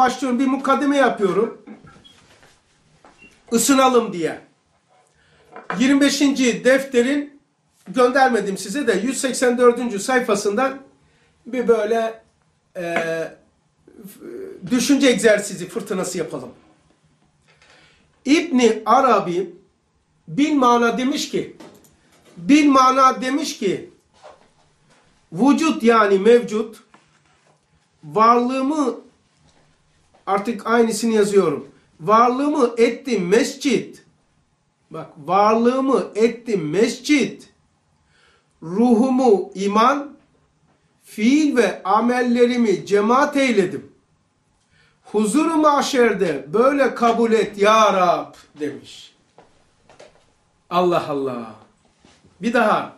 başlıyorum. Bir mukaddime yapıyorum. Isınalım diye. 25. defterin göndermedim size de 184. sayfasından bir böyle düşünce egzersizi fırtınası yapalım. İbni Arabi bilmana demiş ki vücut yani mevcut varlığımı artık aynısını yazıyorum. Varlığımı ettim mescit. Bak varlığımı ettim mescit. Ruhumu iman, fiil ve amellerimi cemaat eyledim. Huzur-u mahşerde böyle kabul et ya Rab demiş. Allah Allah. Bir daha.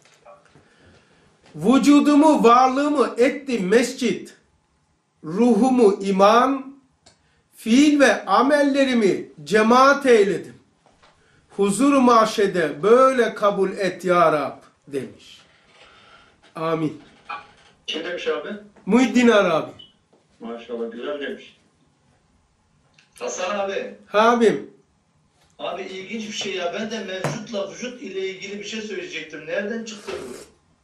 Vücudumu, varlığımı ettim mescit. Ruhumu iman, fiil ve amellerimi cemaat eyledim. Huzur-u mahşede böyle kabul et ya Rab demiş. Amin. Kim demiş abi? Muhyiddin Arabi. Maşallah güzel demiş. Hasan abi. Abim. Abi ilginç bir şey ya. Ben de mevcutla vücut ile ilgili bir şey söyleyecektim. Nereden çıktı bu?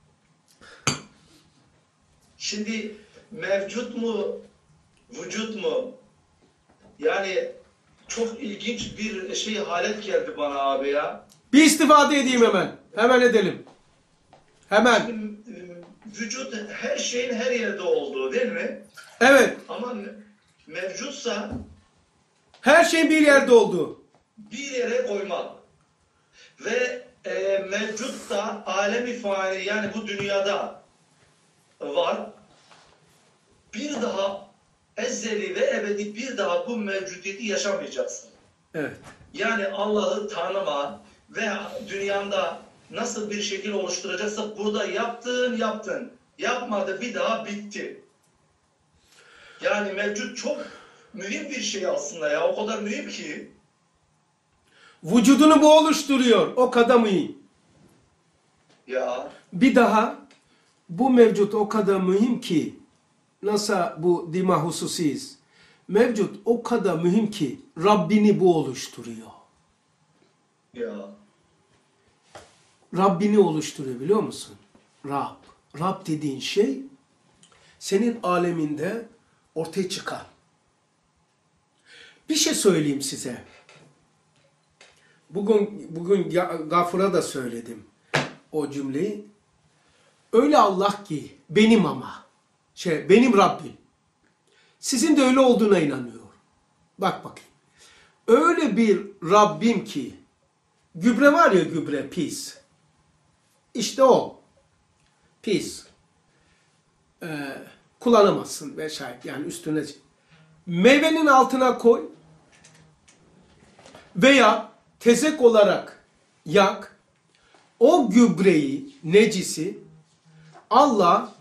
Şimdi mevcut mu, vücut mu? Yani çok ilginç bir şey halet geldi bana abi ya. Bir istifade edeyim hemen. Hemen edelim. Hemen. Şimdi, vücut her şeyin her yerde olduğu değil mi? Evet. Ama mevcutsa Her şeyin bir yerde olduğu. bir yere koymak. Ve mevcut da alem-i fani yani bu dünyada var. Bir daha ezeli ve ebedi bir daha bu mevcudiyeti yaşamayacaksın. Evet. Yani Allah'ı tanıma ve dünyanda nasıl bir şekil oluşturacaksa burada yaptın. Yapmadı bir daha bitti. Yani mevcut çok mühim bir şey aslında ya. O kadar mühim ki. Vücudunu bu oluşturuyor. O kadar mühim. Ya. Bir daha bu mevcut o kadar mühim ki nasıl bu dima hususiyiz. Mevcut o kadar mühim ki Rabbini bu oluşturuyor. Ya. Rabbini oluşturuyor biliyor musun? Rab. Rab dediğin şey senin aleminde ortaya çıkan. Bir şey söyleyeyim size. Bugün Gafur'a da söyledim o cümleyi. Öyle Allah ki benim ama benim Rabbim. Sizin de öyle olduğuna inanıyor. Bak bakayım. Öyle bir Rabbim ki gübre var ya gübre pis. İşte o. Pis. Kullanamazsın vesaire. Yani üstüne meyvenin altına koy veya tezek olarak yak. O gübreyi, necisi Allah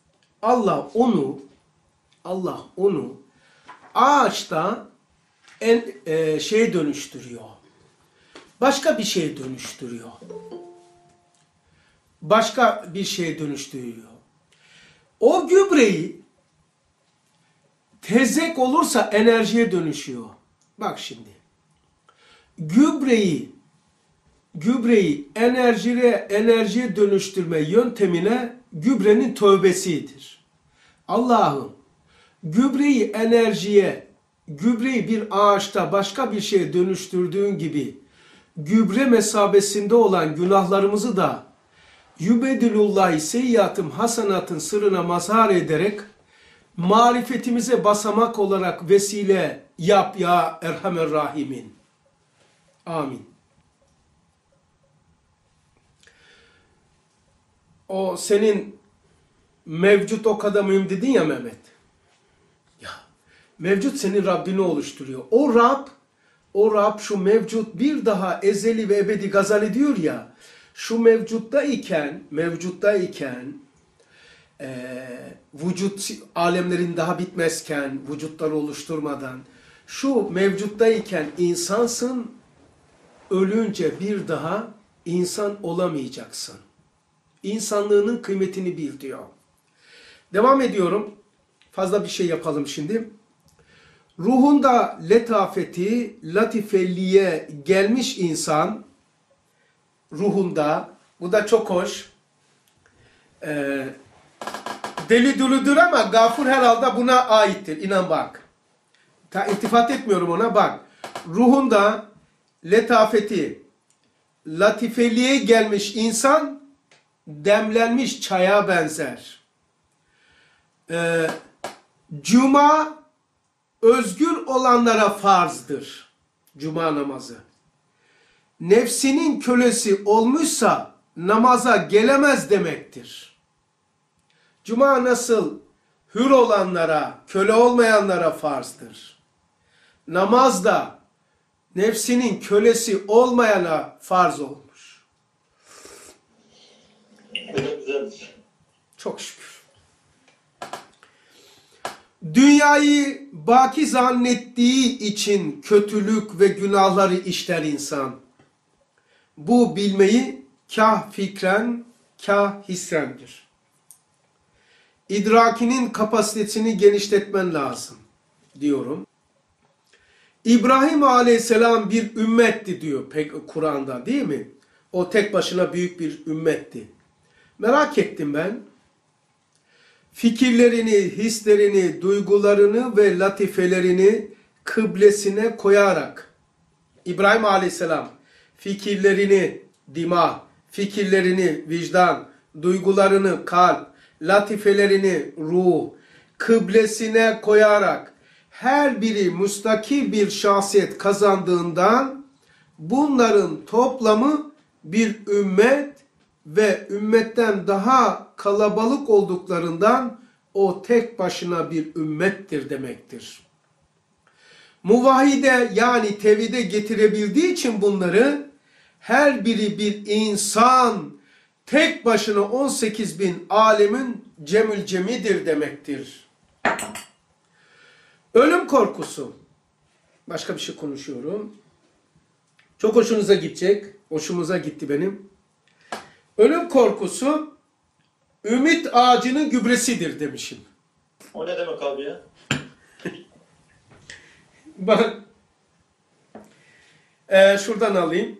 onu ağaçta dönüştürüyor. Başka bir şeye dönüştürüyor. Başka bir şeye dönüştürüyor. O gübreyi tezek olursa enerjiye dönüşüyor. Bak şimdi. Gübreyi enerjiye dönüştürme yöntemine gübrenin tövbesidir. Allah'ım gübreyi bir ağaçta başka bir şeye dönüştürdüğün gibi gübre mesabesinde olan günahlarımızı da yübedilullahi seyyiatım hasanatın sırrına mazhar ederek marifetimize basamak olarak vesile yap ya Erhamer Rahimin. Amin. O senin mevcut o kadar mühim dedin ya Mehmet. Ya mevcut senin Rabbini oluşturuyor. O Rab şu mevcut bir daha ezeli ve ebedi gazal ediyor ya. Şu mevcutta iken vücut alemlerin daha bitmezken, vücutları oluşturmadan şu mevcutta iken insansın, ölünce bir daha insan olamayacaksın. İnsanlığının kıymetini bil diyor. Devam ediyorum. Fazla bir şey yapalım şimdi. ruhunda letafeti, latifelliğe gelmiş insan, ruhunda, bu da çok hoş, deli duludur ama Gafur herhalde buna aittir. İnan bak. İltifat etmiyorum ona, bak. Ruhunda letafeti, latifeliğe gelmiş insan demlenmiş çaya benzer. Cuma özgür olanlara farzdır. Cuma namazı. Nefsinin kölesi olmuşsa namaza gelemez demektir. Cuma nasıl hür olanlara, köle olmayanlara farzdır. Namaz da nefsinin kölesi olmayana farz olmuş. Evet, güzeldir. Çok şükür. Dünyayı baki zannettiği için kötülük ve günahları işler insan. Bu bilmeyi kah fikren, kah hissendir. İdrakinin kapasitesini genişletmen lazım diyorum. İbrahim Aleyhisselam bir ümmetti diyor Kur'an'da, değil mi? O tek başına büyük bir ümmetti. Merak ettim ben. Fikirlerini, hislerini, duygularını ve latifelerini kıblesine koyarak İbrahim Aleyhisselam fikirlerini dima, fikirlerini vicdan, duygularını kalp, latifelerini ruh, kıblesine koyarak her biri müstakil bir şahsiyet kazandığından bunların toplamı bir ümmet ve ümmetten daha kalabalık olduklarından o tek başına bir ümmettir demektir. Muvahhide yani tevhide getirebildiği için bunları her biri bir insan tek başına 18 bin alemin cemül cemidir demektir. Ölüm korkusu. Başka bir şey konuşuyorum. Çok hoşunuza gidecek. Hoşumuza gitti benim. Ölüm korkusu ümit ağacının gübresidir demişim. O ne demek abi ya? Bak. Şuradan alayım.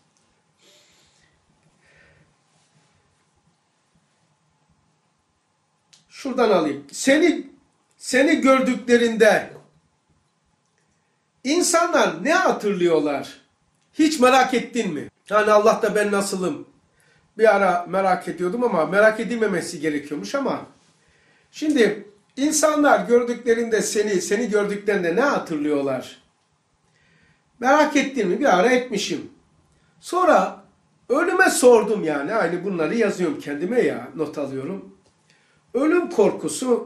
Şuradan alayım. Seni gördüklerinde insanlar ne hatırlıyorlar? Hiç merak ettin mi? Yani Allah'ta ben nasılım? Bir ara merak ediyordum ama merak edilmemesi gerekiyormuş ama şimdi insanlar gördüklerinde seni gördüklerinde ne hatırlıyorlar? Merak ettin mi? Bir ara etmişim. Sonra ölüme sordum yani. Aynı bunları yazıyorum kendime ya. Not alıyorum. Ölüm korkusu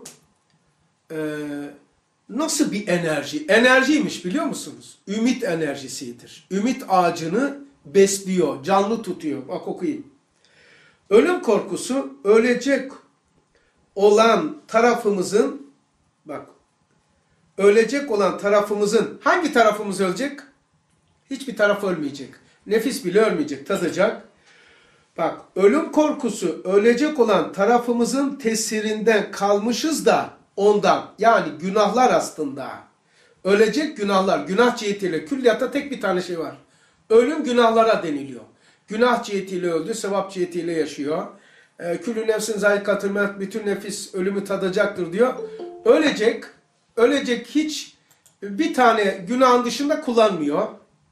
nasıl bir enerji? Enerjiymiş biliyor musunuz? Ümit enerjisidir. Ümit ağacını besliyor, canlı tutuyor. Bak okuyayım. Ölüm korkusu ölecek olan tarafımızın, bak, ölecek olan tarafımızın, hangi tarafımız ölecek? Hiçbir taraf ölmeyecek. Nefis bile ölmeyecek, tadacak. Bak, ölüm korkusu ölecek olan tarafımızın tesirinden kalmışız da ondan. Yani günahlar aslında. Ölecek günahlar, günah cihetiyle, külliyatta tek bir tane şey var. Ölüm günahlara deniliyor. Günah cihetiyle öldü, sevap cihetiyle yaşıyor. Küllü nefsin zâikatül mevt, bütün nefis ölümü tadacaktır diyor. Ölecek hiç bir tane günahın dışında kullanmıyor.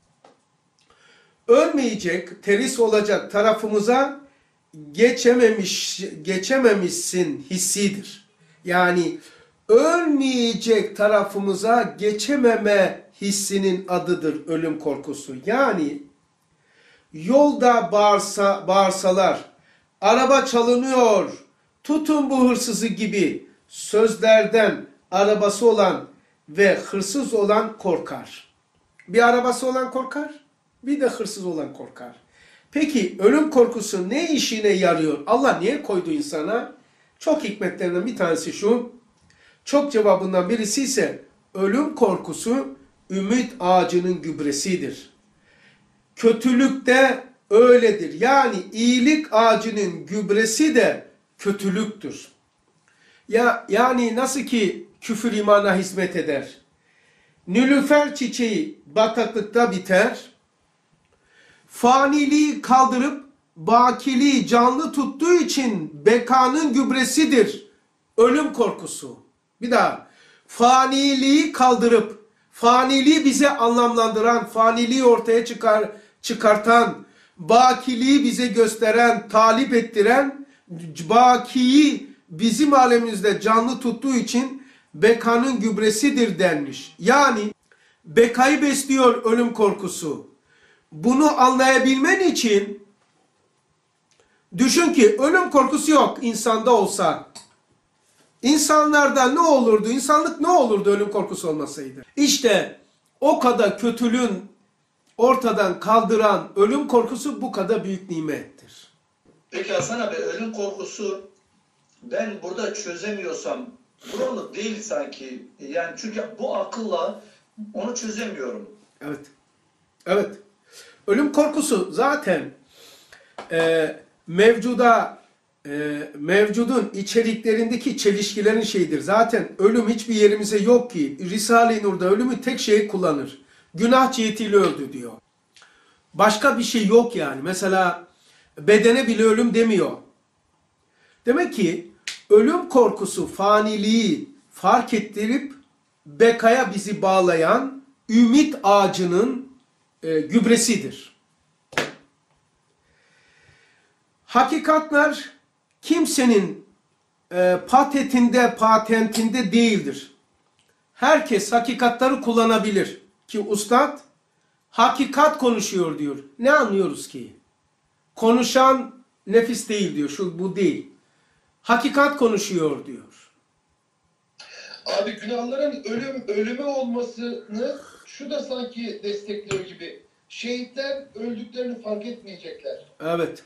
Ölmeyecek, teris olacak tarafımıza geçememişsin hissidir. Yani ölmeyecek tarafımıza geçememe hissinin adıdır ölüm korkusu. Yani yolda bağırsalar, araba çalınıyor, tutun bu hırsızı gibi sözlerden arabası olan ve hırsız olan korkar. Bir arabası olan korkar, bir de hırsız olan korkar. Peki ölüm korkusu ne işine yarıyor? Allah niye koydu insana? Çok hikmetlerinden bir tanesi şu, çok cevabından birisi ise ölüm korkusu ümit ağacının gübresidir. Kötülük de öyledir. Yani iyilik ağacının gübresi de kötülüktür. Yani nasıl ki küfür imana hizmet eder. Nilüfer çiçeği bataklıkta biter. Faniliği kaldırıp bakiliği canlı tuttuğu için bekanın gübresidir ölüm korkusu. Bir daha. Faniliği kaldırıp, faniliği bize anlamlandıran, faniliği ortaya çıkartan, bakiliği bize gösteren, talip ettiren, bakiyi bizim alemimizde canlı tuttuğu için bekanın gübresidir denmiş. Yani bekayı besliyor ölüm korkusu. Bunu anlayabilmen için düşün ki ölüm korkusu yok insanda olsa. İnsanlarda ne olurdu? İnsanlık ne olurdu ölüm korkusu olmasaydı? İşte o kadar kötülüğün ortadan kaldıran ölüm korkusu bu kadar büyük nimettir. Peki Hasan abi, ölüm korkusu ben burada çözemiyorsam buralı değil sanki. Yani çünkü bu akılla onu çözemiyorum. Evet. Evet. Ölüm korkusu zaten mevcudun içeriklerindeki çelişkilerin şeyidir. Zaten ölüm hiçbir yerimize yok ki. Risale-i Nur'da ölümü tek şey kullanır. Günah cihetiyle öldü diyor. Başka bir şey yok yani. Mesela bedene bile ölüm demiyor. Demek ki ölüm korkusu faniliği fark ettirip bekaya bizi bağlayan ümit ağacının gübresidir. Hakikatler kimsenin patentinde değildir. Herkes hakikatları kullanabilir. Ki ustad hakikat konuşuyor diyor. Ne anlıyoruz ki? Konuşan nefis değil diyor. Bu değil. Hakikat konuşuyor diyor. Abi günahların ölümü olmasını şu da sanki destekliyor gibi. Şehitler öldüklerini fark etmeyecekler. Evet.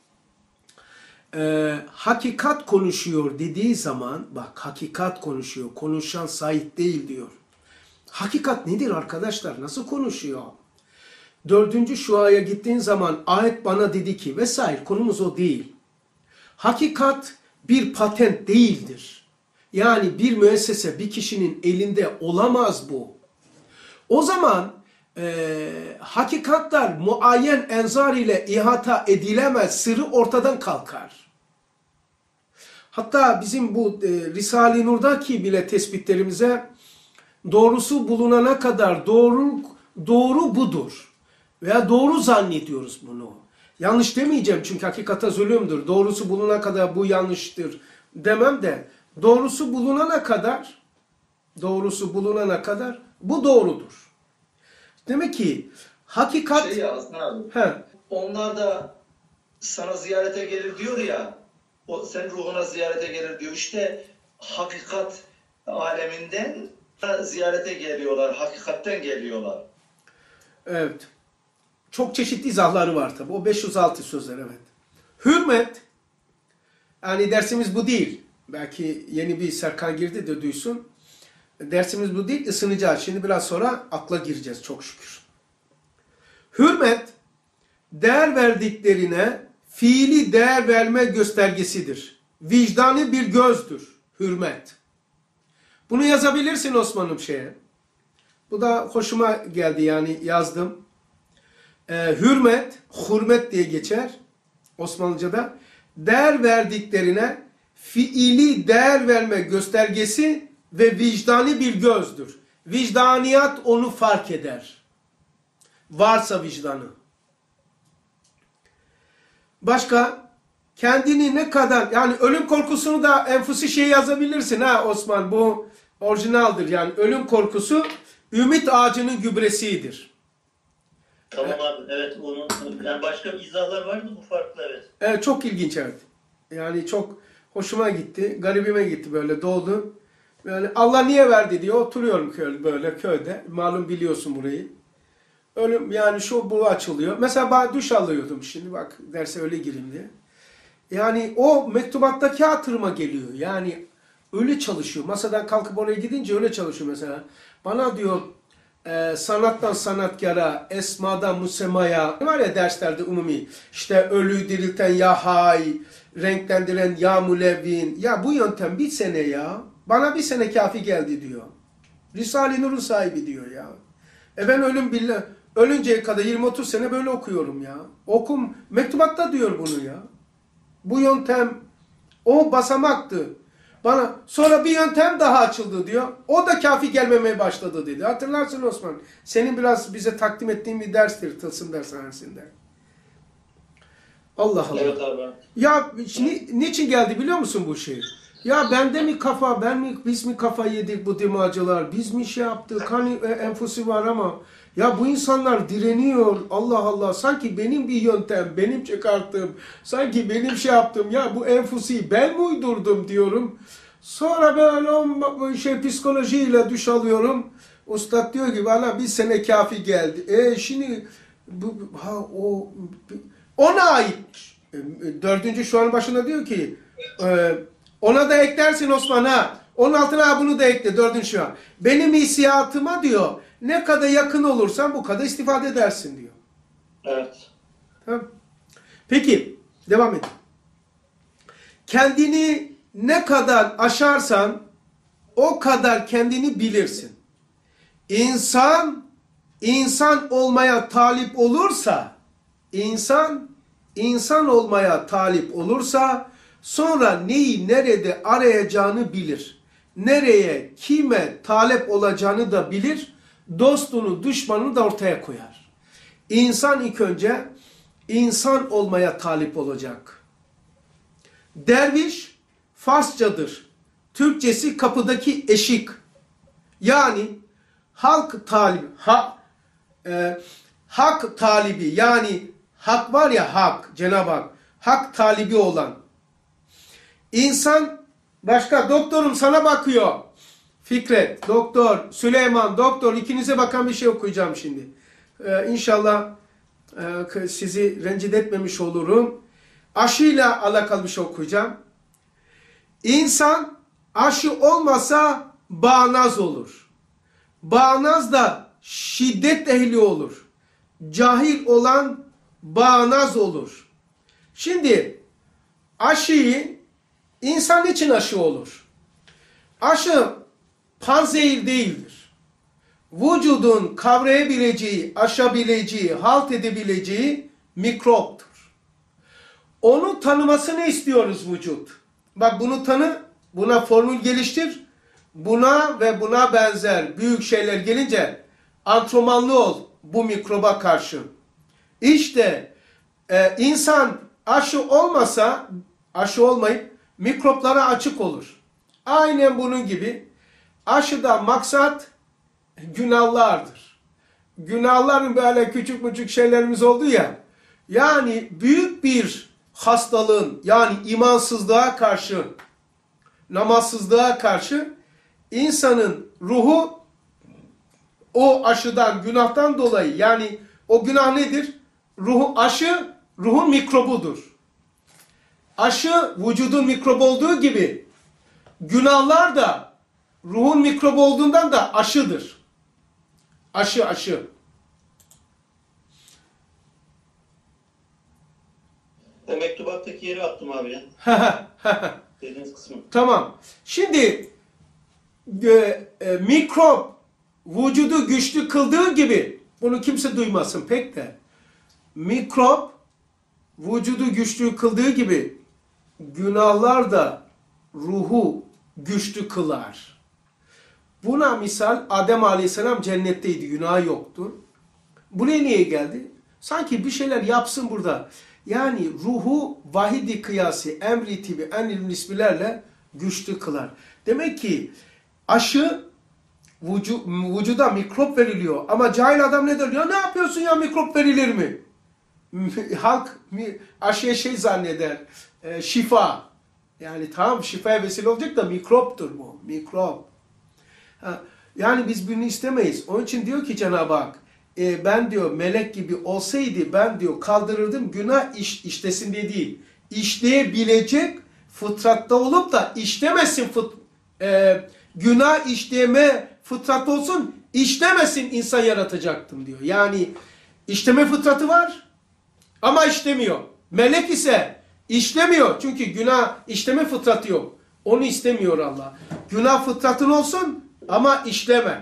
Hakikat konuşuyor dediği zaman bak hakikat konuşuyor. Konuşan Said değil diyor. Hakikat nedir arkadaşlar? Nasıl konuşuyor? 4. şuaya gittiğin zaman ayet bana dedi ki vesaire konumuz o değil. Hakikat bir patent değildir. Yani bir müessese bir kişinin elinde olamaz bu. O zaman hakikatler muayyen enzar ile ihata edilemez, sırrı ortadan kalkar. Hatta bizim bu Risale-i Nur'daki bile tespitlerimize doğrusu bulunana kadar doğru budur. Veya doğru zannediyoruz bunu. Yanlış demeyeceğim çünkü hakikate zulümdür. Doğrusu bulunana kadar bu yanlıştır demem de doğrusu bulunana kadar bu doğrudur. Demek ki hakikat... Onlar da sana ziyarete gelir diyor ya, sen ruhuna ziyarete gelir diyor. İşte hakikat aleminden ziyarete geliyorlar, hakikatten geliyorlar. Evet. Çok çeşitli izahları var tabi. O 506 sözler evet. Hürmet, yani dersimiz bu değil. Belki yeni bir Serkan girdi de duysun. Dersimiz bu değil, ısınacağız. Şimdi biraz sonra akla gireceğiz çok şükür. Hürmet, değer verdiklerine fiili değer verme göstergesidir. Vicdani bir gözdür. Hürmet. Bunu yazabilirsin Osman'ım şeye. Bu da hoşuma geldi yani yazdım. Hürmet diye geçer Osmanlıca'da. Değer verdiklerine fiili değer verme göstergesi ve vicdani bir gözdür. Vicdaniyat onu fark eder. Varsa vicdanı. Başka? Kendini ne kadar, yani ölüm korkusunu da enfusi şey yazabilirsin ha Osman, bu orijinaldir. Yani ölüm korkusu ümit ağacının gübresidir. Tamam abi, evet, onun yani başka izahlar var mı, bu farklı, evet. Evet, çok ilginç, evet. Yani çok hoşuma gitti, garibime gitti, böyle doldu. Yani Allah niye verdi diye oturuyorum böyle köyde. Malum biliyorsun burayı. Ölüm yani bu açılıyor. Mesela ben duş alıyordum şimdi, bak derse öyle gireyim diye. Yani o mektubattaki hatırıma geliyor. Yani öyle çalışıyor. Masadan kalkıp oraya gidince öyle çalışıyor mesela. Bana diyor sanattan sanatkara, esmadan musemaya, var ya derslerde umumi, işte ölüyü dirilten ya hay, renklendiren ya mulevvin. Ya bu yöntem bir sene ya. Bana bir sene kafi geldi diyor. Risale-i Nur'un sahibi diyor ya. Ben ölünceye kadar 20-30 sene böyle okuyorum ya. Mektubatta diyor bunu ya. Bu yöntem o basamaktı. Bana sonra bir yöntem daha açıldı diyor. O da kafi gelmemeye başladı dedi. Hatırlarsın Osman. Senin biraz bize takdim ettiğin bir derstir Tılsım dershanesinde. Allah Allah. Evet abi. Ya niçin geldi biliyor musun bu şey? Ya bende mi kafa, biz mi kafa yedik bu dimacılar, biz mi şey yaptık, hani enfusi var ama ya bu insanlar direniyor, Allah Allah, sanki benim bir yöntem, benim çıkarttığım, sanki benim şey yaptım, ya bu enfusiyi ben mi uydurdum diyorum. Sonra böyle psikolojiyle duş alıyorum. Ustad diyor ki valla bir sene kafi geldi. Şimdi ona ait. Dördüncü şu an başında diyor ki ona da eklersin Osman ha. Onun altına bunu da ekle dördüncü şu an. Benim hissiyatıma diyor ne kadar yakın olursan bu kadar istifade edersin diyor. Evet. Tamam. Peki devam edelim. Kendini ne kadar aşarsan o kadar kendini bilirsin. İnsan olmaya talip olursa insan olmaya talip olursa sonra neyi nerede arayacağını bilir. Nereye, kime talep olacağını da bilir. Dostunu, düşmanını da ortaya koyar. İnsan ilk önce insan olmaya talip olacak. Derviş Farsçadır. Türkçesi kapıdaki eşik. Yani hak talibi, yani hak var ya, hak, Cenab-ı Hak, hak talibi olan. İnsan başka, doktorum sana bakıyor. Fikret, doktor, Süleyman, doktor, ikinize bakan bir şey okuyacağım şimdi. İnşallah sizi rencide etmemiş olurum. Aşıyla alakalı bir şey okuyacağım. İnsan aşı olmasa bağnaz olur. Bağnaz da şiddet ehli olur. Cahil olan bağnaz olur. Şimdi aşıyı insan için aşı olur. Aşı panzehir değildir. Vücudun kavrayabileceği, aşabileceği, halt edebileceği mikroptur. Onu tanımasını istiyoruz vücut. Bak bunu tanı, buna formül geliştir. Buna ve buna benzer büyük şeyler gelince antrenmanlı ol bu mikroba karşı. İşte insan aşı olmayıp mikroplara açık olur. Aynen bunun gibi aşıda maksat günahlardır. Günahların böyle küçük şeylerimiz oldu ya. Yani büyük bir hastalığın, yani imansızlığa karşı, namazsızlığa karşı insanın ruhu o aşıdan, günahtan dolayı, yani o günah nedir? Ruhun mikrobudur. Aşı vücudun mikrobu olduğu gibi günahlar da ruhun mikrobu olduğundan da aşıdır. Aşı. O mektubattaki yeri attım abi ya. Dediğiniz kısmı. Tamam. Şimdi mikrop vücudu güçlü kıldığı gibi, bunu kimse duymasın pek de, mikrop vücudu güçlü kıldığı gibi günahlar da ruhu güçlü kılar. Buna misal Adem Aleyhisselam cennetteydi, günah yoktu. Buraya niye geldi? Sanki bir şeyler yapsın burada. Yani ruhu vahidi kıyası, emri tibi, enil nisbilerle güçlü kılar. Demek ki aşı vücuda mikrop veriliyor. Ama cahil adam ne der? Ya ne yapıyorsun ya, mikrop verilir mi? Halk aşıya zanneder. Şifa. Yani tamam, şifaya vesile olacak da mikroptur bu. Mikrop. Yani biz bunu istemeyiz. Onun için diyor ki Cenab-ı Hak, ben diyor melek gibi olsaydı ben diyor kaldırırdım, günah işlesin diye değil. İşleyebilecek fıtratta olup da işlemesin, günah işleme fıtratı olsun, işlemesin insan yaratacaktım diyor. Yani işleme fıtratı var ama işlemiyor. Melek ise işlemiyor çünkü günah işleme fıtratı yok. Onu istemiyor Allah. Günah fıtratın olsun Ama işleme.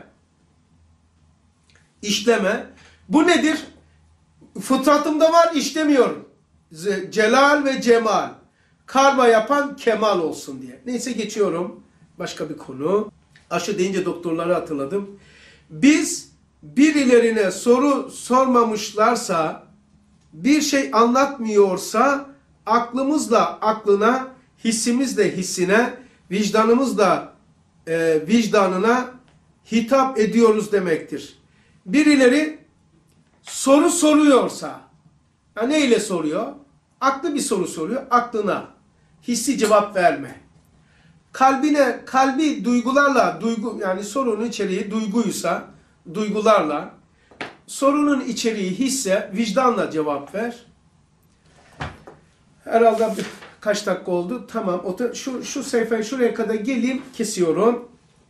İşleme. Bu nedir? Fıtratımda var, işlemiyorum. Celal ve cemal. Karma yapan kemal olsun diye. Neyse geçiyorum. Başka bir konu. Aşı deyince doktorları hatırladım. Biz birilerine soru sormamışlarsa, bir şey anlatmıyorsa aklımızla aklına, hissimizle hissine, vicdanımızla vicdanına hitap ediyoruz demektir. Birileri soru soruyorsa, neyle soruyor? Aklı bir soru soruyor, aklına. Hissi cevap verme. Kalbi duygularla, yani sorunun içeriği duyguysa, duygularla, sorunun içeriği hisse, vicdanla cevap ver. Herhalde kaç dakika oldu? Tamam. Şu sayfaya şuraya kadar geleyim, kesiyorum.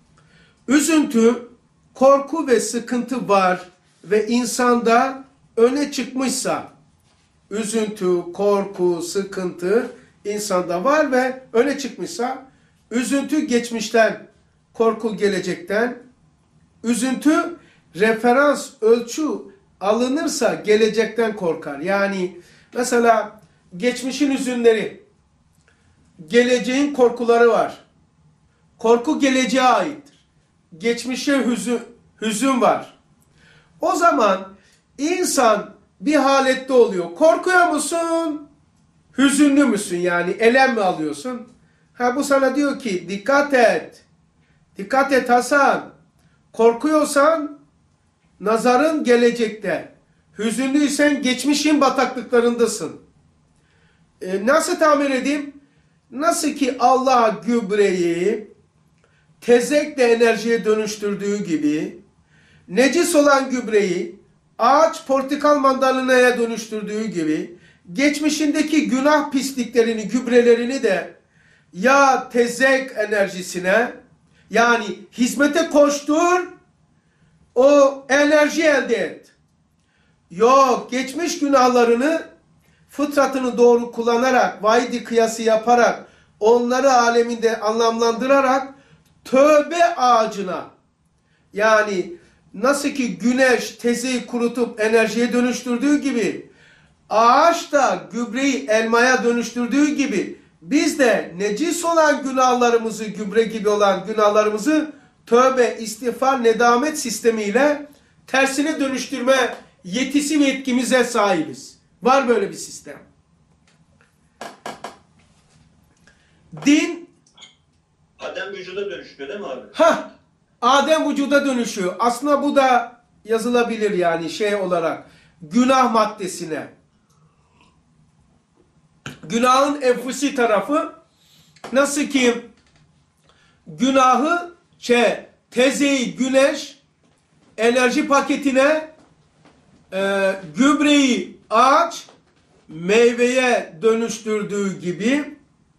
Üzüntü, korku ve sıkıntı var ve insanda öne çıkmışsa, üzüntü, korku, sıkıntı insanda var ve öne çıkmışsa, üzüntü geçmişten, korku gelecekten, üzüntü referans, ölçü alınırsa gelecekten korkar. Yani mesela geçmişin hüzünleri, geleceğin korkuları var. Korku geleceğe aittir. Geçmişe hüzün var. O zaman insan bir halette oluyor. Korkuyor musun? Hüzünlü müsün? Yani elem mi alıyorsun? Bu sana diyor ki dikkat et. Dikkat et Hasan. Korkuyorsan nazarın gelecekte. Hüzünlüysen geçmişin bataklıklarındasın. Nasıl tamir edeyim? Nasıl ki Allah gübreyi tezekle enerjiye dönüştürdüğü gibi, necis olan gübreyi ağaç portakal mandalinaya dönüştürdüğü gibi, geçmişindeki günah pisliklerini, gübrelerini de ya tezek enerjisine, yani hizmete koştur, o enerji elde et. Yok, geçmiş günahlarını fıtratını doğru kullanarak, vaidi kıyası yaparak, onları aleminde anlamlandırarak tövbe ağacına, yani nasıl ki güneş tezeyi kurutup enerjiye dönüştürdüğü gibi, ağaç da gübreyi elmaya dönüştürdüğü gibi, biz de necis olan günahlarımızı, gübre gibi olan günahlarımızı tövbe, istiğfar, nedamet sistemiyle tersine dönüştürme yetisi ve yetkimize sahibiz. Var böyle bir sistem. Din Adem vücuda dönüşüyor değil mi abi? Adem vücuda dönüşüyor. Aslında bu da yazılabilir yani şey olarak. Günah maddesine. Günahın enfusi tarafı nasıl ki günahı tezeyi güneş enerji paketine gübreyi ağaç meyveye dönüştürdüğü gibi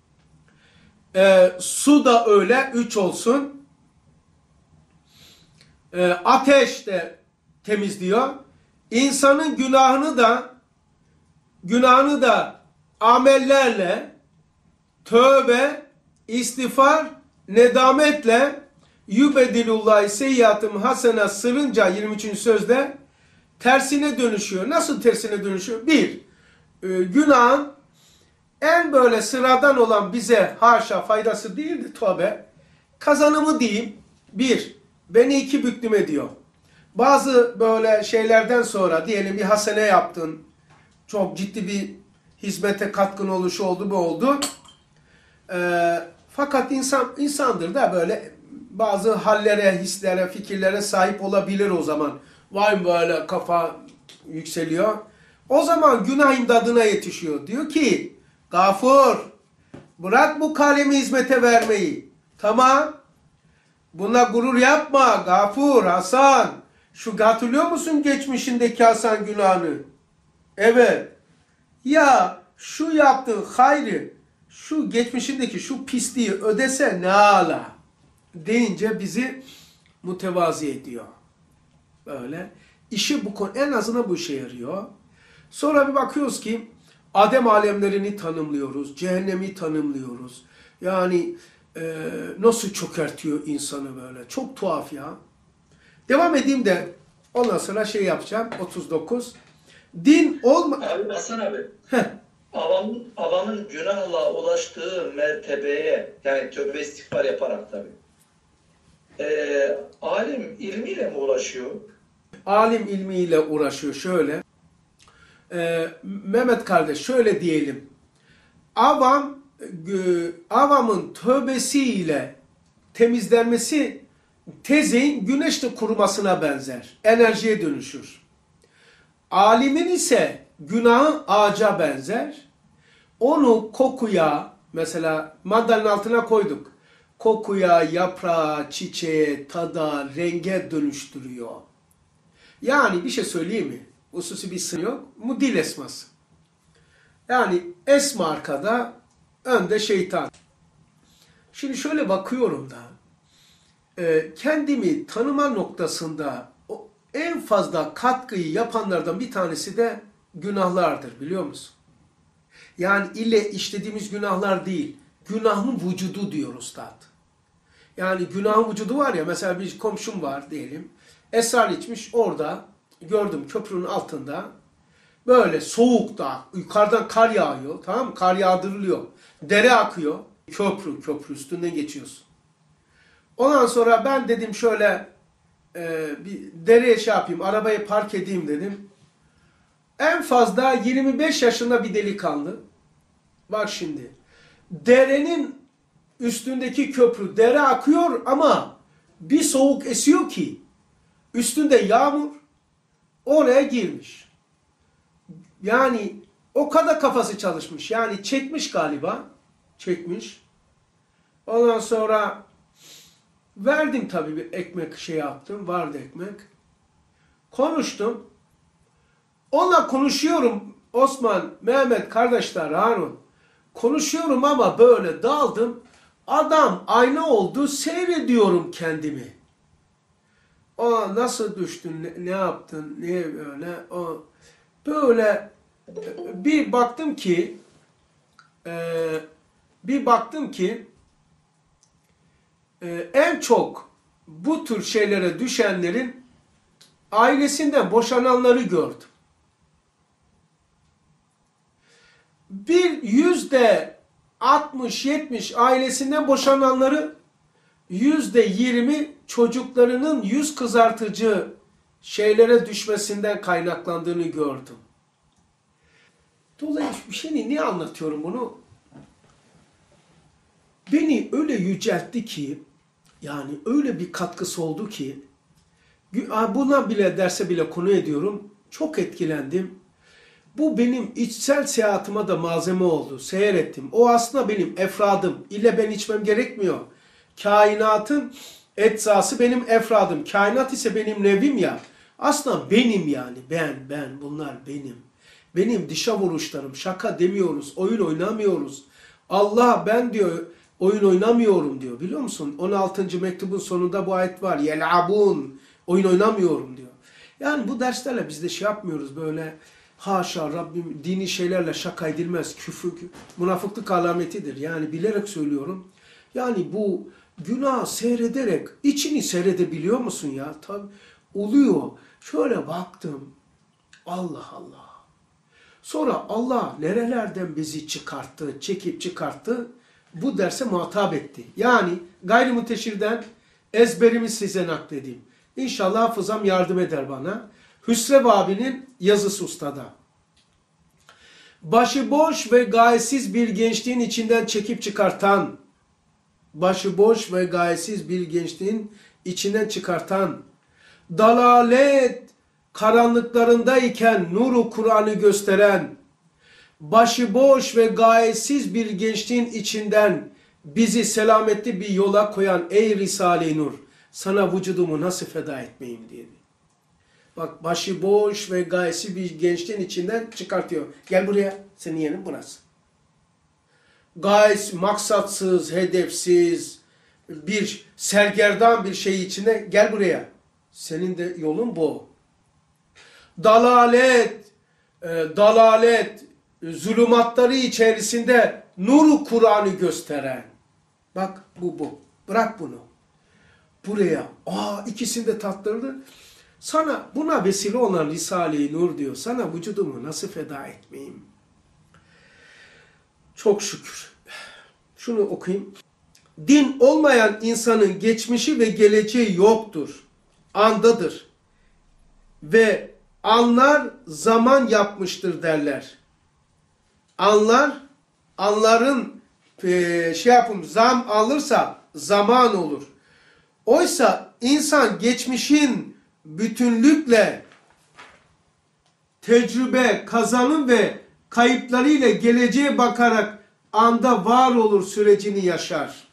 su da öyle 3 olsun. Ateş de temizliyor. İnsanın günahını da amellerle tövbe, istiğfar, nedametle yübedilullahi seyyiatım hasena sırrınca 23. sözde tersine dönüşüyor. Nasıl tersine dönüşüyor? Bir, günahın en böyle sıradan olan bize haşa faydası değildi tövbe. Kazanımı diyeyim. Bir, beni 2 büklüm ediyor. Bazı böyle şeylerden sonra diyelim bir hasene yaptın. Çok ciddi bir hizmete katkın oluşu oldu, bu oldu. Fakat insandır da böyle bazı hallere, hislere, fikirlere sahip olabilir o zaman. Vay böyle kafa yükseliyor. O zaman günah imdadına yetişiyor. Diyor ki Gafur bırak bu kalemi hizmete vermeyi. Tamam. Buna gurur yapma Gafur, Hasan. Hatırlıyor musun geçmişindeki Hasan günahını? Evet. Ya şu yaptığın hayrı, şu geçmişindeki şu pisliği ödese ne ala deyince bizi mütevazi ediyor. Böyle. İşi bu konu, en azından bu işe yarıyor. Sonra bir bakıyoruz ki Adem alemlerini tanımlıyoruz, cehennemi tanımlıyoruz. Yani nasıl çökertiyor insanı böyle. Çok tuhaf ya. Devam edeyim de ondan sonra şey yapacağım. 39. Din olma... Abi Hasan abi, Heh. avamın günahla ulaştığı mertebeye, yani tövbe istiğfar yaparak tabii. Alim ilmiyle mi ulaşıyor? Alim ilmiyle uğraşıyor şöyle. Mehmet kardeş şöyle diyelim. Avamın tövbesiyle temizlenmesi tezeyin güneşte kurumasına benzer. Enerjiye dönüşür. Alimin ise günahı ağaca benzer. Onu kokuya, mesela maddenin altına koyduk. Kokuya, yaprağa, çiçeğe, tada, renge dönüştürüyor. Yani bir şey söyleyeyim mi? Hususi bir sır yok. Mudil esması. Yani esma arkada, önde şeytan. Şimdi şöyle bakıyorum da, kendimi tanıma noktasında en fazla katkıyı yapanlardan bir tanesi de günahlardır, biliyor musun? Yani ille işlediğimiz günahlar değil, günahın vücudu diyor Üstad. Yani günahın vücudu var ya, mesela bir komşum var diyelim, esrar içmiş, orada gördüm köprünün altında, böyle soğukta, yukarıdan kar yağıyor, tamam mı? Kar yağdırılıyor, dere akıyor, köprü üstünden geçiyorsun. Ondan sonra ben dedim şöyle bir dereye şey yapayım, arabayı park edeyim dedim. En fazla 25 yaşında bir delikanlı. Bak şimdi, derenin üstündeki köprü, dere akıyor ama bir soğuk esiyor ki üstünde yağmur, oraya girmiş. Yani o kadar kafası çalışmış. Yani çekmiş galiba. Çekmiş. Ondan sonra verdim tabii, bir ekmek şey yaptım. Vardı ekmek. Konuştum. Onunla konuşuyorum. Osman, Mehmet, kardeşler, Harun. Konuşuyorum ama böyle daldım. Adam ayna oldu. Seyrediyorum kendimi. O nasıl düştün, ne yaptın, niye böyle? O böyle bir baktım ki en çok bu tür şeylere düşenlerin ailesinden boşananları gördüm. Bir %60-70 ailesinden boşananları, %20 çocuklarının yüz kızartıcı şeylere düşmesinden kaynaklandığını gördüm. Dolayısıyla bir şey niye anlatıyorum bunu? Beni öyle yüceltti ki, yani öyle bir katkısı oldu ki, buna bile derse bile konu ediyorum, çok etkilendim. Bu benim içsel seyahatıma da malzeme oldu, seyrettim. O aslında benim efradım, ille ben içmem gerekmiyor. Kainatın eczası benim efradım, kainat ise benim nevim ya. Aslında benim yani, ben, bunlar benim. Benim dışa vuruşlarım, şaka demiyoruz, oyun oynamıyoruz. Allah ben diyor, oyun oynamıyorum diyor, biliyor musun? 16. mektubun sonunda bu ayet var. Yel'abun, oyun oynamıyorum diyor. Yani bu derslerle biz de şey yapmıyoruz böyle, haşa Rabbim, dini şeylerle şaka edilmez, küfür, münafıklık alametidir. Yani bilerek söylüyorum. Yani bu günah seyrederek, içini seyredebiliyor musun ya? Tabii oluyor. Şöyle baktım, Allah Allah. Sonra Allah nerelerden bizi çıkarttı, çekip çıkarttı, bu derse muhatap etti. Yani gayrimuteşirden ezberimi size nakledeyim. İnşallah hafızam yardım eder bana. Hüsrev abinin yazısı ustada. Başıboş ve gayesiz bir gençliğin içinden çekip çıkartan, başıboş ve gayesiz bir gençliğin içinden çıkartan, dalalet karanlıklarındayken nuru Kur'an'ı gösteren, başıboş ve gayesiz bir gençliğin içinden bizi selametli bir yola koyan ey Risale-i Nur, sana vücudumu nasıl feda etmeyeyim diye. Bak, başıboş ve gayesiz bir gençliğin içinden çıkartıyor. Gel buraya, senin yerin burası. Gayes, maksatsız, hedefsiz, bir sergerdan bir şey içine, gel buraya. Senin de yolun bu. Dalalet, zulümatları içerisinde nuru Kur'an'ı gösteren. Bak bu. Bırak bunu. Buraya. İkisinde tatlarını. Sana buna vesile olan Risale-i Nur diyor. Sana vücudumu nasıl feda etmeyeyim? Çok şükür. Şunu okuyayım. Din olmayan insanın geçmişi ve geleceği yoktur. Andadır. Ve anlar zaman yapmıştır derler. Anların zam alırsa zaman olur. Oysa insan geçmişin bütünlükle tecrübe, kazanım ve kayıplarıyla geleceğe bakarak anda var olur sürecini yaşar.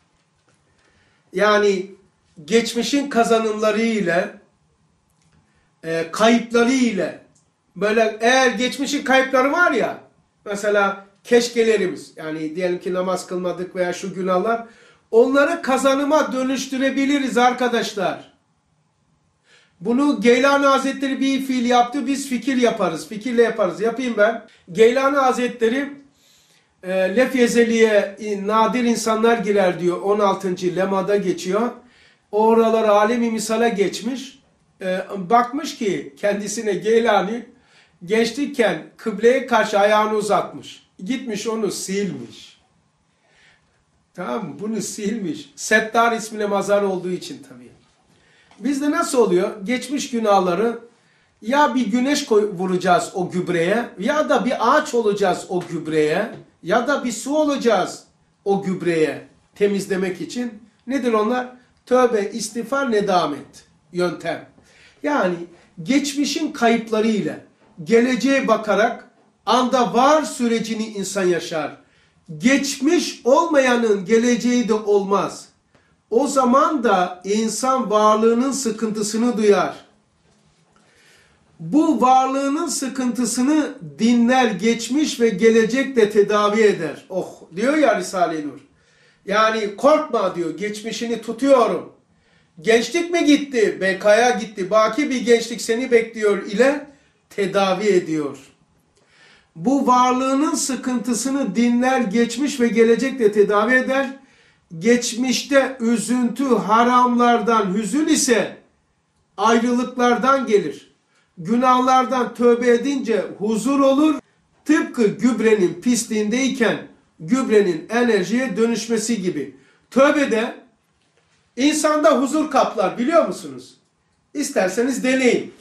Yani geçmişin kazanımları ile kayıpları ile böyle, eğer geçmişin kayıpları var ya, mesela keşkelerimiz, yani diyelim ki namaz kılmadık veya şu günahlar, onları kazanıma dönüştürebiliriz arkadaşlar. Bunu Geylani Hazretleri bir fiil yaptı, biz fikir yaparız. Fikirle yaparız. Yapayım ben. Geylani Hazretleri Lef Yezeli'ye nadir insanlar girer diyor. 16. lemada geçiyor. Oralar alemi misale geçmiş. Bakmış ki kendisine Geylani geçtikken kıbleye karşı ayağını uzatmış. Gitmiş onu silmiş. Tamam mı? Bunu silmiş. Settar ismine mazhar olduğu için tabii. Bizde nasıl oluyor? Geçmiş günahları ya bir güneş vuracağız o gübreye, ya da bir ağaç olacağız o gübreye, ya da bir su olacağız o gübreye temizlemek için. Nedir onlar? Tövbe, istiğfar, nedamet yöntem. Yani geçmişin kayıplarıyla geleceğe bakarak anda var sürecini insan yaşar. Geçmiş olmayanın geleceği de olmaz. O zaman da insan varlığının sıkıntısını duyar. Bu varlığının sıkıntısını dinler, geçmiş ve gelecekle tedavi eder. Diyor ya Risale-i Nur. Yani korkma diyor, geçmişini tutuyorum. Gençlik mi gitti? Bekaya gitti. Baki bir gençlik seni bekliyor ile tedavi ediyor. Bu varlığının sıkıntısını dinler, geçmiş ve gelecekle tedavi eder. Geçmişte üzüntü, haramlardan, hüzün ise ayrılıklardan gelir. Günahlardan tövbe edince huzur olur. Tıpkı gübrenin pisliğindeyken gübrenin enerjiye dönüşmesi gibi. Tövbede insanda huzur kaplar, biliyor musunuz? İsterseniz deneyin.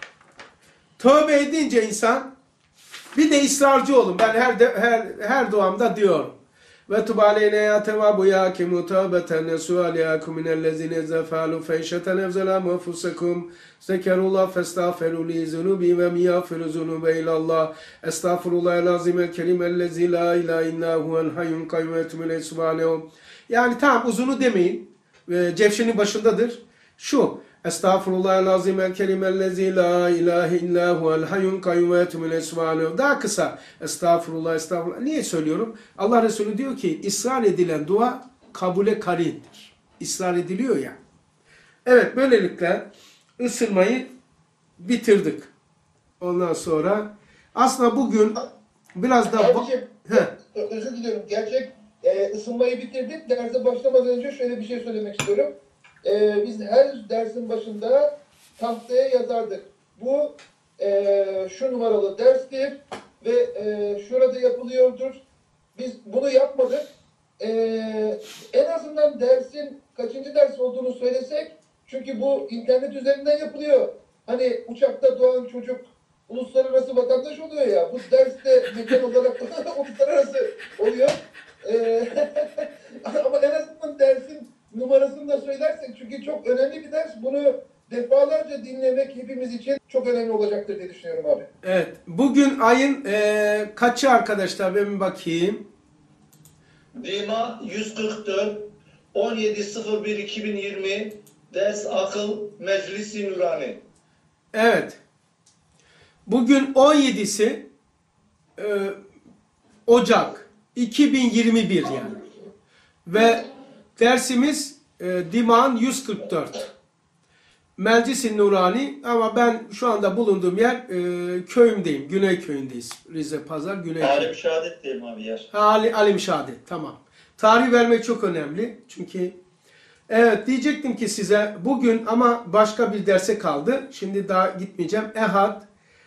Tövbe edince insan, bir de ısrarcı olun. Ben her duamda diyorum. Ve tub aleyne ya tevvabu ya ki mutabeten nesualiyakum minellezine zefalu feyşeten evzelâmu enfusekum zekerullah festağferu li zunubi ve miyâfiru zunube ilallah estağfurullah lazimel kelimellezi la ilahe illa huvel hayyun kayyum ve etmüle subhanehu. Yani tamam, uzunu demeyin. Cevşenin başındadır. Şu estağfurullah lazimel kelimellezi la ilahe illa huvel hayyun kayyum ve etmüle subhanehu. Daha kısa. Estağfurullah. Niye söylüyorum? Allah Resulü diyor ki ısrar edilen dua kabule karindir. Israr ediliyor ya. Evet, böylelikle ısırmayı bitirdik. Ondan sonra aslında bugün biraz da... Abiciğim, özür diliyorum. Gerçek ısınmayı bitirdik. Derse başlamadan önce şöyle bir şey söylemek istiyorum. Biz her dersin başında tahtaya yazardık. Bu şu numaralı derstir ve şurada yapılıyordur. Biz bunu yapmadık. En azından dersin kaçıncı ders olduğunu söylesek, çünkü bu internet üzerinden yapılıyor. Hani uçakta doğan çocuk uluslararası vatandaş oluyor ya, bu derste mekan olarak uluslararası oluyor. Ama en azından dersin numarasını da söylersek, çünkü çok önemli bir ders. Bunu defalarca dinlemek hepimiz için çok önemli olacaktır diye düşünüyorum abi. Evet. Bugün ayın kaçı arkadaşlar? Ben bir bakayım. Dima 144 17.01.2020 Ders Akıl Meclisi Nurani. Evet. Bugün 17'si Ocak 2021 yani. Ve dersimiz Diman 144. Meclis-i Nurani, ama ben şu anda bulunduğum yer köyümdeyim. Güney köyündeyiz. Rize Pazar Güney. Alim Şehadet diyelim abi yer. Alim Şehadet, tamam. Tarih vermek çok önemli. Çünkü evet diyecektim ki size bugün ama başka bir derse kaldı. Şimdi daha gitmeyeceğim. Ehad,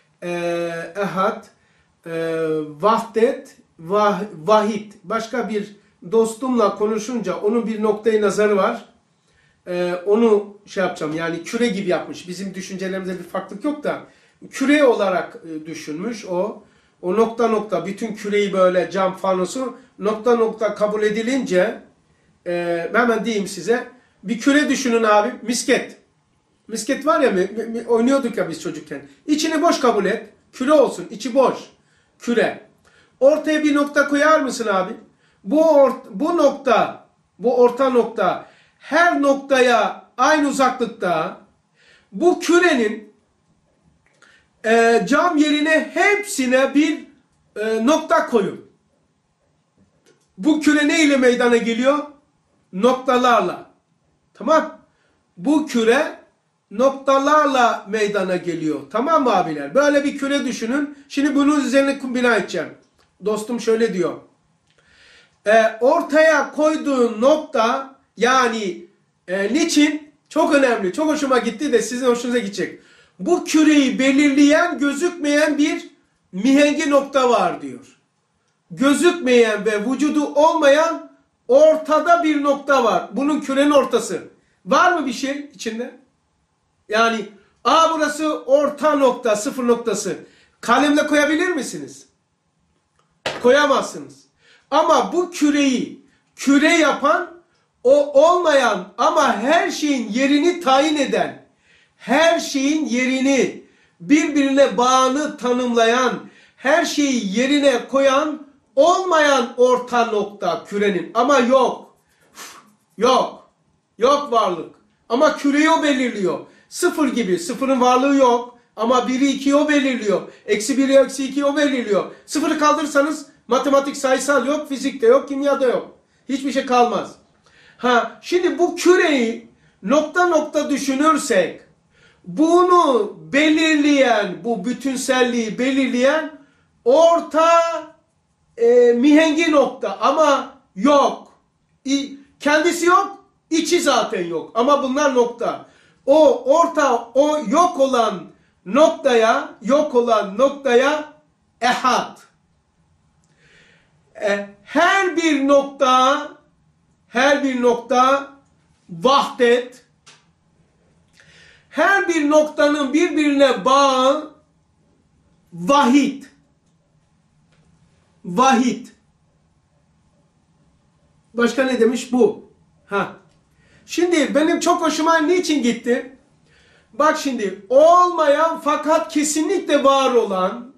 vahdet, vahid. Başka bir dostumla konuşunca onun bir noktayı nazarı var. Onu şey yapacağım. Yani küre gibi yapmış. Bizim düşüncelerimizde bir farklılık yok da küre olarak düşünmüş o. O nokta nokta bütün küreyi böyle cam fanosu nokta nokta kabul edilince hemen diyeyim size. Bir küre düşünün abi. Misket. Misket var ya oynuyorduk ya biz çocukken. İçini boş kabul et. Küre olsun. İçi boş. Küre. Ortaya bir nokta koyar mısın abi? Bu nokta, bu orta nokta her noktaya aynı uzaklıkta bu kürenin cam yerine hepsine bir nokta koyun. Bu küre ne ile meydana geliyor? Noktalarla. Tamam. Bu küre noktalarla meydana geliyor. Tamam mı abiler? Böyle bir küre düşünün. Şimdi bunun üzerine bina edeceğim. Dostum şöyle diyor. Ortaya koyduğun nokta yani niçin? Çok önemli. Çok hoşuma gitti de sizin hoşunuza gidecek. Bu küreyi belirleyen gözükmeyen bir mihengi nokta var diyor. Gözükmeyen ve vücudu olmayan ortada bir nokta var. Bunun kürenin ortası. Var mı bir şey içinde? Yani burası orta nokta, sıfır noktası. Kalemle koyabilir misiniz? Koyamazsınız. Ama bu küreyi küre yapan o olmayan ama her şeyin yerini tayin eden, her şeyin yerini birbirine bağını tanımlayan, her şeyi yerine koyan olmayan orta nokta kürenin. Ama yok. Yok. Yok varlık. Ama küreyi o belirliyor. Sıfır gibi. Sıfırın varlığı yok. Ama 1'i 2'yi o belirliyor. Eksi 1'i eksi 2'yi o belirliyor. Sıfırı kaldırırsanız matematik sayısal yok, fizikte yok, kimyada yok. Hiçbir şey kalmaz. Şimdi bu küreyi nokta nokta düşünürsek bunu belirleyen, bu bütünselliği belirleyen orta mihengi nokta ama yok. Kendisi yok, içi zaten yok. Ama bunlar nokta. O yok olan noktaya ehad. Her bir nokta vahdet. Her bir noktanın birbirine bağı vahid. Vahid. Başka ne demiş bu? Şimdi benim çok hoşuma niçin gitti? Bak şimdi olmayan fakat kesinlikle var olan,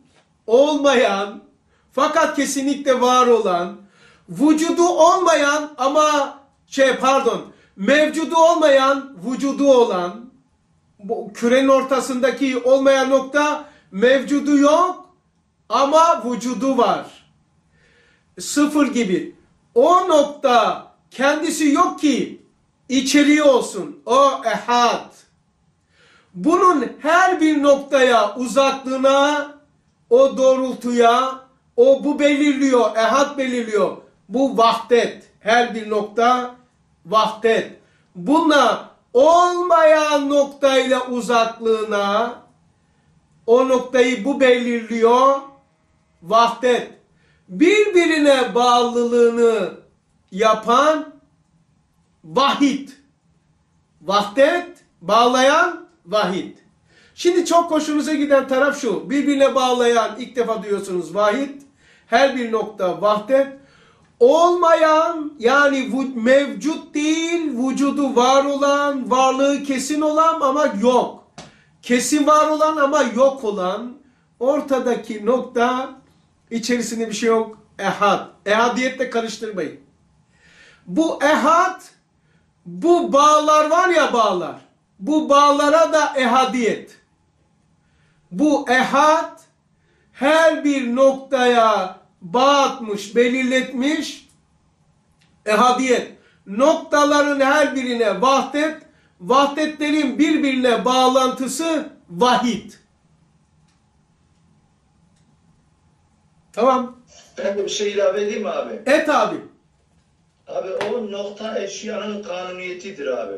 vücudu olmayan ama mevcudu olmayan, vücudu olan, bu kürenin ortasındaki olmayan nokta mevcudu yok ama vücudu var. Sıfır gibi. O nokta kendisi yok ki içeriği olsun. O ehad. Bunun her bir noktaya, uzaklığına, o doğrultuya, bu belirliyor, ehad belirliyor. Bu vahdet. Her bir nokta vahdet. Buna olmayan noktayla uzaklığına, o noktayı bu belirliyor, vahdet. Birbirine bağlılığını yapan vahid. Vahdet, bağlayan vahid. Şimdi çok hoşunuza giden taraf şu. Birbirine bağlayan, ilk defa duyuyorsunuz vahid. Her bir nokta vahdet. Olmayan yani mevcut değil, vücudu var olan, varlığı kesin olan ama yok. Kesin var olan ama yok olan ortadaki nokta içerisinde bir şey yok. Ehad. Ehadiyetle karıştırmayın. Bu ehad, bu bağlar var ya bağlar. Bu bağlara da ehadiyet. Bu ehad her bir noktaya bağ atmış, belirletmiş ehadiyet. Noktaların her birine vahdet, vahdetlerin birbirine bağlantısı vahid. Tamam. Ben de bir şey ilave edeyim mi abi? Et abi. Abi o nokta eşyanın kanuniyetidir abi.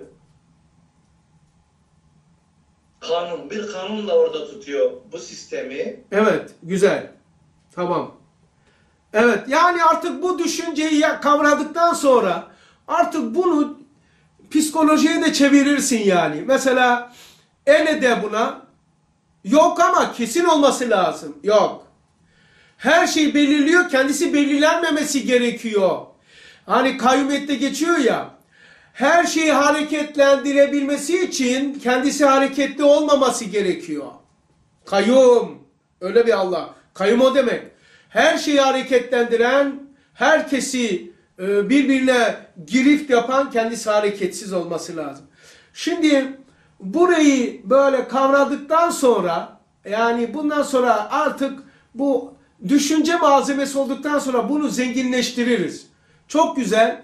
Kanun, bir kanunla orada tutuyor bu sistemi. Evet, güzel. Tamam. Evet, yani artık bu düşünceyi kavradıktan sonra artık bunu psikolojiye de çevirirsin yani. Mesela ele de buna yok ama kesin olması lazım. Yok. Her şey belirliyor, kendisi belirlenmemesi gerekiyor. Hani kayyumiyette geçiyor ya. Her şeyi hareketlendirebilmesi için kendisi hareketli olmaması gerekiyor. Kayyum. Öyle bir Allah. Kayyum o demek. Her şeyi hareketlendiren, herkesi birbirine girift yapan kendisi hareketsiz olması lazım. Şimdi burayı böyle kavradıktan sonra yani bundan sonra artık bu düşünce malzemesi olduktan sonra bunu zenginleştiririz. Çok güzel.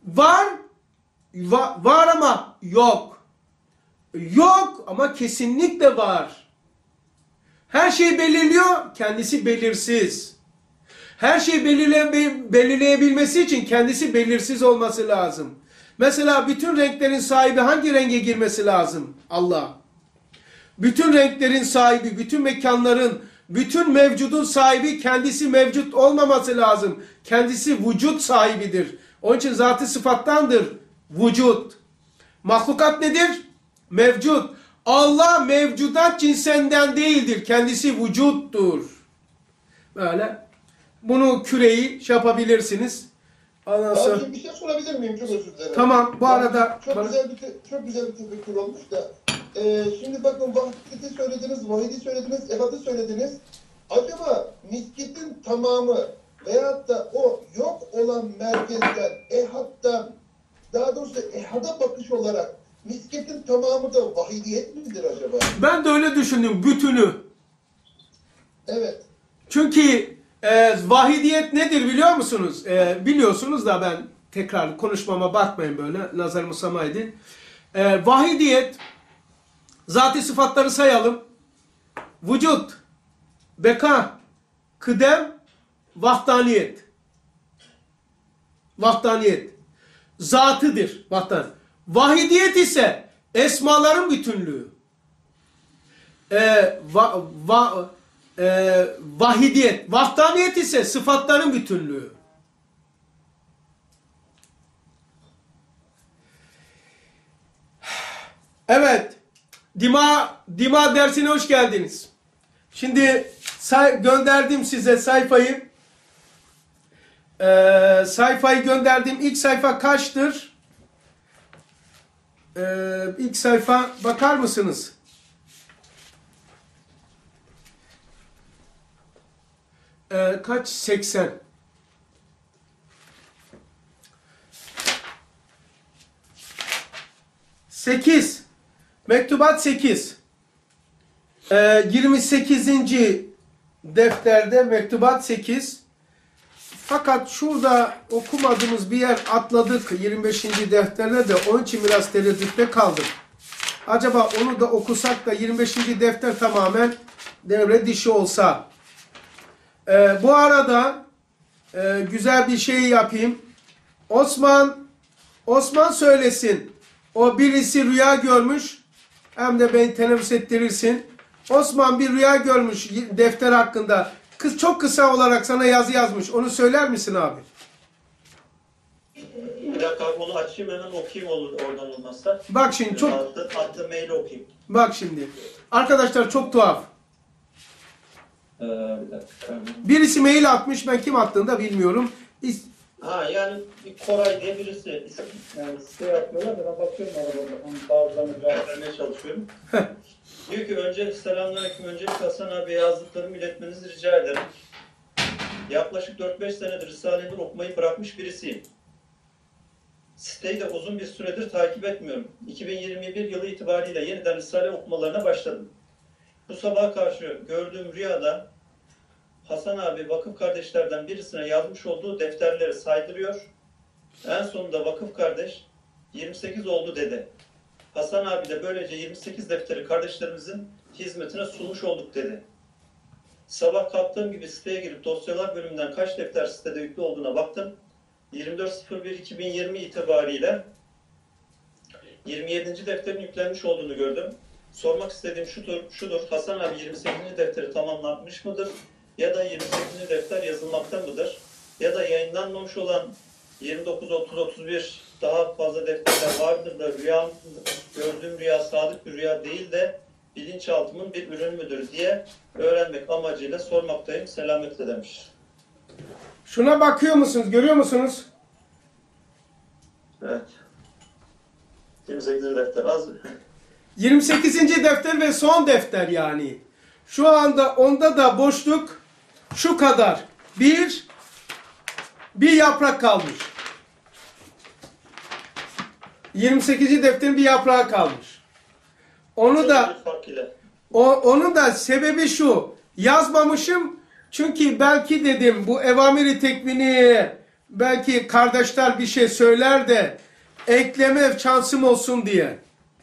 Var ama yok. Yok ama kesinlikle var. Her şeyi belirliyor, kendisi belirsiz. Her şeyi belirleyebilmesi için kendisi belirsiz olması lazım. Mesela bütün renklerin sahibi hangi renge girmesi lazım? Allah. Bütün renklerin sahibi, bütün mekanların, bütün mevcudun sahibi kendisi mevcut olmaması lazım. Kendisi vücut sahibidir. Onun için zat-ı sıfattandır. Vücut. Mahlukat nedir? Mevcut. Allah mevcudat cinsinden değildir. Kendisi vücuttur. Böyle. Bunu küreyi yapabilirsiniz. Ondan sonra... Abi bir şey sorabilir miyim? Çok özür dilerim. Tamam bu arada... Çok güzel bir tefekkür olmuş da. Şimdi bakın vahdeti söylediniz, vahidi söylediniz, ehadı söylediniz. Acaba misketin tamamı veyahut da o yok olan merkezden, ehaddan, daha doğrusu ehada bakış olarak misketin tamamı da vahidiyet midir acaba? Ben de öyle düşündüm. Bütünü. Evet. Çünkü vahidiyet nedir biliyor musunuz? Biliyorsunuz da ben tekrar konuşmama bakmayın böyle. Nazar musama edin. Vahidiyet zat-ı sıfatları sayalım. Vücut, beka, kıdem, vahdaniyet. Vahdaniyet. Zatıdır. Vahidiyet ise esmaların bütünlüğü. Vahidiyet. Vahdaniyet ise sıfatların bütünlüğü. Evet. Dima dersine hoş geldiniz. Şimdi gönderdim size sayfayı. Sayfayı gönderdim. İlk sayfa kaçtır? İlk sayfa bakar mısınız? Kaç? 80. Mektubat 8. 28. defterde mektubat 8. Fakat şurada okumadığımız bir yer atladık 25. defterde de onun için biraz tereddütte kaldım. Acaba onu da okusak da 25. defter tamamen devre dışı olsa. Bu arada güzel bir şey yapayım. Osman söylesin. O birisi rüya görmüş. Hem de beni teneffüs ettirirsin. Osman bir rüya görmüş defter hakkında. Kız çok kısa olarak sana yazı yazmış. Onu söyler misin abi? Bir dakika onu açayım hemen okuyayım olur oradan olmazsa. Bak şimdi çok... Attığım maili okuyayım. Bak şimdi. Arkadaşlar çok tuhaf. Bir dakika. Birisi mail atmış. Ben kim attığını da bilmiyorum. Yani bir Koray diye birisi. Yani site yapıyorlar da ben bakıyorum arada. Onun bazılarını cevap vermeye çalışıyorum. Diyor ki önce selamünaleyküm. Öncelikle Hasan abi yazdıklarımı iletmenizi rica ederim. Yaklaşık 4-5 senedir Risale-i Nur okumayı bırakmış birisiyim. Siteyi de uzun bir süredir takip etmiyorum. 2021 yılı itibariyle yeniden Risale okumalarına başladım. Bu sabaha karşı gördüğüm rüyada Hasan abi vakıf kardeşlerden birisine yazmış olduğu defterleri saydırıyor. En sonunda vakıf kardeş 28 oldu dedi. Hasan abi de böylece 28 defteri kardeşlerimizin hizmetine sunmuş olduk dedi. Sabah kalktığım gibi siteye girip dosyalar bölümünden kaç defter sitede yüklü olduğuna baktım. 24.01.2020 itibariyle 27. defterin yüklenmiş olduğunu gördüm. Sormak istediğim şudur. Hasan abi 28. defteri tamamlanmış mıdır? Ya da 28. defter yazılmakta mıdır? Ya da yayınlanmamış olan 29, 30, 31 daha fazla defterler vardır da gördüğüm rüya sadık bir rüya değil de bilinçaltımın bir ürünü müdür diye öğrenmek amacıyla sormaktayım. Selametle demiş. Şuna bakıyor musunuz? Görüyor musunuz? Evet. 28. defter az. 28. defter ve son defter yani. Şu anda onda da boşluk şu kadar. Bir yaprak kalmış. 28. defterin bir yaprağı kalmış. Onun da sebebi şu. Yazmamışım çünkü belki dedim bu evamiri tekvini belki kardeşler bir şey söyler de ekleme şansım olsun diye.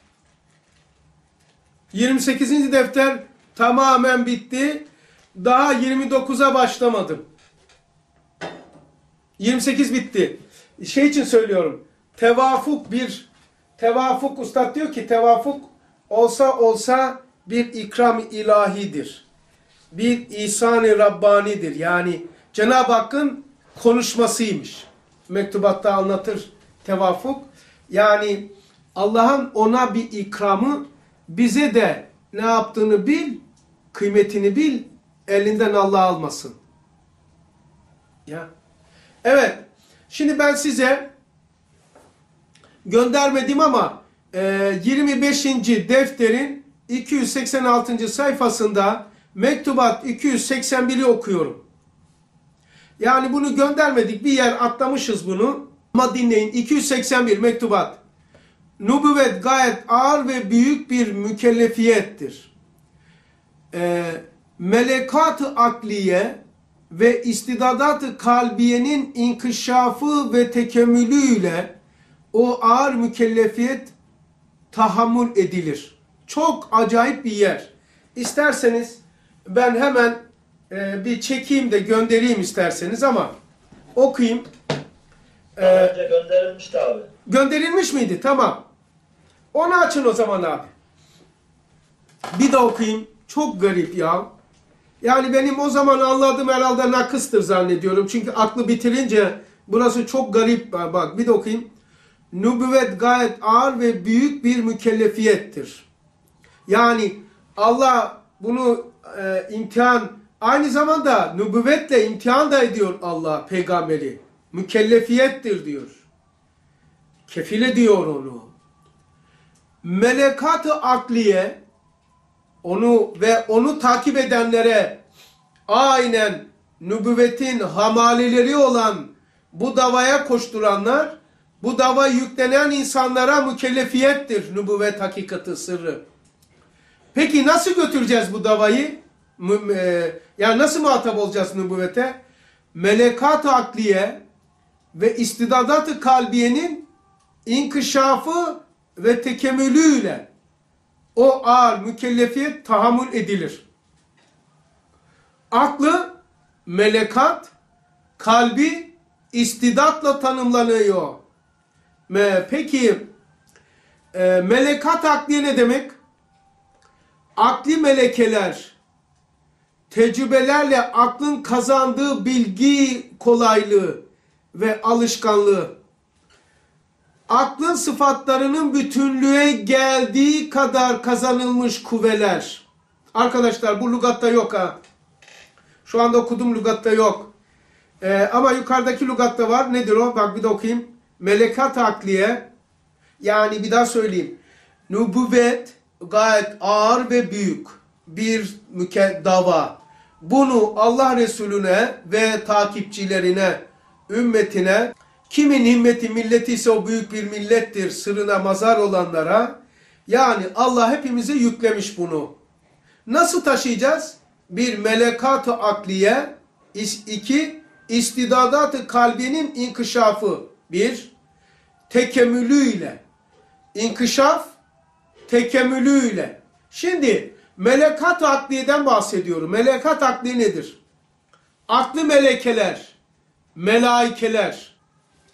28. defter tamamen bitti. Daha 29'a başlamadım. 28 bitti. Şey için söylüyorum. Tevafuk Ustad diyor ki tevafuk olsa bir ikram ilahidir. Bir ihsan-ı Rabbani'dir. Yani Cenab-ı Hakk'ın konuşmasıymış. Mektubatta anlatır tevafuk. Yani Allah'ın ona bir ikramı, bize de ne yaptığını bil, kıymetini bil, elinden Allah almasın. Ya. Evet. Şimdi ben size göndermedim ama 25. defterin 286. sayfasında mektubat 281'i okuyorum. Yani bunu göndermedik. Bir yer atlamışız bunu. Ama dinleyin. 281 mektubat. Nübüvvet gayet ağır ve büyük bir mükellefiyettir. Melekat-ı akliye ve istidadat-ı kalbiyenin inkişafı ve tekemmülüyle o ağır mükellefiyet tahammül edilir. Çok acayip bir yer. İsterseniz ben hemen bir çekeyim de göndereyim isterseniz ama okuyayım. Önce gönderilmişti abi. Gönderilmiş miydi? Tamam. Onu açın o zaman abi. Bir de okuyayım. Çok garip ya. Yani benim o zaman anladığım herhalde nakıstır zannediyorum. Çünkü aklı bitirince burası çok garip. Bak bir de okuyayım. Nübüvvet gayet ağır ve büyük bir mükellefiyettir. Yani Allah bunu imtihan, aynı zamanda nübüvvetle imtihan da ediyor Allah peygamberi. Mükellefiyettir diyor. Kefil ediyor onu. Melekat-ı akliye onu takip edenlere aynen nübüvvetin hamaleleri olan bu davaya koşturanlar, bu dava yüklenen insanlara mükellefiyettir nübüvvet hakikati sırrı. Peki nasıl götüreceğiz bu davayı? Yani nasıl muhatap olacağız nübüvvete? Melekat-ı akliye ve istidadat-ı kalbiyenin inkişafı ve tekemmülüyle o ağır mükellefiyet tahammül edilir. Aklı, melekat, kalbi istidatla tanımlanıyor. Peki melekat akliye ne demek? Akli melekeler, tecrübelerle aklın kazandığı bilgi kolaylığı ve alışkanlığı, aklın sıfatlarının bütünlüğe geldiği kadar kazanılmış kuvveler. Arkadaşlar bu lügatta yok ha. Şu anda okuduğum lügatta yok. Ama yukarıdaki lügatta var. Nedir o? Bak bir de okuyayım. Melekat akliye, yani bir daha söyleyeyim. Nübüvvet gayet ağır ve büyük bir dava. Bunu Allah Resulüne ve takipçilerine, ümmetine, kimin himmeti milleti ise o büyük bir millettir sırrına mazhar olanlara, yani Allah hepimize yüklemiş bunu. Nasıl taşıyacağız? Bir melekat-ı akliye, iki istidadat-ı kalbinin inkişafı, bir tekemmülüyle, inkişaf tekemmülüyle. Şimdi melekat-ı akliyeden bahsediyorum. Melekat akli nedir? Aklı melekeler, melaikeler,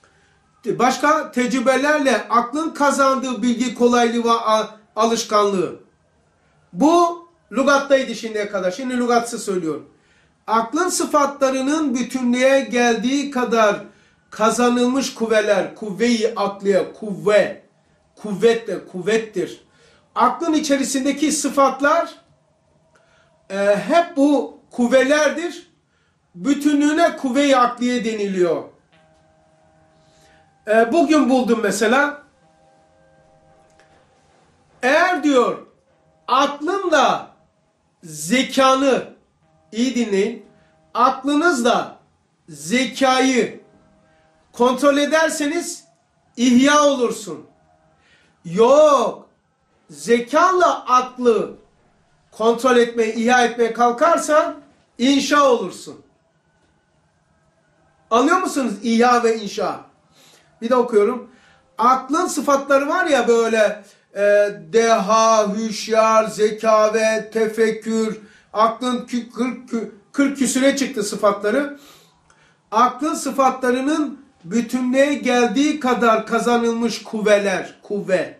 Başka tecrübelerle aklın kazandığı bilgi kolaylığı ve alışkanlığı. Bu lügattaydı şimdiye kadar. Şimdi lügatsız söylüyorum. Aklın sıfatlarının bütünlüğe geldiği kadar kazanılmış kuvveler, kuvve-i akliye, kuvve, kuvvetle, kuvvettir. Aklın içerisindeki sıfatlar hep bu kuvvelerdir. Bütünlüğüne kuvve-i akliye deniliyor. Bugün buldum mesela. Eğer diyor aklınla zekanı, iyi dinleyin, aklınızla zekayı kontrol ederseniz ihya olursun. Yok, zekanla aklı kontrol etmeye, ihya etmeye kalkarsan inşa olursun. Anlıyor musunuz? İhya ve inşa. Bir de okuyorum. Aklın sıfatları var ya böyle deha, hüşyar, zekavet, tefekkür. Aklın 40 küsüre çıktı sıfatları. Aklın sıfatlarının bütünlüğe geldiği kadar kazanılmış kuvveler, kuvve.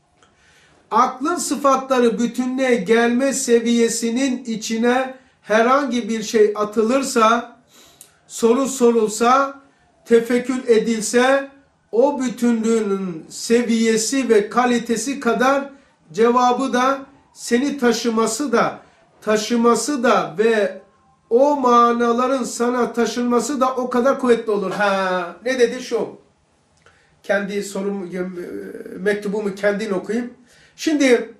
Aklın sıfatları bütünlüğe gelme seviyesinin içine herhangi bir şey atılırsa, soru sorulsa, tefekkür edilse, o bütünlüğünün seviyesi ve kalitesi kadar cevabı da seni taşıması da ve o manaların sana taşınması da o kadar kuvvetli olur. Ne dedi şu? Kendi sorumu, mektubumu kendin okuyayım. Şimdi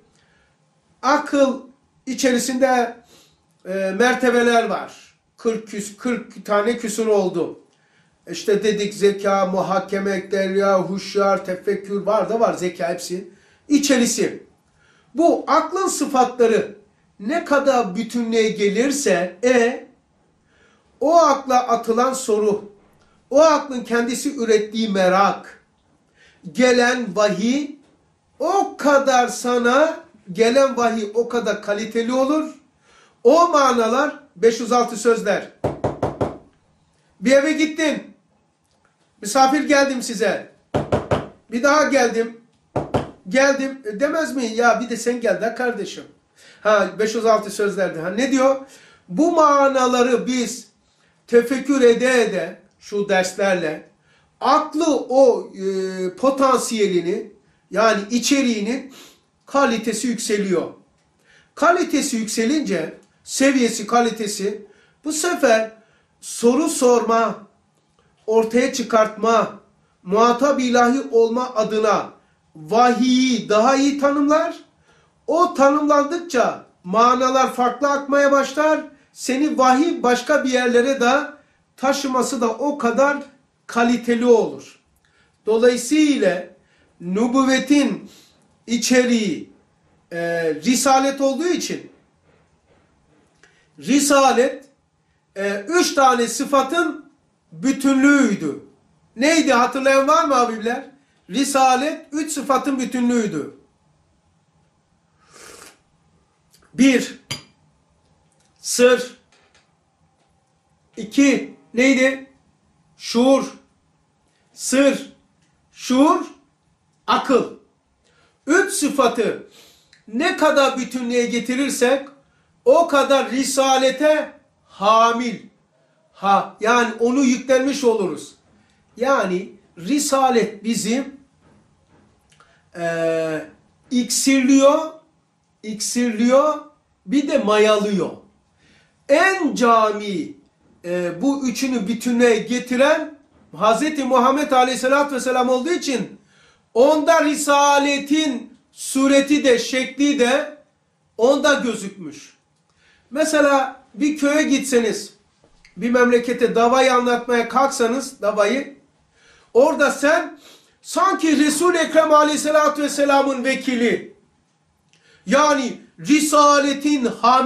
akıl içerisinde mertebeler var. 40 tane küsur oldu. İşte dedik zeka, muhakeme, derya, huşyar, tefekkür var zeka hepsi. İçerisi. Bu aklın sıfatları ne kadar bütünlüğe gelirse o akla atılan soru, o aklın kendisi ürettiği merak, gelen vahiy o kadar sana gelen vahiy o kadar kaliteli olur. O manalar 506 sözler. Bir eve gittim. Misafir geldim size. Bir daha geldim. Demez mi? Ya bir de sen gel de kardeşim. 506 sözlerdi. Ne diyor? Bu manaları biz tefekkür ede şu derslerle aklı o potansiyelini yani içeriğinin kalitesi yükseliyor. Kalitesi yükselince seviyesi, kalitesi bu sefer soru sorma, ortaya çıkartma, muhatap ilahi olma adına vahiyi daha iyi tanımlar. O tanımlandıkça manalar farklı akmaya başlar. Seni vahiy başka bir yerlere de taşıması da o kadar kaliteli olur. Dolayısıyla nübüvvetin içeriği risalet olduğu için risalet 3 tane sıfatın bütünlüğüydü. Neydi hatırlayan var mı abiler? Risalet 3 sıfatın bütünlüğüydü. 1. Sır. 2. Neydi? Şuur. Sır. Şuur. Akıl. 3 sıfatı ne kadar bütünlüğe getirirsek o kadar risalete hamil. Yani onu yüklenmiş oluruz. Yani risalet bizim iksirliyor bir de mayalıyor. En cami bu üçünü bütüne getiren Hz. Muhammed Aleyhisselatü Vesselam olduğu için onda risaletin sureti de şekli de onda gözükmüş. Mesela bir köye gitseniz, bir memlekete davayı anlatmaya kalksanız orada sen sanki Resul-i Ekrem Aleyhisselatü Vesselam'ın vekili, yani risaletin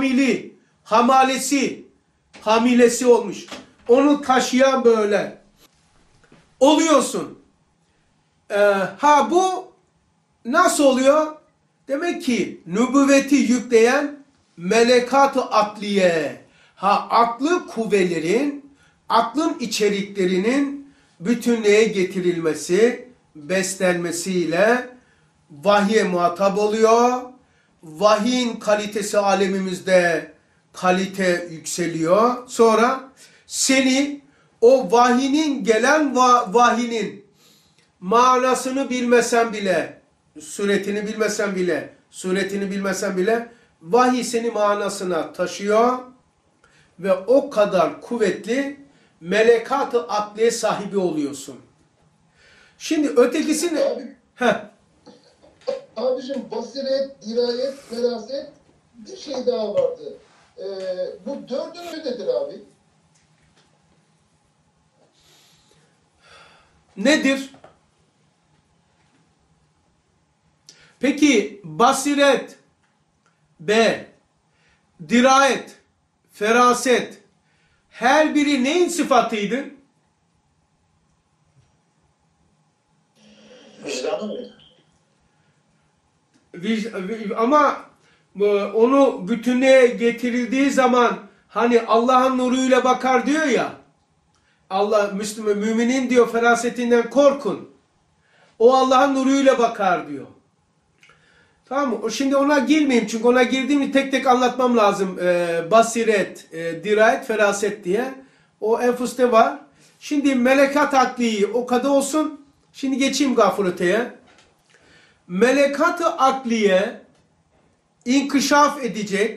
hamilesi olmuş. Onu taşıyan böyle oluyorsun. Bu nasıl oluyor? Demek ki nübüvveti yükleyen melekat-ı akliye. Aklı kuvvelerin, aklın içeriklerinin bütünlüğe getirilmesi, beslenmesiyle vahye muhatap oluyor. Vahyin kalitesi alemimizde kalite yükseliyor. Sonra seni o vahyinin gelen vahyinin manasını bilmesen bile, suretini bilmesen bile vahiy seni manasına taşıyor ve o kadar kuvvetli melekat-ı akliye sahibi oluyorsun. Şimdi ötekisini... Abi, Heh. abicim basiret, dirayet, feraset bir şey daha vardı. Bu dördüncü nedir abi? Nedir? Peki basiret, dirayet, feraset her biri neyin sıfatıydı? Vicdanı mıydı? Ama onu bütünlüğe getirildiği zaman hani Allah'ın nuruyla bakar diyor ya, Allah Müslüman müminin diyor ferasetinden korkun. O Allah'ın nuruyla bakar diyor. Tamam mı? Şimdi ona girmeyeyim çünkü ona girdiğimde tek tek anlatmam lazım. Basiret, dirayet, feraset diye. O enfuste var. Şimdi melekat akliyi o kadar olsun. Şimdi geçeyim Gafur öteye. Melekat-ı akliye inkişaf edecek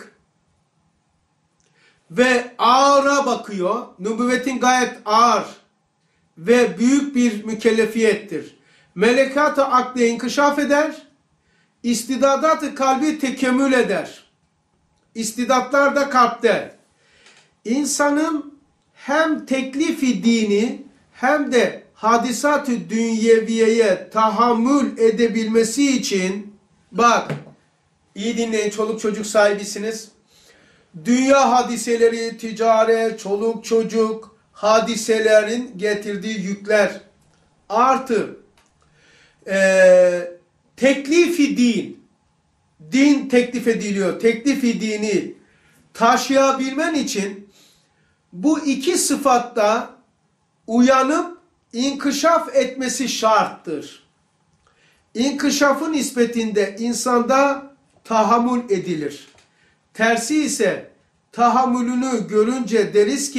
ve ağıra bakıyor. Nübüvvetin gayet ağır ve büyük bir mükellefiyettir. Melekat-ı akliye inkişaf eder. İstidadat-ı kalbi tekemmül eder. İstidatlar da kalpte. İnsanın hem teklifi dini hem de hadisat-ı dünyeviyeye tahammül edebilmesi için, bak iyi dinleyin, çoluk çocuk sahibisiniz. Dünya hadiseleri, ticaret, çoluk çocuk hadiselerin getirdiği yükler artı teklifi din teklif ediliyor. Teklifi dini taşıyabilmen için bu iki sıfatta uyanıp inkişaf etmesi şarttır. İnkişafın nispetinde insanda tahammül edilir. Tersi ise tahammülünü görünce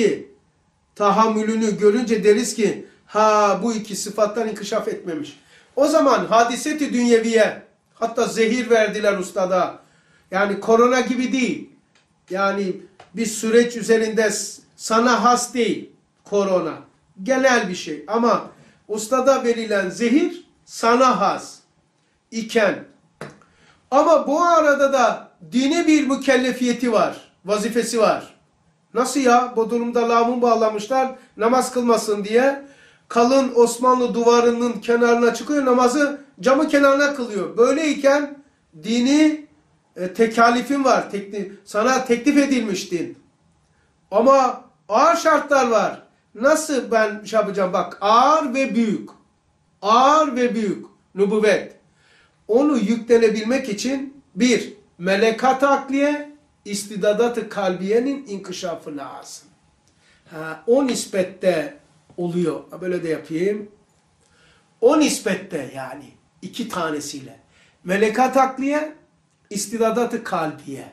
deriz ki ha bu iki sıfattan inkişaf etmemiş. O zaman hadiseti dünyeviye, hatta zehir verdiler ustada. Yani korona gibi değil. Yani bir süreç üzerinde sana has değil korona. Genel bir şey ama ustada verilen zehir sana has iken. Ama bu arada da dini bir mükellefiyeti var, vazifesi var. Nasıl ya? Bu durumda lağımı bağlamışlar namaz kılmasın diye. Kalın Osmanlı duvarının kenarına çıkıyor, namazı camı kenarına kılıyor. Böyleyken dini tekalifin var. Sana teklif edilmiş din. Ama ağır şartlar var. Nasıl ben şey yapacağım? Bak ağır ve büyük. Ağır ve büyük. Nübüvvet. Onu yüklenebilmek için bir, melekat-ı akliye, istidadat-ı kalbiyenin inkişafı lazım. O nispette oluyor. Böyle de yapayım. O nispette yani iki tanesiyle. Melekat akliye, istidadat-ı kalbiye.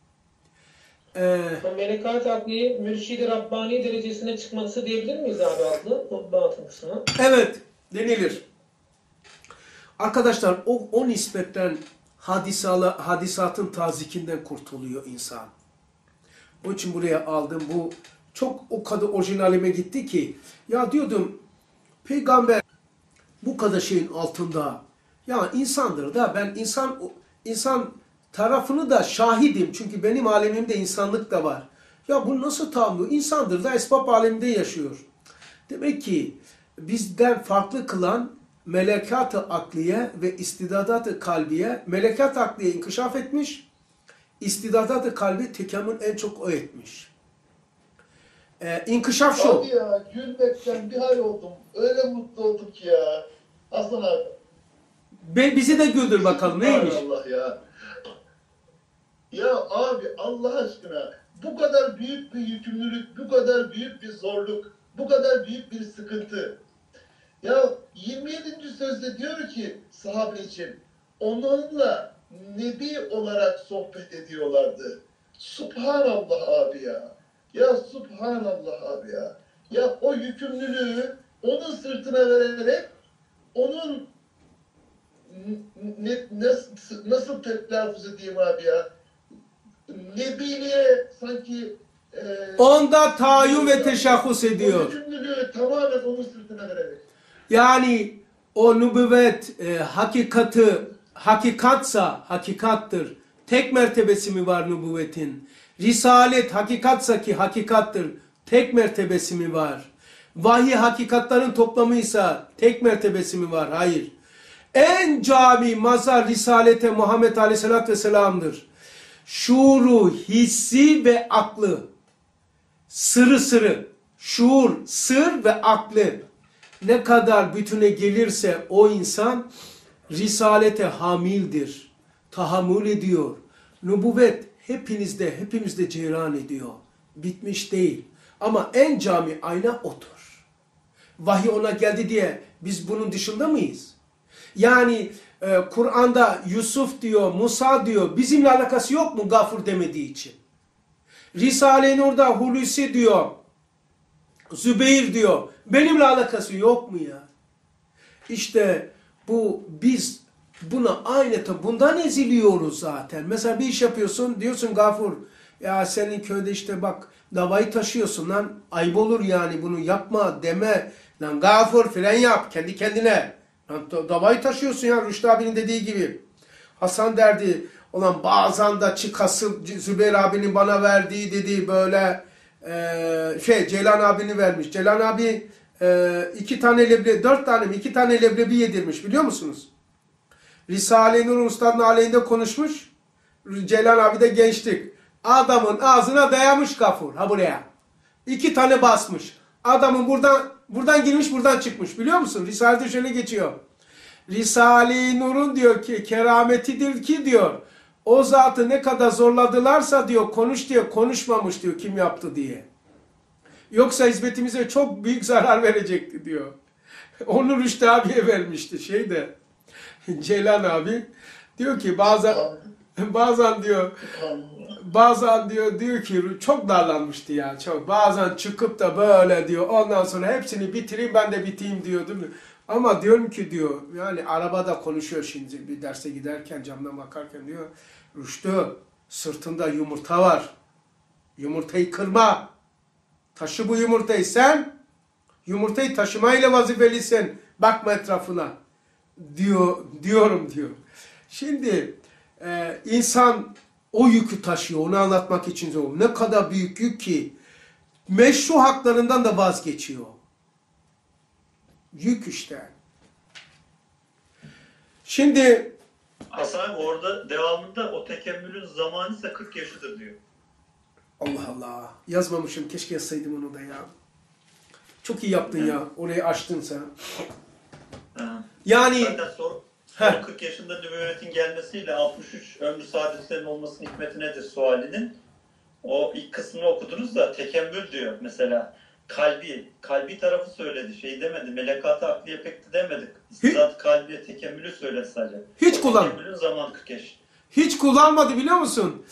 Melekat akli, mürşid-i Rabbani derecesine çıkması diyebilir miyiz abi adlı? O batın kısmına. Evet, denilir. Arkadaşlar o nispetten hadisatın tazikinden kurtuluyor insan. Onun için buraya aldım. Bu çok o kadar orijinalime gitti ki ya diyordum peygamber bu kadar şeyin altında ya insandır da ben insan tarafını da şahidim. Çünkü benim alemimde insanlık da var. Ya bu nasıl tahammül? İnsandır da esbab aleminde yaşıyor. Demek ki bizden farklı kılan melekat-ı akliye ve istidadat-ı kalbiye. Melekat-ı akliye inkişaf etmiş. İstidadat-ı kalbi tekamül en çok o etmiş. İnkişaf şu. Abi ya gülmekten bir hal oldum. Öyle mutlu olduk ya. Aslan abi. Bizi de güldür bakalım neymiş? Allah ya. Ya abi Allah aşkına bu kadar büyük bir yükümlülük, bu kadar büyük bir zorluk, bu kadar büyük bir sıkıntı. Ya 27. sözde diyor ki sahabe için onunla nebi olarak sohbet ediyorlardı. Subhanallah abi ya. Ya subhanallah abi ya. Ya o yükümlülüğü onun sırtına vererek onun nasıl telaffuz edeyim abi ya? Nebiliğe sanki Onda tayin ve teşahhus o ediyor. yükümlülüğü tamamen onun sırtına vererek. Yani o nübüvvet hakikatsa hakikattır. Tek mertebesi mi var nübüvvetin? Risalet hakikatsa ki hakikattır. Tek mertebesi mi var? Vahiy hakikatların toplamıysa tek mertebesi mi var? Hayır. En cami mazhar risalete Muhammed Aleyhisselatü Vesselam'dır. Şuuru, hissi ve aklı. Sırı. Şuur, sır ve aklı. Ne kadar bütüne gelirse o insan risalete hamildir. Tahammül ediyor. Nübüvvet hepimizde cereyan ediyor. Bitmiş değil. Ama en cami ayna odur. Vahiy ona geldi diye biz bunun dışında mıyız? Yani Kur'an'da Yusuf diyor, Musa diyor. Bizimle alakası yok mu Gafur demediği için? Risale-i Nur'da Hulusi diyor. Zübeyir diyor. Benimle alakası yok mu ya? İşte biz buna aynı bundan eziliyoruz zaten. Mesela bir iş yapıyorsun diyorsun Gafur ya senin köyde işte bak davayı taşıyorsun lan ayıp olur yani bunu yapma deme. Lan Gafur fren yap kendi kendine. Lan davayı taşıyorsun ya Rüştü abinin dediği gibi. Hasan derdi olan bazen de çıkası Zübeyir abinin bana verdiği dediği böyle Ceylan abini vermiş. Ceylan abi 2 tane leblebi, 4 tane mi 2 tane leblebi yedirmiş biliyor musunuz? Risale-i Nur Ustad'ın aleyhinde konuşmuş. Ceylan abi de gençlik. Adamın ağzına dayamış Gafur. Ha buraya. 2 tane basmış. Adamın buradan girmiş buradan çıkmış biliyor musun? Risale'de şöyle geçiyor. Risale-i Nur'un diyor ki kerametidir ki diyor. O zatı ne kadar zorladılarsa diyor konuş diye konuşmamış diyor kim yaptı diye. Yoksa hizmetimize çok büyük zarar verecekti diyor. Onu Rüştü abiye vermişti Ceylan abi. Diyor ki bazen diyor ki çok darlanmıştı ya çok. Bazen çıkıp da böyle diyor ondan sonra hepsini bitireyim ben de biteyim diyor değil mi? Ama diyorum ki diyor yani arabada konuşuyor şimdi bir derse giderken camdan bakarken diyor Rüştü sırtında yumurta var. Yumurtayı kırma. Taşı bu yumurtayı sen. Yumurtayı taşımayla vazifelisin. Bakma etrafına. Diyorum. Şimdi insan o yükü taşıyor. Onu anlatmak için zor. Ne kadar büyük yük ki meşru haklarından da vazgeçiyor. Yük işte. Şimdi Hasan abi orada devamında o tekemmülün zamanı ise 40 yaşıdır diyor. Allah Allah. Yazmamışım. Keşke yazsaydım onu da ya. Çok iyi yaptın ya. Orayı açtın sen. Ha. Yani Zaten sonra 40 yaşında nübüvvetin gelmesiyle 63 ömrü saadetlerin olmasının hikmeti nedir sualinin? O ilk kısmını okudunuz da tekemmül diyor mesela. Kalbi tarafı söyledi. Şey demedi. Melekat-ı akliye pek de demedik. İstidat kalbiye tekemmülü söyledi sadece. Hiç Tekemmülün zamanı 40 yaş. Hiç kullanmadı biliyor musun?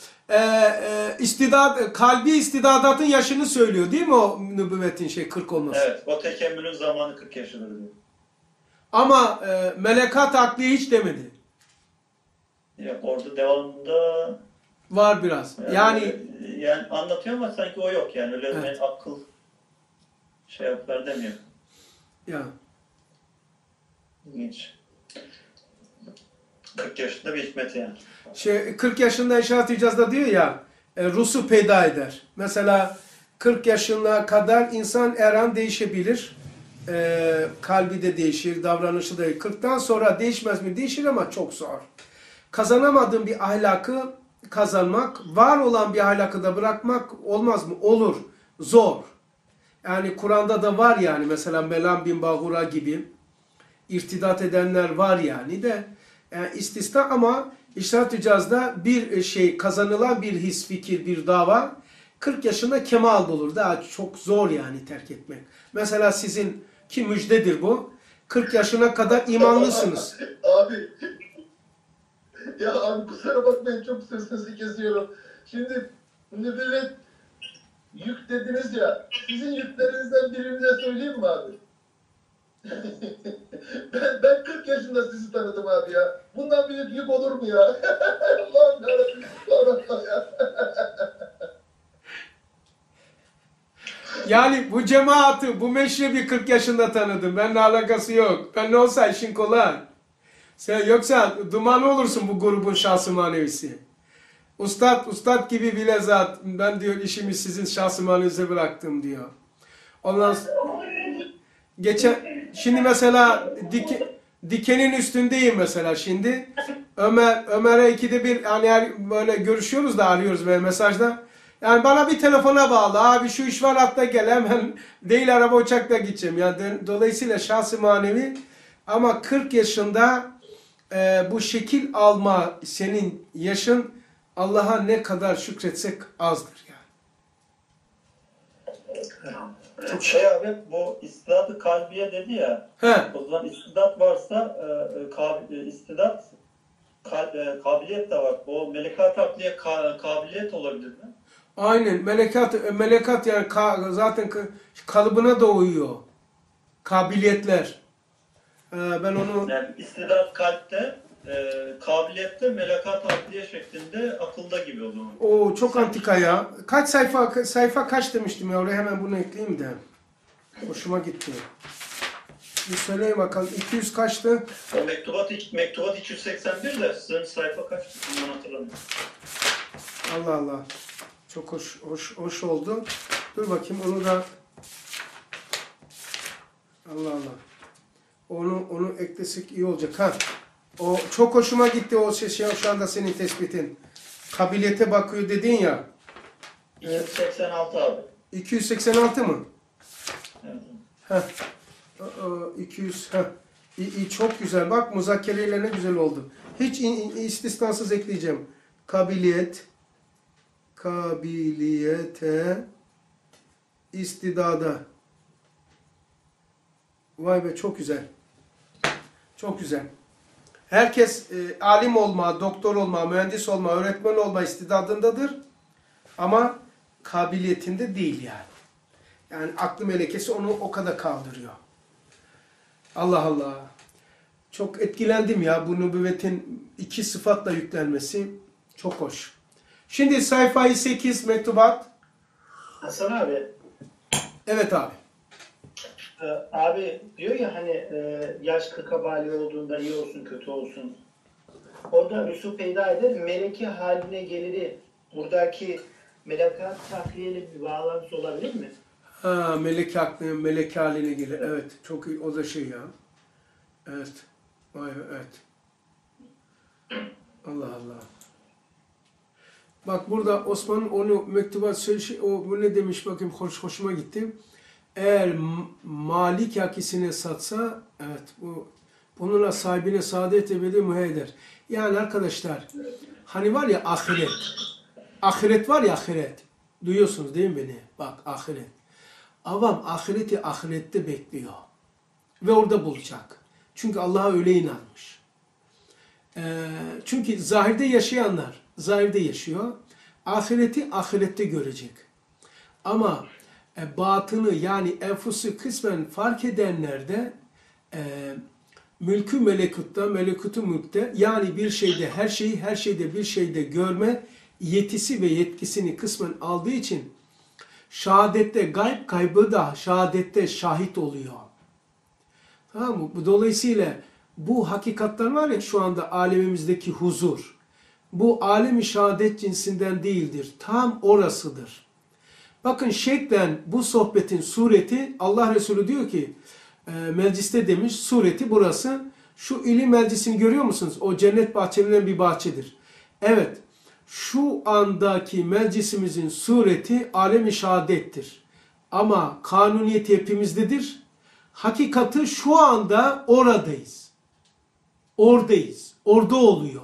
Kalbi istidadatın yaşını söylüyor değil mi o nübüvvetin 40 olması? Evet. O tekemmülün zamanı 40 yaşıdır diyor. Ama melekat akliye hiç demedi. Yok orada devamında Var biraz. Yani anlatıyor ama sanki o yok yani. Öyle evet. akıl şey yapar demiyor. Ya. İlginç. 40 yaşında bir hikmeti yani. 40 yaşında İşaret-i İcaz'da diyor ya rusu peyda eder. Mesela 40 yaşına kadar insan her an değişebilir. Kalbi de değişir, davranışı da değişir. 40'tan sonra değişmez mi? Değişir ama çok zor. Kazanamadığın bir ahlakı kazanmak, var olan bir ahlakı da bırakmak olmaz mı? Olur. Zor. Yani Kur'an'da da var yani mesela Melam bin Bağura gibi irtidat edenler var yani de yani istisna ama İşaret-i İcaz'da bir kazanılan bir his, fikir, bir dava 40 yaşında kemal olur. Daha çok zor yani terk etmek. Mesela sizin ki müjdedir bu. 40 yaşına kadar imanlısınız. Abi, ya abi kusura bakmayın çok sözünüzü kesiyorum. Şimdi millet yük dediniz ya, sizin yüklerinizden birini de söyleyeyim mi abi? ben 40 yaşında sizi tanıdım abi ya. Bundan büyük yük olur mu ya? Allah'ım yarabbim, subhanallah ya. Yani bu cemaati, bu meşrebi 40 yaşında tanıdım. Benimle alakası yok. Ben ne olsa işin kolay. Sen yoksa duman olursun bu grubun şahsı manevisi. Ustad gibi bile zat. Ben diyor işimi sizin şahsı manevinize bıraktım diyor. Ondan şimdi mesela dikenin üstündeyim mesela şimdi. Ömer'e ikide bir hani böyle görüşüyoruz da arıyoruz böyle mesajda. Yani bana bir telefona bağlı. Abi şu iş var hatta gel hemen değil araba uçakla gideceğim. Yani dolayısıyla şahsı manevi ama 40 yaşında bu şekil alma senin yaşın Allah'a ne kadar şükretsek azdır yani. Abi bu istidat kalbiye dedi ya. He. O zaman istidat varsa kabiliyet de var. O melekat akliye kabiliyet olabilir mi? Aynen melekat yani zaten kalıbına da uyuyor. Kabiliyetler. Ben onu Yani istidat kalpte, kabiliyette melekat akliye şeklinde akılda gibi o zaman. o çok antika ya. Kaç sayfa kaç demiştim ya oraya hemen bunu ekleyeyim de. Hoşuma gitti. Bir söyleyeyim bakalım 200 kaçtı? O mektubat 281 de sizin sayfa kaç? Bundan hatırlamıyorum. Allah Allah. Çok hoş oldu. Dur bakayım onu da Allah Allah. Onu eklesek iyi olacak ha. O çok hoşuma gitti o şey şu anda senin tespitin. Kabiliyete bakıyor dedin ya. 286 abi. 286 mı? Evet. Heh. 200 heh. İyi, çok güzel. Bak muzakereyle ne güzel oldu. Hiç istisnasız ekleyeceğim. Kabiliyete istidada. Vay be çok güzel. Çok güzel. Herkes alim olma, doktor olma, mühendis olma, öğretmen olma istidadındadır. Ama kabiliyetinde değil yani. Yani aklı melekesi onu o kadar kaldırıyor. Allah Allah. Çok etkilendim ya bu nübüvvetin 2 sıfatla yüklenmesi. Çok hoş. Şimdi sayfayı 8 mektubat. Hasan abi, Evet abi. abi diyor ya hani yaş 40'a bali olduğunda iyi olsun kötü olsun. Orada Yusuf peyda eder, meleki haline geliri. Buradaki melekat takviyeyle bir bağlantısı olabilir mi? Ha, melek haline gelir. Evet. Çok iyi. O da şey ya. Evet. Vay be, evet. Allah Allah. Bak burada Osman'ın onu mektubat bu ne demiş bakayım hoşuma gitti. Eğer malik yakisine satsa evet bununla sahibine saadet ebedi müheyder. Yani arkadaşlar hani var ya ahiret. Ahiret var ya ahiret. Duyuyorsunuz değil mi beni? Bak ahiret. Avam ahireti ahirette bekliyor. Ve orada bulacak. Çünkü Allah'a öyle inanmış. Çünkü zahirde yaşayanlar zahirde yaşıyor. Ahireti ahirette görecek. Ama batını yani enfusu kısmen fark edenler de mülkü melekutta, melekutu mülkte yani bir şeyde her şeyi her şeyde bir şeyde görme yetisi ve yetkisini kısmen aldığı için şehadette kaybı da şehadette şahit oluyor. Tamam mı? Dolayısıyla bu hakikatler var ya şu anda alemimizdeki huzur. Bu alem-i şehadet cinsinden değildir. Tam orasıdır. Bakın şeklen bu sohbetin sureti Allah Resulü diyor ki mecliste demiş sureti burası. Şu ilim meclisini görüyor musunuz? O cennet bahçelerinden bir bahçedir. Evet. Şu andaki meclisimizin sureti alem-i şehadettir. Ama kanuniyeti hepimizdedir. Hakikati şu anda oradayız. Oradayız. Orada oluyor.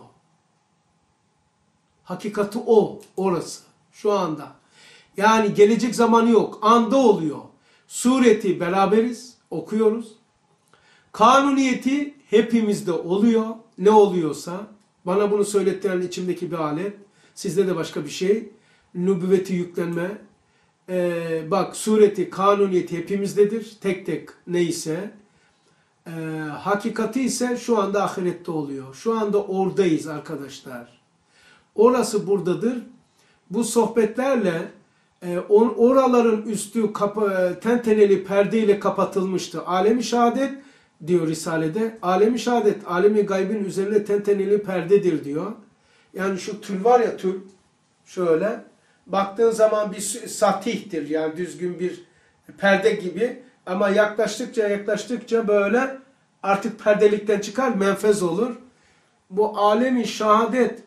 Hakikati orası. Şu anda. Yani gelecek zamanı yok. Anda oluyor. Sureti beraberiz. Okuyoruz. Kanuniyeti hepimizde oluyor. Ne oluyorsa. Bana bunu söylettiren içimdeki bir alet. Sizde de başka bir şey. Nübüvveti yüklenme. Bak sureti, kanuniyeti hepimizdedir. Tek tek neyse. Hakikati ise şu anda ahirette oluyor. Şu anda oradayız arkadaşlar. Orası buradadır. Bu sohbetlerle oraların üstü tenteneli perdeyle kapatılmıştı. Alemi şehadet diyor Risale'de. Alemi şehadet, alemi gaybin üzerine tenteneli perdedir diyor. Yani şu tül var ya, tül şöyle. Baktığın zaman bir satihtir, yani düzgün bir perde gibi. Ama yaklaştıkça böyle artık perdelikten çıkar, menfez olur. Bu alemi şehadet,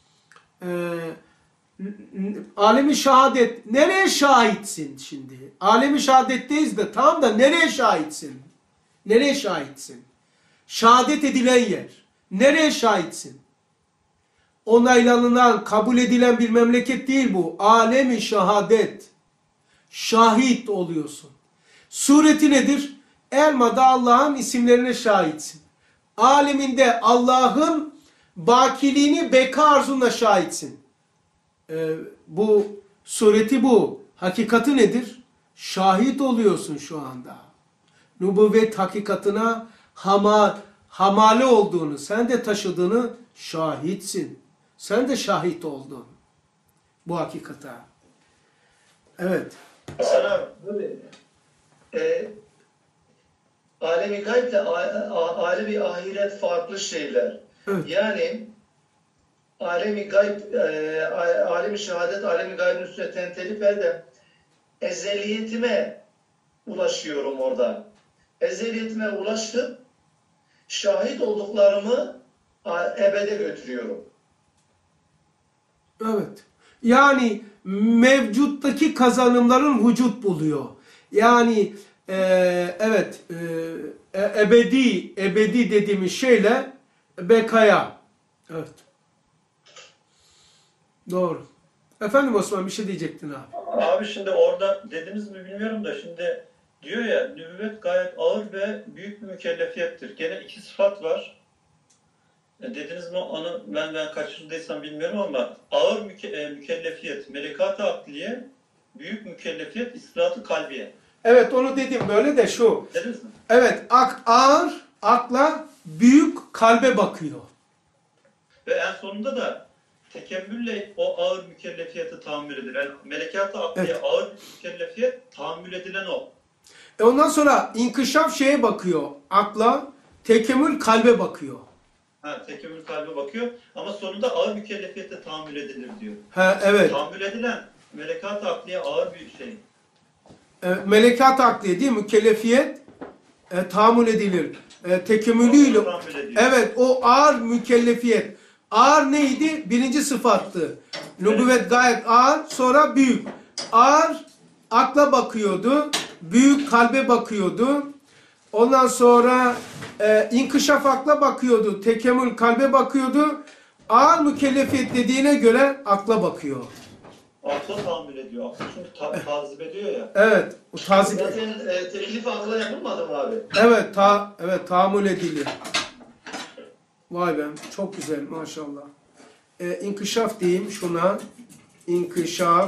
alemi şehadet, nereye şahitsin şimdi? Alemi şehadetteyiz de tamam da nereye şahitsin? Nereye şahitsin? Şehadet edilen yer. Nereye şahitsin? Onaylanılan, kabul edilen bir memleket değil bu. Alemi şehadet. Şahit oluyorsun. Sureti nedir? Elmada Allah'ın isimlerine şahitsin. Aleminde Allah'ın bakiliğini, beka arzuna şahitsin. Bu sureti bu. Hakikati nedir? Şahit oluyorsun şu anda. Nübüvvet hakikatına hamale olduğunu, sen de taşıdığını şahitsin. Sen de şahit oldun bu hakikata. Evet. Hasan abi, alemi gayb ile alemi ahiret farklı şeyler. Evet. Yani alemi gayb, alemi şehadet, alemi gaybin üstüne tenteli perde. Ezeliyetime ulaşıyorum orada. Ezeliyetime ulaştım. Şahit olduklarımı ebede götürüyorum. Evet. Yani mevcuttaki kazanımların vücut buluyor. Yani evet, ebedi dediğimiz şeyle bekaya. Evet. Doğru. Efendim Osman, bir şey diyecektin abi. Abi şimdi orada dediniz mi bilmiyorum da şimdi diyor ya nübüvvet gayet ağır ve büyük bir mükellefiyettir. Gene iki sıfat var. Dediniz mi onu ben kaçırdıysam bilmiyorum ama ağır mükellefiyet, melekat-ı akliye, büyük mükellefiyet, istirahat-ı kalbiye. Evet, onu dedim böyle de şu. Dediniz mi? Evet, ağır akla, büyük kalbe bakıyor. Ve en sonunda da tekemmülle o ağır mükellefiyeti tahammül edilir. Yani melekat-ı akliye Evet. ağır mükellefiyet tahammül edilen o. Ondan sonra inkişaf şeye bakıyor. Akla, tekemmül kalbe bakıyor. Tekemmül kalbe bakıyor ama sonunda ağır mükellefiyete tahammül edilir diyor. Evet. Tahammül edilen melekat-ı akliye ağır bir şey. Melekat akliye değil, mükellefiyet tahammül edilir. Tekemmülüyle. Tahammül ediyor. Evet, o ağır mükellefiyet. Ağır neydi? Birinci sıfattı. Nübüvvet gayet ağır, sonra büyük. Ağır akla bakıyordu. Büyük kalbe bakıyordu. Ondan sonra inkişaf akla bakıyordu. Tekemmül kalbe bakıyordu. Ağır mükellefiyet dediğine göre akla bakıyor. Akla tahammül ediyor. Aklı çünkü tazip ediyor ya. Evet. O tazip. Zaten teklif akla yapılmadı mı abi? Evet, tahammül edilir. Vay be, çok güzel maşallah. İnkişaf diyeyim şuna. İnkişaf.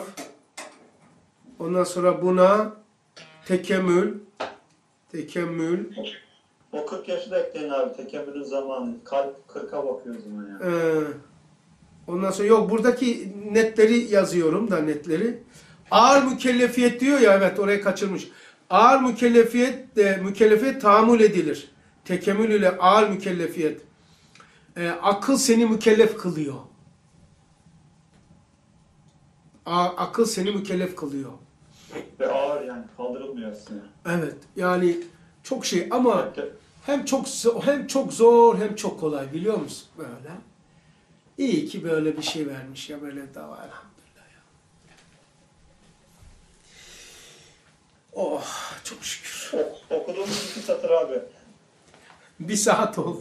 Ondan sonra buna tekemmül. Tekemmül. O 40 yaşı da ekleyin abi. Tekemmülün zamanı. Kalp 40'a bakıyor o zaman yani. Ondan sonra yok, buradaki netleri yazıyorum da netleri. Ağır mükellefiyet diyor ya, evet orayı kaçırmış. Ağır mükellefiyet tahammül edilir. Tekemmül ile ağır mükellefiyet. Akıl seni mükellef kılıyor. Akıl seni mükellef kılıyor. Ve ağır yani. Kaldırılmıyor aslında. Evet, yani çok şey ama hem çok zor hem çok kolay, biliyor musun böyle? İyi ki böyle bir şey vermiş ya, böyle dava, elhamdülillah ya. Oh, çok şükür. Okuduğumuz 2 satır abi. 1 saat oldu.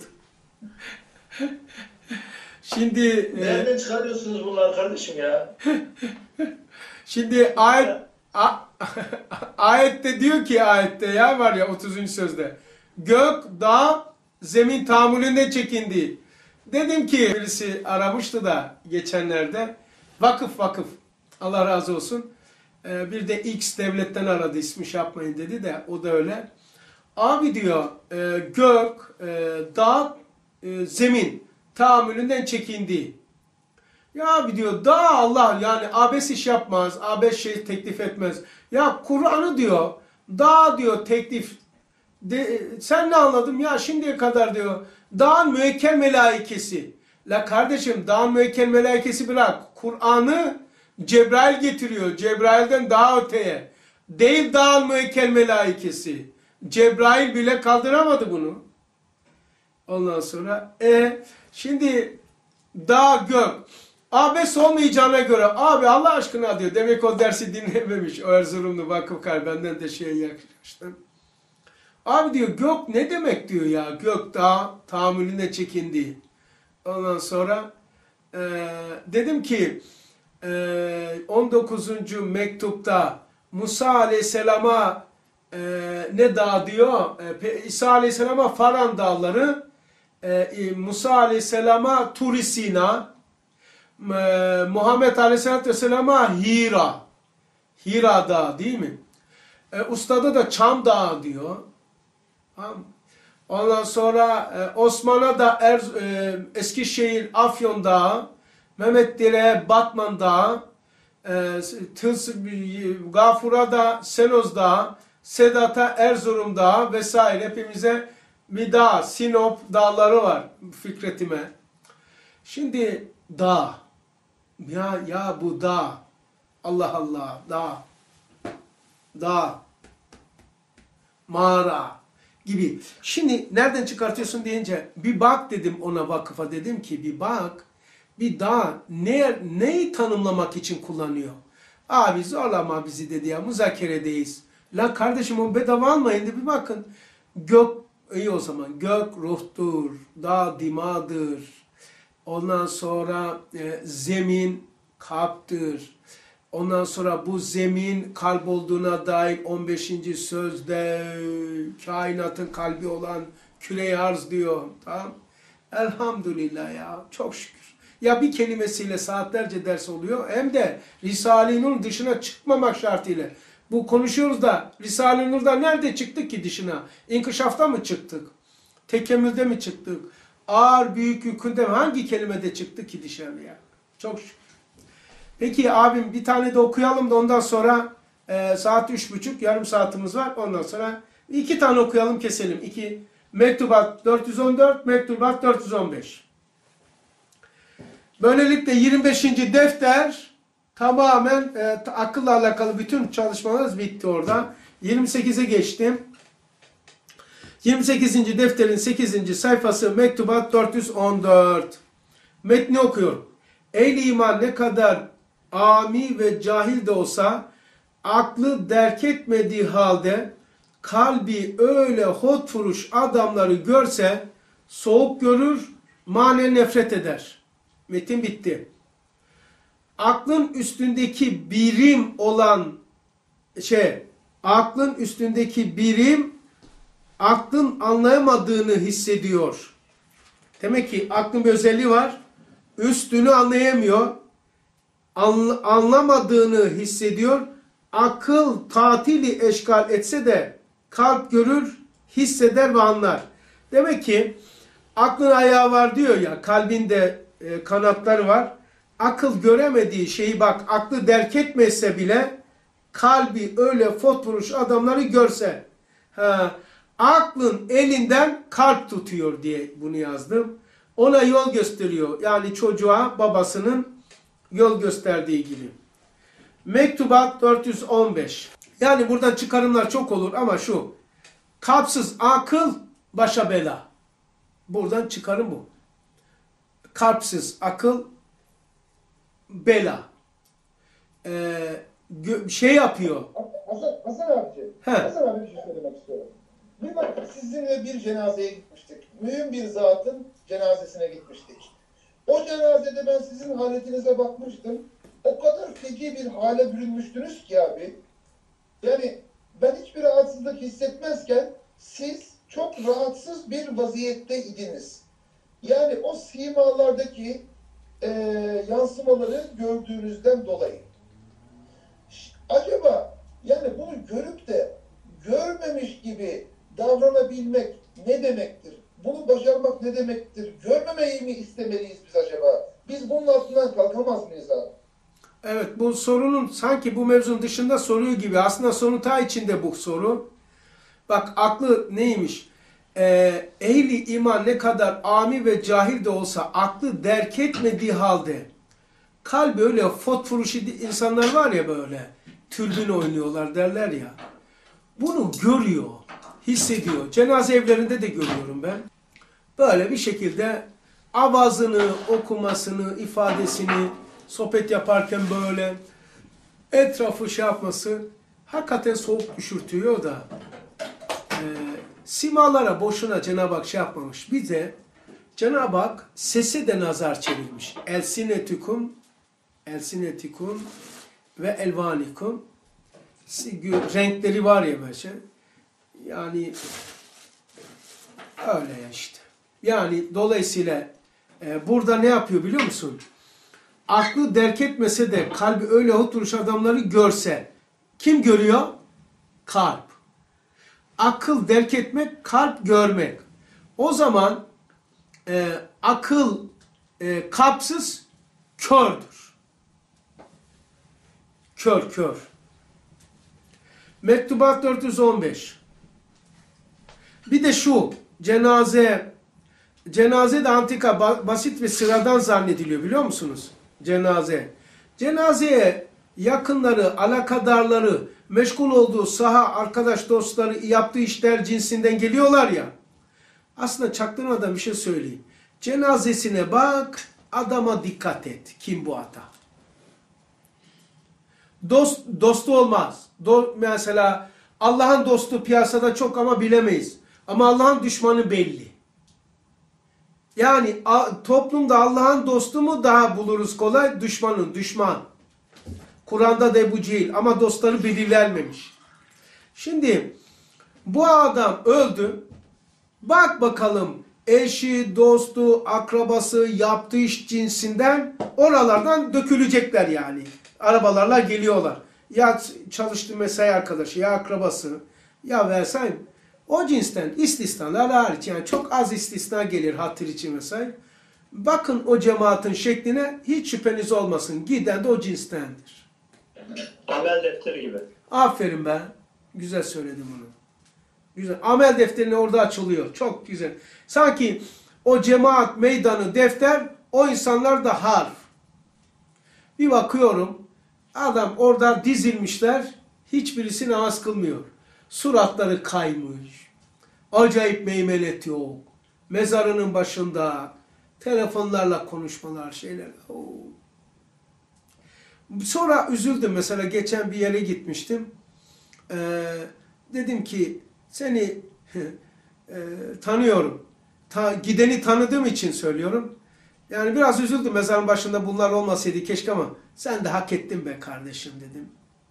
Şimdi Nereden çıkarıyorsunuz bunları kardeşim ya? şimdi ayette diyor ki, ayette ya var ya 30. sözde. Gök, dağ, zemin tahammülünden çekindi. Dedim ki birisi aramıştı da geçenlerde. Vakıf. Allah razı olsun. Bir de X devletten aradı, ismi şey yapmayın dedi de o da öyle. Abi diyor gök, dağ, zemin tahammülünden çekindi. Ya abi diyor dağ Allah yani abes iş yapmaz, abes şey teklif etmez. Ya Kur'an'ı diyor dağ diyor teklif. Sen ne anladın ya şimdiye kadar diyor dağın müekkel melaikesi. La kardeşim dağın müekkel melaikesi bırak. Kur'an'ı Cebrail getiriyor. Cebrail'den daha öteye. Değil dağın müekkel melaikesi. Cebrail bile kaldıramadı bunu. Ondan sonra şimdi dağ gök. Abes olmayacağına göre abi Allah aşkına diyor. Demek o dersi dinlememiş. O Erzurumlu Vakıfkar benden de şeye yaklaştım. Abi diyor gök ne demek diyor ya. Gök dağ tahammülüne çekindi. Ondan sonra dedim ki 19. mektupta Musa Aleyhisselam'a ne dağ diyor? İsa Aleyhisselam'a Faran dağları, Musa Aleyhisselam'a Tur-i Sina, Muhammed Aleyhisselam'a Hira. Hira dağı değil mi? Ustada da Çam dağı diyor. Ondan sonra Osman'a da Eskişehir Afyon dağı, Mehmet Dire'ye Batman dağı, Gafur'a da Senoz dağı, Sedat'a Erzurum dağı vesaire hepimize bir dağ, Sinop dağları var Fikret'ime. Şimdi dağ. Ya bu dağ. Allah Allah dağ. Dağ. Mağara gibi. Şimdi nereden çıkartıyorsun deyince bir bak dedim ona vakıfa dedim ki bir bak bir dağ neyi tanımlamak için kullanıyor? Abi zorlama bizi dedi ya müzakeredeyiz. La kardeşim o bedava almayın da bir bakın. Gök iyi o zaman gök ruhtur, dağ dimadır. Ondan sonra zemin kalptir. Ondan sonra bu zemin kalp olduğuna dair 15. sözde kainatın kalbi olan küre-i arz diyor. Tamam. Elhamdülillah ya. Çok şükür. Ya bir kelimesiyle saatlerce ders oluyor hem de Risale-i Nur dışına çıkmamak şartıyla. Bu konuşuyoruz da Risale-i Nur'da nerede çıktık ki dışına? İnkişafta mı çıktık? Tekemmülde mi çıktık? Ağır büyük yükünde mi? Hangi kelimede çıktık ki dışarıya? Çok şükür. Peki abim bir tane de okuyalım da ondan sonra saat 3:30 yarım saatimiz var. Ondan sonra 2 tane okuyalım keselim. 2 Mektubat 414, Mektubat 415. Böylelikle 25. defter tamamen akılla alakalı bütün çalışmalarımız bitti orada. 28'e geçtim. 28. defterin 8. sayfası Mektubat 414. Metni okuyorum. Ehli iman ne kadar ami ve cahil de olsa aklı derk etmediği halde kalbi öyle hotfuruş adamları görse soğuk görür, manen nefret eder. Metin bitti. Aklın üstündeki birim olan aklın üstündeki birim aklın anlayamadığını hissediyor. Demek ki aklın bir özelliği var. Üstünü anlayamıyor. Anlamadığını hissediyor. Akıl tatili eşkal etse de kalp görür, hisseder ve anlar. Demek ki aklın ayağı var diyor ya, kalbinde kanatları var. Akıl göremediği şeyi bak, aklı derk etmese bile kalbi öyle fotvuruş adamları görse. Aklın elinden kalp tutuyor diye bunu yazdım. Ona yol gösteriyor. Yani çocuğa babasının yol gösterdiği gibi. Mektubat 415. Yani buradan çıkarımlar çok olur ama şu. Kalpsiz akıl başa bela. Buradan çıkarım bu. Kalpsiz akıl bela. Yapıyor. Hasan abici. Hasan abi bir şey söylemek istiyorum. Bir bak sizinle bir cenazeye gitmiştik. Mühim bir zatın cenazesine gitmiştik. O cenazede ben sizin haletinize bakmıştım. O kadar feci bir hale bürünmüştünüz ki abi. Yani ben hiçbir rahatsızlık hissetmezken siz çok rahatsız bir vaziyette idiniz. Yani o simalardaki yansımaları gördüğünüzden dolayı. Acaba yani bunu görüp de görmemiş gibi davranabilmek ne demektir? Bunu başarmak ne demektir? Görmemeyi mi istemeliyiz biz acaba? Biz bunun altından kalkamaz mıyız abi? Evet, bu sorunun sanki bu mevzunun dışında soruyor gibi. Aslında sorun ta içinde bu soru. Bak aklı neymiş? Ehli iman ne kadar ami ve cahil de olsa aklı derk etmediği halde kalbi öyle fotfuruşu insanlar var ya böyle türbün oynuyorlar derler ya. Bunu görüyor, hissediyor. Cenaze evlerinde de görüyorum ben. Böyle bir şekilde avazını, okumasını, ifadesini sohbet yaparken böyle etrafı şey yapması hakikaten soğuk düşürtüyor da simalara boşuna Cenab-ı Hak şey yapmamış. Bize Cenab-ı Hak sese de nazar çevirmiş. Elsinetikum ve elvanikum. Renkleri var ya böyle. Yani öyle ya işte. Yani dolayısıyla burada ne yapıyor biliyor musun? Aklı derk etmese de kalbi öyle oturmuş adamları görse. Kim görüyor? Kalp. Akıl derk etmek, kalp görmek. O zaman akıl kalpsiz kördür. Kör. Mektubat 415. Bir de şu, cenaze de antika basit ve sıradan zannediliyor biliyor musunuz? Cenazeye yakınları, alakadarları, meşgul olduğu saha, arkadaş, dostları, yaptığı işler cinsinden geliyorlar ya. Aslında çaktırmadan bir şey söyleyeyim. Cenazesine bak, adama dikkat et. Kim bu adam? Dostu olmaz. Mesela Allah'ın dostu piyasada çok ama bilemeyiz. Ama Allah'ın düşmanı belli. Yani toplumda Allah'ın dostu mu daha buluruz kolay? Düşman. Kur'an'da da Ebu Cehil ama dostları belirlenmemiş. Şimdi bu adam öldü. Bak bakalım eşi, dostu, akrabası, yaptığı iş cinsinden oralardan dökülecekler yani. Arabalarla geliyorlar. Ya çalıştığı mesai arkadaşı, ya akrabası, ya vesaire. O cinsten istisnalar hariç yani çok az istisna gelir hatır için vesaire. Bakın o cemaatin şekline hiç şüpheniz olmasın. Giden de o cinstendir. Amel defteri gibi. Aferin be. Güzel söyledim bunu. Güzel. Amel defterini orada açılıyor. Çok güzel. Sanki o cemaat meydanı defter, o insanlar da harf. Bir bakıyorum, adam orada dizilmişler, hiçbirisi namaz kılmıyor. Suratları kaymış. Acayip meymenet yok. Mezarının başında telefonlarla konuşmalar, şeyler. Sonra üzüldüm. Mesela geçen bir yere gitmiştim. Dedim ki seni tanıyorum. Gideni tanıdığım için söylüyorum. Yani biraz üzüldüm. Mezarın başında bunlar olmasaydı keşke ama sen de hak ettin be kardeşim dedim.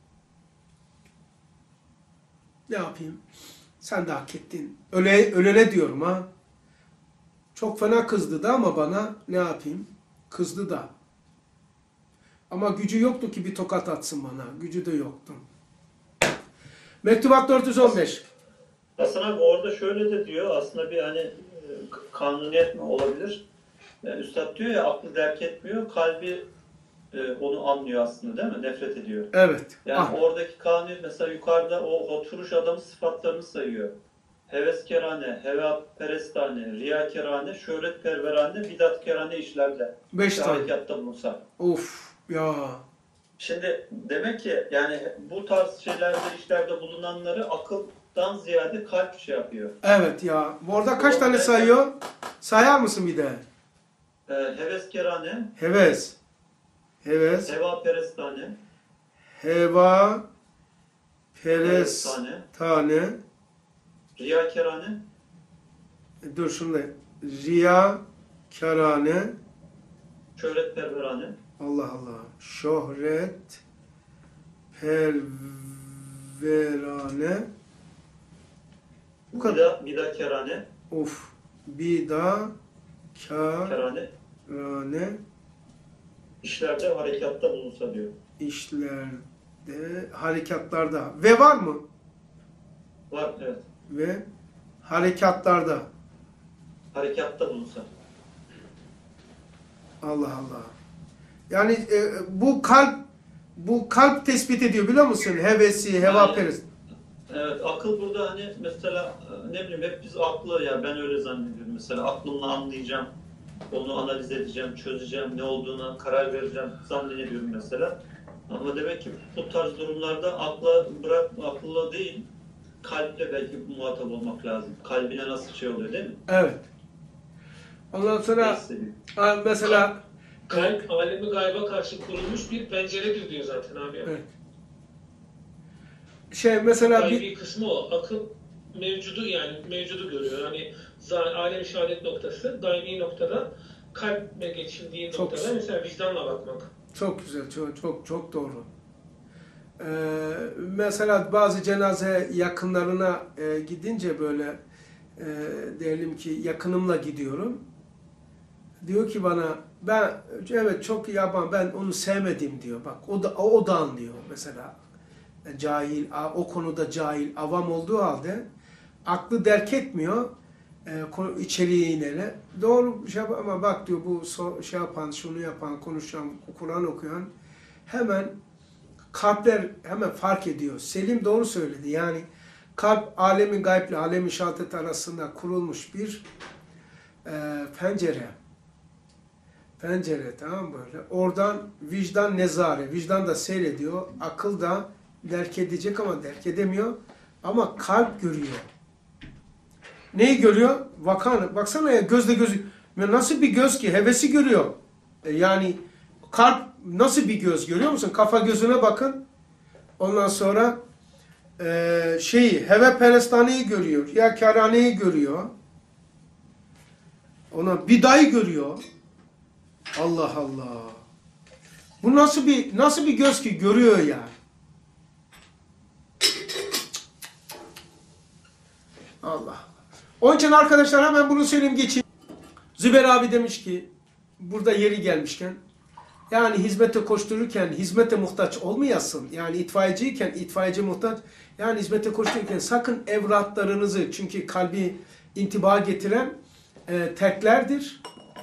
Ne yapayım? Sen de hak ettin. Ölene diyorum ha. Çok fena kızdı da ama bana ne yapayım? Kızdı da. Ama gücü yoktu ki bir tokat atsın bana. Gücü de yoktu. Mektubat 415. Hasan abi orada şöyle de diyor aslında bir hani kanuniyet mi olabilir? Üstad diyor ya aklı derk etmiyor, kalbi onu anlıyor aslında değil mi? Nefret ediyor. Evet. Yani oradaki kanuniyet mesela yukarıda o oturuş adamın sıfatlarını sayıyor. Heveskerane, hevaperestane, riyakerane, şöhretperverane, bidatkerane işlerde. 5 tane. Harekatta bulunsa. Of ya. Şimdi demek ki yani bu tarz şeylerde işlerde bulunanları akıldan ziyade kalp şey yapıyor. Evet ya. Orada kaç tane sayıyor? Sayar mısın bir de? Heveskerane, Heves. hevaperestane, Heva. perestane, Tane. riyakerane, Dur şunu da. Riya. Kerane. şöhretperverane, Allah Allah. Şöhret. Perverane. Bu kadar. Bidakerane. Of. Bidakerane. Kerane. İşlerde harekatta bulunsa diyor. İşlerde, harekatlarda. Ve var mı? Var, evet. Ve harekatlarda. Harekatta bulunsa. Allah Allah. Yani bu kalp tespit ediyor biliyor musun? Hevesi, hevaperest. Evet, akıl burada hani mesela ne bileyim hep biz aklı ya ben öyle zannediyorum mesela aklımla anlayacağım, onu analiz edeceğim, çözeceğim, ne olduğuna karar vereceğim zannediyorum mesela. Ama demek ki bu tarz durumlarda akla değil, kalple belki muhatap olmak lazım. Kalbine nasıl şey oluyor değil mi? Evet. Ondan sonra mesela Kalp alemi gayba karşı kurulmuş bir penceredir diyor zaten abi. evet. Mesela Gaybi kısmı o. Akıl mevcudu görüyor. Yani alem-i şehadet noktası, daimi noktada kalple geçildiği Çok noktada güzel. mesela vicdanla bakmak. çok güzel, çok doğru. Mesela bazı cenaze yakınlarına gidince böyle diyelim ki yakınımla gidiyorum. Diyor ki bana evet çok yaban ben onu sevmedim diyor. Bak o da anlıyor mesela. Cahil, o konuda cahil, avam olduğu halde aklı derk etmiyor içeriğine. Doğru şey ama bak diyor bu şey yapan, şunu yapan, konuşan, Kur'an okuyan hemen kalpler hemen fark ediyor. Selim doğru söyledi. Yani kalp alemin gayble, alemin şehadet arasında kurulmuş bir pencere. Pencere tamam böyle. Oradan vicdan nezare. Vicdan da seyrediyor. Akıl da derk edecek ama derk edemiyor. Ama kalp görüyor. Neyi görüyor? Baksana ya gözle gözü. Nasıl bir göz ki? Hevesi görüyor. Yani kalp nasıl bir göz görüyor musun? Kafa gözüne bakın. Ondan sonra heveperestaneyi görüyor. Riyakarhaneyi görüyor. Ona bidayı görüyor. Allah Allah. Bu nasıl bir göz ki görüyor yani. Allah. Onun için arkadaşlar hemen bunu söyleyeyim geçeyim. Zübeyir abi demiş ki burada yeri gelmişken yani hizmete koştururken hizmete muhtaç olmayasın. Yani itfaiyeciyken itfaiyeci muhtaç. Yani hizmete koştururken sakın evratlarınızı çünkü kalbi intiba getiren terklerdir.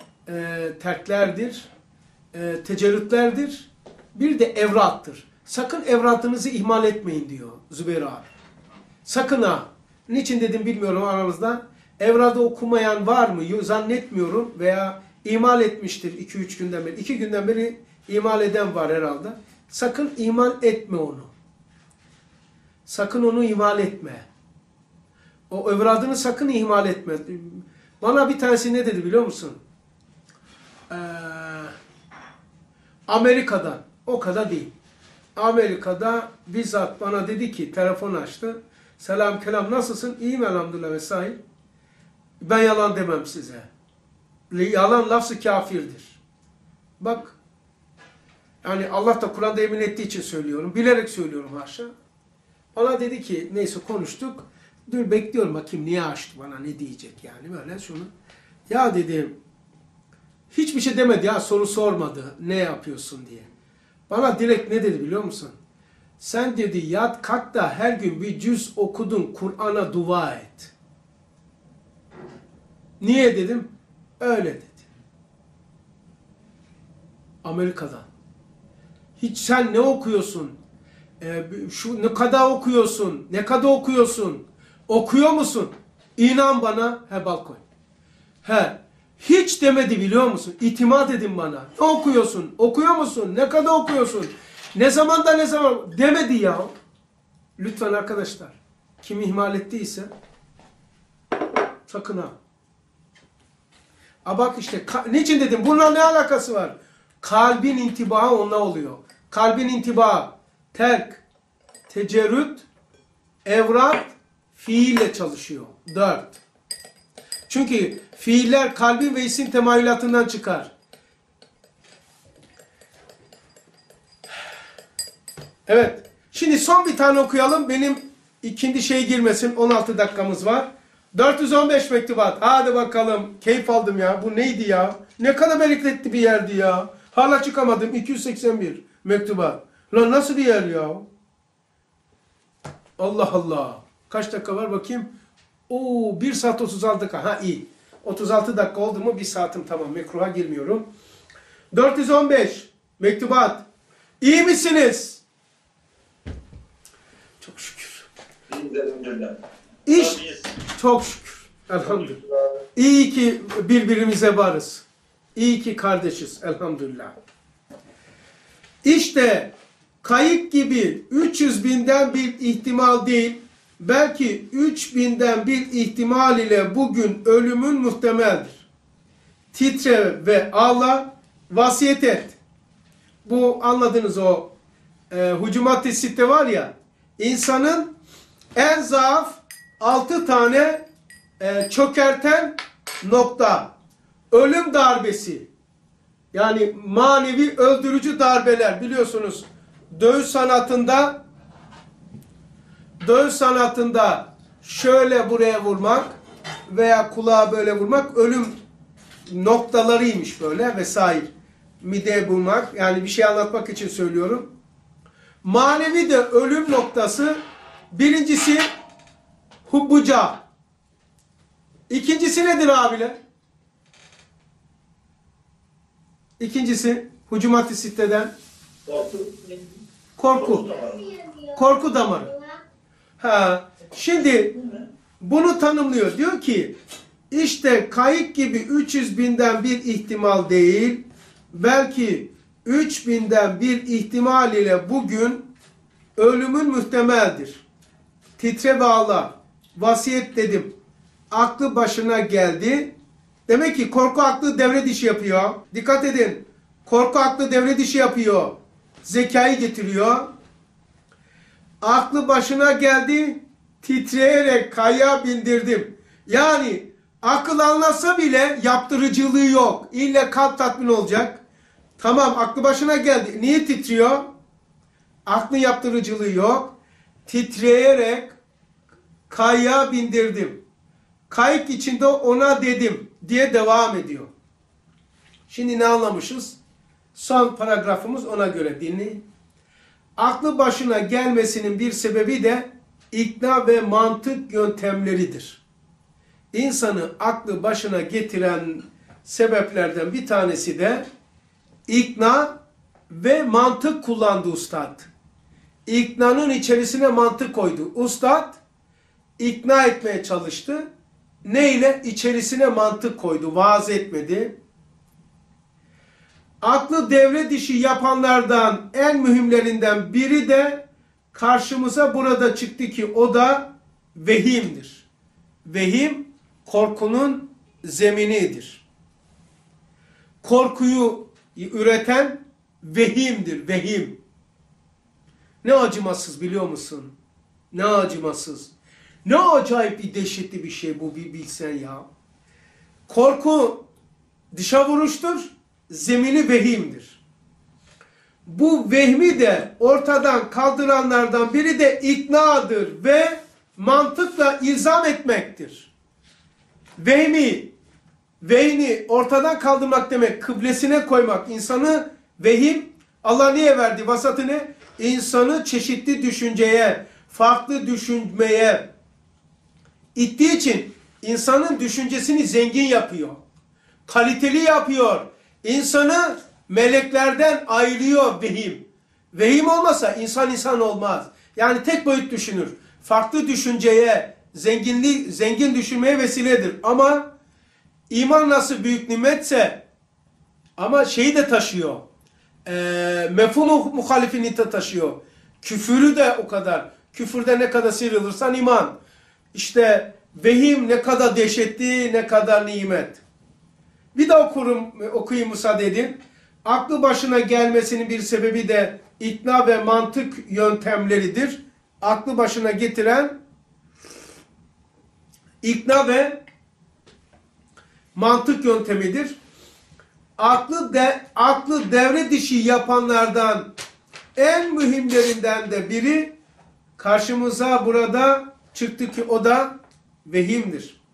Tecerrütlerdir. Bir de evrattır. Sakın evratınızı ihmal etmeyin diyor Zübeyir abi. Sakın ha. Niçin dedim bilmiyorum aranızda. Evrada okumayan var mı? Zannetmiyorum veya ihmal etmiştir 2-3 günden beri. 2 günden beri ihmal eden var herhalde. Sakın ihmal etme onu. Sakın onu ihmal etme. O evradını sakın ihmal etme. Bana bir tanesi ne dedi biliyor musun? Amerika'dan. O kadar değil. Amerika'da bizzat bana dedi ki telefon açtı. Selam kelam nasılsın? İyiyim elhamdülillah vesaire. Ben yalan demem size. Yalan lafzı kafirdir. Bak. Yani Allah da Kur'an'da emin ettiği için söylüyorum. Bilerek söylüyorum haşa. Bana dedi ki neyse konuştuk. Dur bekliyorum bakayım niye açtı bana ne diyecek yani böyle şunu. Ya dedim hiçbir şey demedi ya soru sormadı ne yapıyorsun diye. Bana direkt ne dedi biliyor musun? Sen dedi yat kalk da her gün bir cüz okudun Kur'an'a dua et. Niye dedim? Öyle dedi. Amerika'dan. Hiç sen ne okuyorsun? Ne kadar okuyorsun? Ne kadar okuyorsun? Okuyor musun? İnan bana. Balkon. Hiç demedi biliyor musun? İtimat edin bana. Ne okuyorsun? Okuyor musun? Ne kadar okuyorsun? Ne zaman demedi ya. Lütfen arkadaşlar. Kim ihmal ettiyse sakın ha. Bak işte niçin dedim? Bununla ne alakası var? Kalbin intibağı onunla oluyor. Kalbin intibağı terk, tecerrüt, evrat, fiille çalışıyor. 4. Çünkü fiiller kalbin ve isim temayülatından çıkar. Evet. Şimdi son bir tane okuyalım. Benim ikindi girmesin. 16 dakikamız var. 415 mektubat. Hadi bakalım. Keyif aldım ya. Bu neydi ya? Ne kadar bereketli bir yerdi ya. Hala çıkamadım. 281 mektubat. Lan nasıl bir yer ya? Allah Allah. Kaç dakika var bakayım. Oo, 1 saat 36 dakika. Ha iyi. 36 dakika oldu mu 1 saatim tamam. Mekruha girmiyorum. 415 mektubat. İyi misiniz? Çok şükür. İş çok şükür. Elhamdülillah. İyi ki birbirimize varız. İyi ki kardeşiz. Elhamdülillah. İşte kayık gibi 300 binden bir ihtimal değil, belki 3000'den bir ihtimal ile bugün ölümün muhtemeldir. Titre ve ağla, vasiyet et. Bu anladığınız o Hucumat-ı Sitte var ya, insanın en zaaf 6 tane çökerten nokta. Ölüm darbesi. Yani manevi öldürücü darbeler. Biliyorsunuz dövüş sanatında şöyle buraya vurmak veya kulağa böyle vurmak ölüm noktalarıymış böyle vesaire. Mideye vurmak, yani bir şey anlatmak için söylüyorum. Manevi de ölüm noktası, birincisi hubbuca. İkincisi nedir abiler? İkincisi Hucumat-ı Sitte'den korku. Korku damarı. Ha, şimdi bunu tanımlıyor. Diyor ki işte kayık gibi 300 binden bir ihtimal değil, belki 3000'den bir ihtimal ile bugün ölümün muhtemeldir. Titre ve ağla. Vasiyet dedim. Aklı başına geldi. Demek ki korku aklı devre dışı yapıyor. Dikkat edin. Korku aklı devre dışı yapıyor. Zekayı getiriyor. Aklı başına geldi. Titreyerek kayaya bindirdim. Yani akıl anlasa bile yaptırıcılığı yok. İlle kalp tatmin olacak. Tamam, aklı başına geldi. Niye titriyor? Aklın yaptırıcılığı yok. Titreyerek kayaya bindirdim. Kayık içinde ona dedim diye devam ediyor. Şimdi ne anlamışız? Son paragrafımız ona göre dinleyin. Aklı başına gelmesinin bir sebebi de ikna ve mantık yöntemleridir. İnsanı aklı başına getiren sebeplerden bir tanesi de ikna ve mantık kullandı ustad. İknanın içerisine mantık koydu. Ustad ikna etmeye çalıştı. Ne ile? İçerisine mantık koydu. Vaaz etmedi. Aklı devre dışı yapanlardan en mühimlerinden biri de karşımıza burada çıktı ki o da vehimdir. Vehim korkunun zeminidir. Korkuyu üreten vehimdir. Vehim. Ne acımasız biliyor musun? Ne acımasız. Ne acayip bir dehşetli bir şey bu, bir bilsen ya. Korku dışa vuruştur. Zemini vehimdir. Bu vehmi de ortadan kaldıranlardan biri de iknadır ve mantıkla ilzam etmektir. Vehmi ortadan kaldırmak demek, kıblesine koymak. İnsanı vehim, Allah niye verdi vasatını? İnsanı çeşitli düşünceye, farklı düşünmeye ittiği için insanın düşüncesini zengin yapıyor. Kaliteli yapıyor. İnsanı meleklerden ayırıyor vehim. Vehim olmasa insan olmaz. Yani tek boyut düşünür. Farklı düşünceye, zengin düşünmeye vesiledir. Ama iman nasıl büyük nimetse ama şeyi de taşıyor. Mefhumu muhalifini de taşıyor. Küfürü de o kadar. Küfürde ne kadar sıyrılırsan iman. İşte vehim ne kadar dehşetli, ne kadar nimet. Bir daha okuyayım müsaade edin. Aklı başına gelmesinin bir sebebi de ikna ve mantık yöntemleridir. Aklı başına getiren ikna ve mantık yöntemidir. Aklı devre dışı yapanlardan en mühimlerinden de biri karşımıza burada çıktı ki o da vehimdir.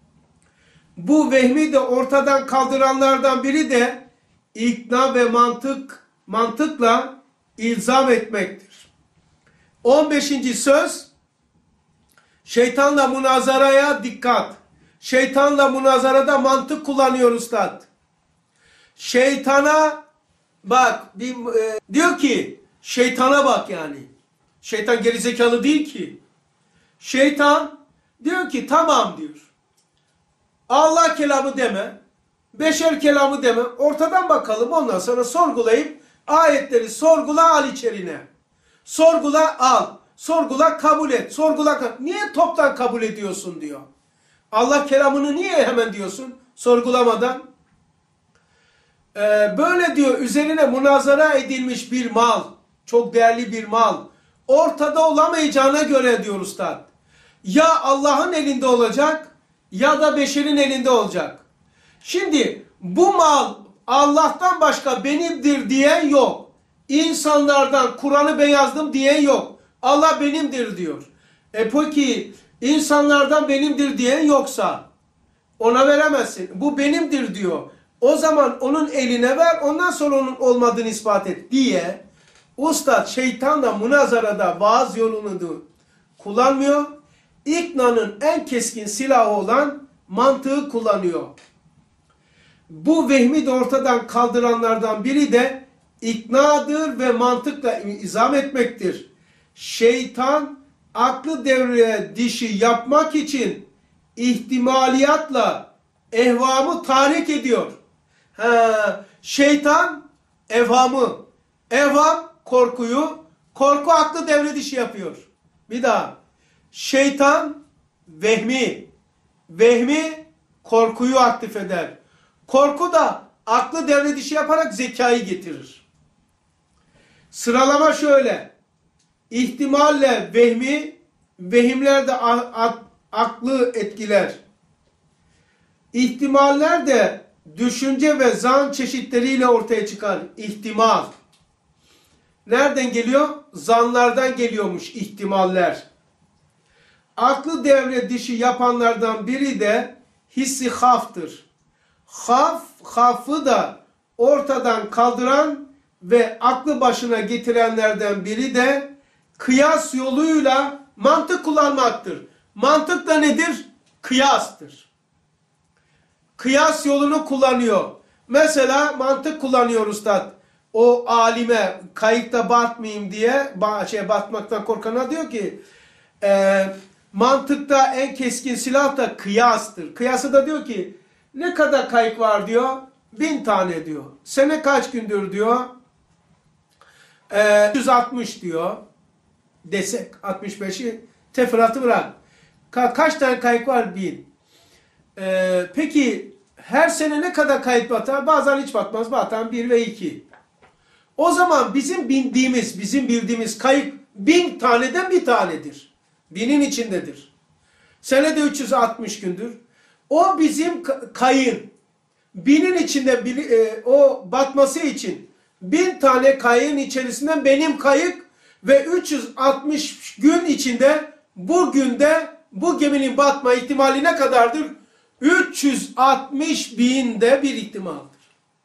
Bu vehmi de ortadan kaldıranlardan biri de ikna ve mantıkla ilzam etmektir. 15. söz, şeytanla münazaraya dikkat. Şeytanla münazarada mantık kullanıyor üstad. Şeytana bak, diyor ki şeytana bak yani. Şeytan gerizekalı değil ki. Şeytan diyor ki tamam diyor. Allah kelamı deme, beşer kelamı deme, ortadan bakalım, ondan sonra sorgulayıp ayetleri sorgula, al içerine. Sorgula, al. Sorgula, kabul et. Sorgula, niye toptan kabul ediyorsun diyor. Allah kelamını niye hemen diyorsun sorgulamadan? Böyle diyor, üzerine münazara edilmiş bir mal, çok değerli bir mal, ortada olamayacağına göre diyor üstad, ya Allah'ın elinde olacak ya da beşerin elinde olacak. Şimdi bu mal Allah'tan başka benimdir diyen yok. İnsanlardan Kur'an'ı ben yazdım diyen yok. Allah benimdir diyor. Peki insanlardan benimdir diyen yoksa ona veremezsin. Bu benimdir diyor. O zaman onun eline ver, ondan sonra onun olmadığını ispat et diye ustad şeytanla münazarada vaaz yolunu kullanmıyor. İknanın en keskin silahı olan mantığı kullanıyor. Bu vehmi de ortadan kaldıranlardan biri de iknadır ve mantıkla izah etmektir. Şeytan aklı devre dişi yapmak için ihtimaliyatla ehvamı tahrik ediyor. Şeytan evhamı, evham korkuyu, korku aklı devre dışı yapıyor. Bir daha. Şeytan vehmi, vehmi korkuyu aktif eder. Korku da aklı devre dışı yaparak zekayı getirir. Sıralama şöyle. İhtimalle vehmi, vehimler de aklı etkiler. İhtimaller de düşünce ve zan çeşitleriyle ortaya çıkar. İhtimal. Nereden geliyor? Zanlardan geliyormuş ihtimaller. Aklı devre dışı yapanlardan biri de hissi haftır. Hafı da ortadan kaldıran ve aklı başına getirenlerden biri de kıyas yoluyla mantık kullanmaktır. Mantık da nedir? Kıyastır. Kıyas yolunu kullanıyor. Mesela mantık kullanıyor üstad. O alime kayıkta batmayayım diye batmaktan korkana diyor ki mantıkta en keskin silah da kıyastır. Kıyası da diyor ki ne kadar kayık var diyor. 1000 tane diyor. Sene kaç gündür diyor. 160 diyor. Desek 65'i teferruatı bırak. Kaç tane kayık var? 1000. Peki her sene ne kadar kayık batar? Bazen hiç batmaz. Batan 1 ve 2. O zaman bizim bildiğimiz kayık 1000 taneden bir tanedir. 1000'in içindedir. Senede 360 gündür. O bizim kayığın 1000'in içinde o batması için 1000 tane kayığın içerisinden benim kayık ve 360 gün içinde bugünde bu geminin batma ihtimali ne kadardır? 360 binde bir ihtimaldir.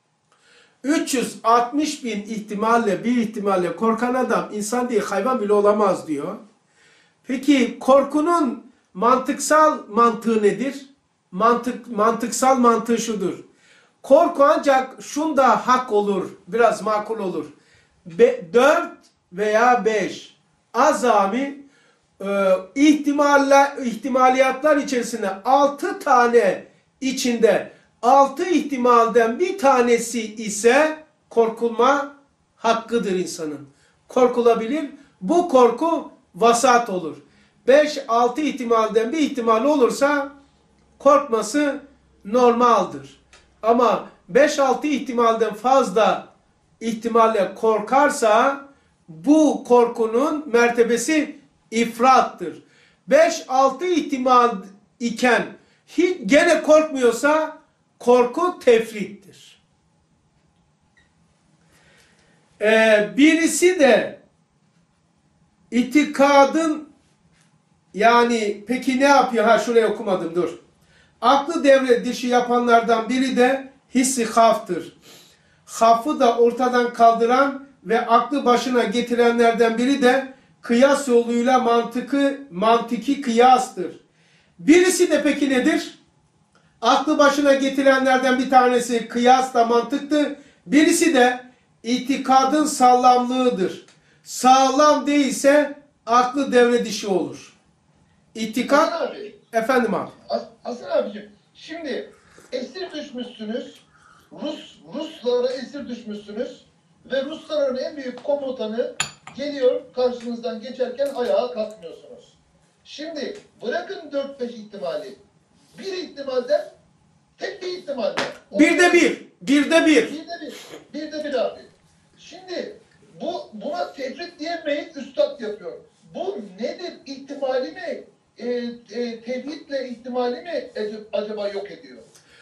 360 bin ihtimalle korkan adam insan değil hayvan bile olamaz diyor. Peki korkunun mantıksal mantığı nedir? Mantıksal mantığı şudur. Korku ancak şunda hak olur, biraz makul olur. 4 veya 5 azami ihtimaliyatlar içerisinde 6 tane içinde 6 ihtimalden bir tanesi ise korkulma hakkıdır insanın. Korkulabilir. Bu korku vasat olur. 5-6 ihtimalden bir ihtimal olursa korkması normaldir. Ama 5-6 ihtimalden fazla ihtimalle korkarsa bu korkunun mertebesi ifrattır. 5-6 ihtimal iken gene korkmuyorsa korku tefrittir. Birisi de itikadın yani peki ne yapıyor? Şurayı okumadım dur. Aklı devre dışı yapanlardan biri de hissi haftır. Hafı da ortadan kaldıran ve aklı başına getirenlerden biri de kıyas yoluyla mantiki kıyastır. Birisi de peki nedir? Aklı başına getirenlerden bir tanesi kıyasla mantıktır. Birisi de itikadın sağlamlığıdır. Sağlam değilse aklı devre dışı olur. İtikad... Hasan abi, Efendim abi. Hasan abicim, şimdi esir düşmüşsünüz. Ruslara esir düşmüşsünüz. Ve Rusların en büyük komutanı geliyor karşınızdan geçerken ayağa kalkmıyorsunuz. Şimdi bırakın 4-5 ihtimali. Bir ihtimalden tek bir ihtimalle. Birde bir. Birde bir. Birde bir abi. Şimdi buna tefrit diyemeyiz, üstad yapıyor. Bu nedir? İhtimali mi? Tevhidle ihtimali mi acaba yok ediyor?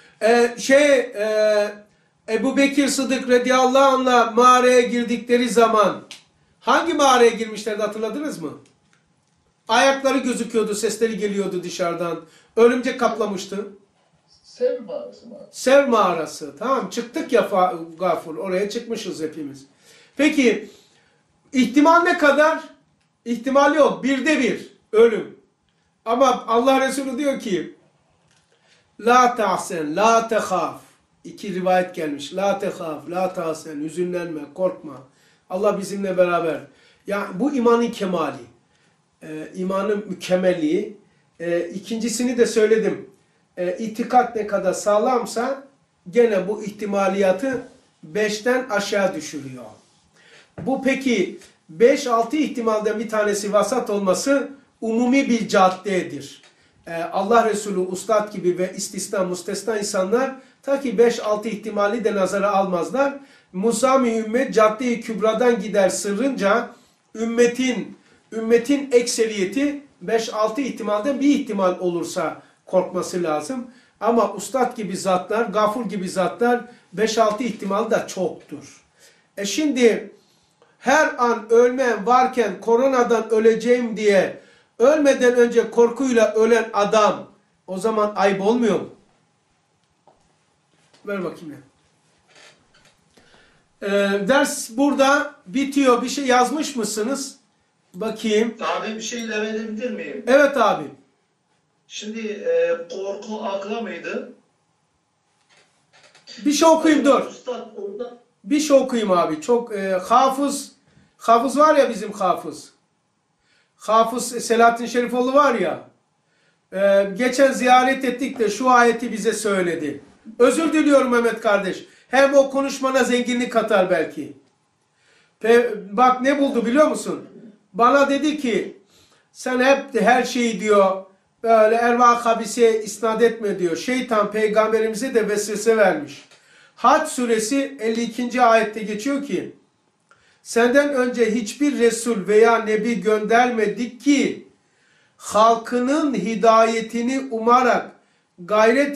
Ebu Bekir Sıddık radıyallahu anh'la mağaraya girdikleri zaman hangi mağaraya girmişlerdi hatırladınız mı? Ayakları gözüküyordu, sesleri geliyordu dışarıdan. Örümcek kaplamıştı. Sev mağarası mı? Sev mağarası. Tamam, çıktık ya Gafur. Oraya çıkmışız hepimiz. Peki ihtimal ne kadar? İhtimal yok. Birde bir. Ölüm. Ama Allah Resulü diyor ki la tahsen, la tehaf. İki rivayet gelmiş. La tehaf, la tahsen. Hüzünlenme, korkma. Allah bizimle beraber. Yani bu imanın kemali. İmanın mükemmelliği. İkincisini de söyledim. İtikat ne kadar sağlamsa gene bu ihtimaliyatı 5'ten aşağı düşürüyor. Bu peki 5-6 ihtimalden bir tanesi vasat olması umumi bir caddedir. Allah Resulü ustad gibi ve istisna müstesna insanlar ta ki 5-6 ihtimali de nazara almazlar. Musami ümmet cadde-i kübradan gider sırrınca ümmetin ekseriyeti 5-6 ihtimalden bir ihtimal olursa korkması lazım. Ama ustad gibi zatlar, Gafur gibi zatlar 5-6 ihtimal da çoktur. Şimdi her an ölmem varken koronadan öleceğim diye ölmeden önce korkuyla ölen adam o zaman ayıp olmuyor mu? Ver bakayım ya. Ders burada bitiyor. Bir şey yazmış mısınız? Bakayım. Abi bir şey ilave edebilir miyim? Evet abi. Şimdi korku akla mıydı? Bir şey okuyayım dur. Ustad orada Bir şey okuyayım abi. Çok hafız var ya bizim hafız. Hafız Selahattin Şerifoğlu var ya. Geçen ziyaret ettik de şu ayeti bize söyledi. Özür diliyorum Mehmet kardeş. Hem o konuşmana zenginlik katar belki. Bak ne buldu biliyor musun? Bana dedi ki sen hep her şeyi diyor böyle erva habise isnat etme diyor. Şeytan peygamberimize de vesvese vermiş. Hac suresi 52. ayette geçiyor ki senden önce hiçbir Resul veya Nebi göndermedik ki halkının hidayetini umarak gayret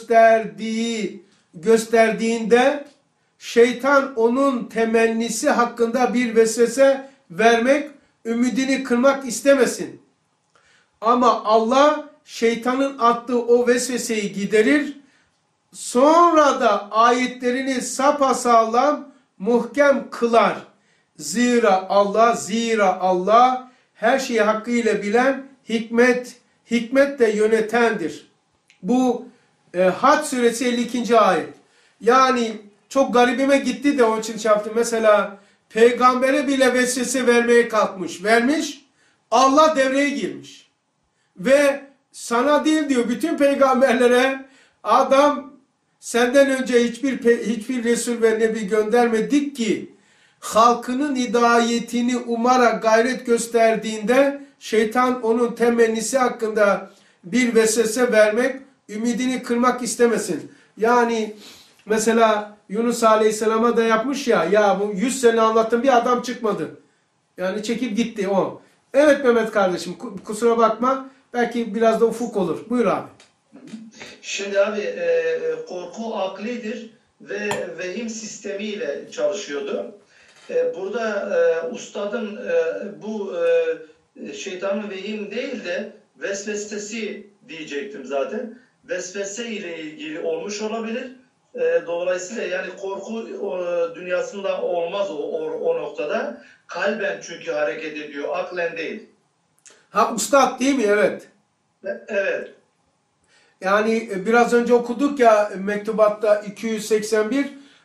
gösterdiğinde şeytan onun temennisi hakkında bir vesvese vermek, ümidini kırmak istemesin. Ama Allah şeytanın attığı o vesveseyi giderir. Sonra da ayetlerini sapasağlam muhkem kılar. Zira Allah her şeyi hakkıyla bilen, hikmetle yönetendir. Bu Hac suresi 52. ayet. Yani çok garibime gitti de onun için şey yaptım. Mesela peygambere bile vesvese vermeye kalkmış. Vermiş. Allah devreye girmiş. Ve sana değil diyor bütün peygamberlere adam senden önce hiçbir Resul ve Nebi göndermedik ki halkının hidayetini umarak gayret gösterdiğinde şeytan onun temennisi hakkında bir vesvese vermek, ümidini kırmak istemesin. Yani mesela Yunus Aleyhisselam'a da yapmış ya bu 100 sene anlattım bir adam çıkmadı. Yani çekip gitti o. Evet Mehmet kardeşim kusura bakma belki biraz da ufuk olur. Buyur abi. Şimdi abi korku aklidir ve vehim sistemiyle çalışıyordu. Burada ustadın bu şeytanın vehim değil de vesvesesi diyecektim zaten. vesvese ile ilgili olmuş olabilir. Dolayısıyla yani korku dünyasında olmaz o noktada. Kalben çünkü hareket ediyor, aklen değil. Ha ustad değil mi? Evet. Evet. Yani biraz önce okuduk ya mektubatta 281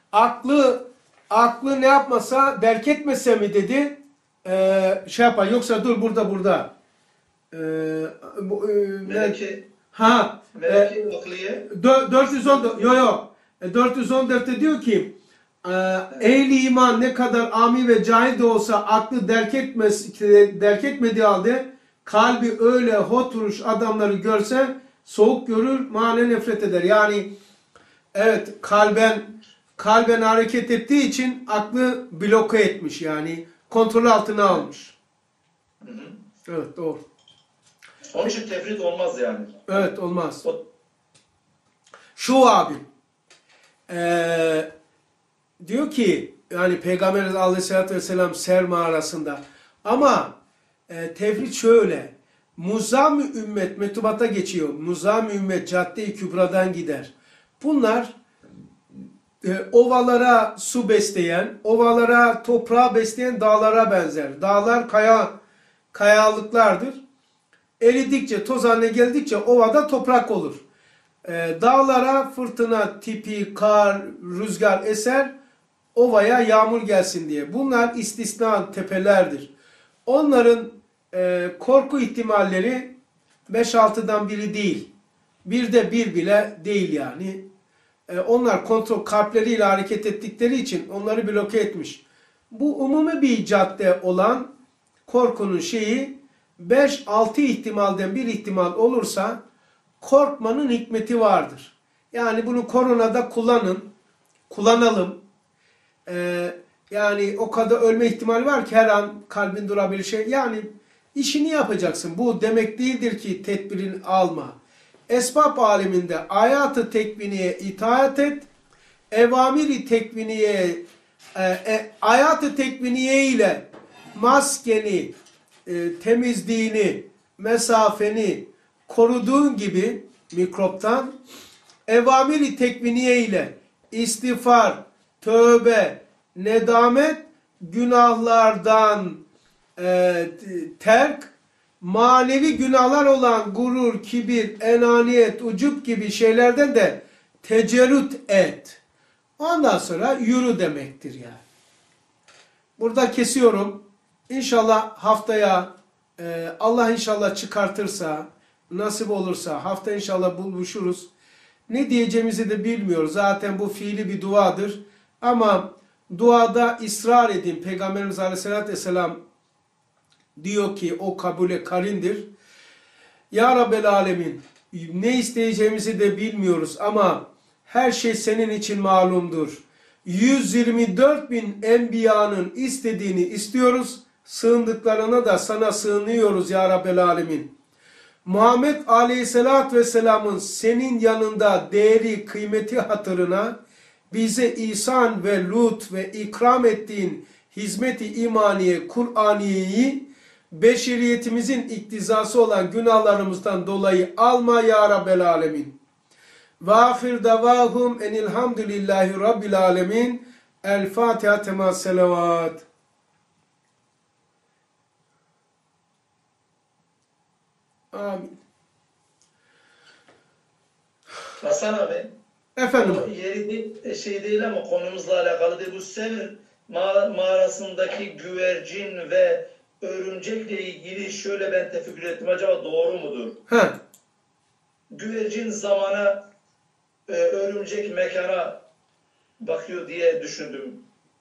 aklı ne yapmasa derk etmese mi dedi şey yapar yoksa dur burada Meleki ha akliye 414 yok 414'te diyor ki ehli iman ne kadar ami ve cahil de olsa aklı derk etmediği halde kalbi öyle hoturuş adamları görse soğuk görür, manen nefret eder. Yani evet kalben hareket ettiği için aklı bloke etmiş yani kontrol altına almış. Evet doğru. Onun için tefrit olmaz yani. Evet olmaz. O- Şu abi diyor ki yani Peygamber Aleyhisselatü Vesselam Ser mağarasında ama tefrit şöyle Muzam-ı ümmet mektubata geçiyor. Muzam-ı ümmet cadde-i kübradan gider. Bunlar ovalara su besleyen, ovalara toprağı besleyen dağlara benzer. Dağlar kayalıklardır. Eridikçe, toz haline geldikçe ovada toprak olur. Dağlara fırtına tipi, kar, rüzgar eser, ovaya yağmur gelsin diye. Bunlar istisna tepelerdir. Onların korku ihtimalleri 5-6'dan biri değil. 1'de 1 bile değil yani. Onlar kontrol kalpleriyle hareket ettikleri için onları bloke etmiş. Bu umumi bir cadde olan korkunun şeyi 5-6 ihtimalden bir ihtimal olursa korkmanın hikmeti vardır. Yani bunu koronada kullanalım. Yani o kadar ölme ihtimali var ki her an kalbin durabilir şey. Yani işini yapacaksın. Bu demek değildir ki tedbirini alma. Esbab aleminde ayat-ı tekviniye itaat et. Evamiri tekviniye ayat-ı tekviniye ile maskeni, temizliğini, mesafeni koruduğun gibi mikroptan evamiri tekviniye ile istiğfar, tövbe, nedamet, günahlardan terk, manevi günahlar olan gurur, kibir, enaniyet, ucup gibi şeylerden de tecerrüt et. Ondan sonra yürü demektir yani. Burada kesiyorum. İnşallah haftaya Allah inşallah çıkartırsa, nasip olursa hafta inşallah buluşuruz. Ne diyeceğimizi de bilmiyoruz. Zaten bu fiili bir duadır. Ama duada ısrar edin. Peygamberimiz Aleyhisselatü Vesselam diyor ki o kabule karindir. Ya Rabbel Alemin ne isteyeceğimizi de bilmiyoruz ama her şey senin için malumdur. 124.000 enbiyanın istediğini istiyoruz. Sığındıklarına da sana sığınıyoruz ya Rabbel Alemin. Muhammed Aleyhisselatü Vesselam'ın senin yanında değeri, kıymeti hatırına bize ihsan ve lut ve ikram ettiğin hizmet-i imaniye, Kur'aniyeyi beşeriyetimizin iktizası olan günahlarımızdan dolayı alma ya Rabbel Alemin. Ve ahir davahum enilhamdülillahi Rabbil Alemin. El Fatiha tema selavat. Amin. Hasan abi. Efendim. O yeri şey değil ama konumuzla alakalı değil. Bu Sevr mağarasındaki güvercin ve örümcekle ilgili şöyle ben tefekkür ettim. Acaba doğru mudur? He. Güvercin zamana, örümcek mekana bakıyor diye düşündüm.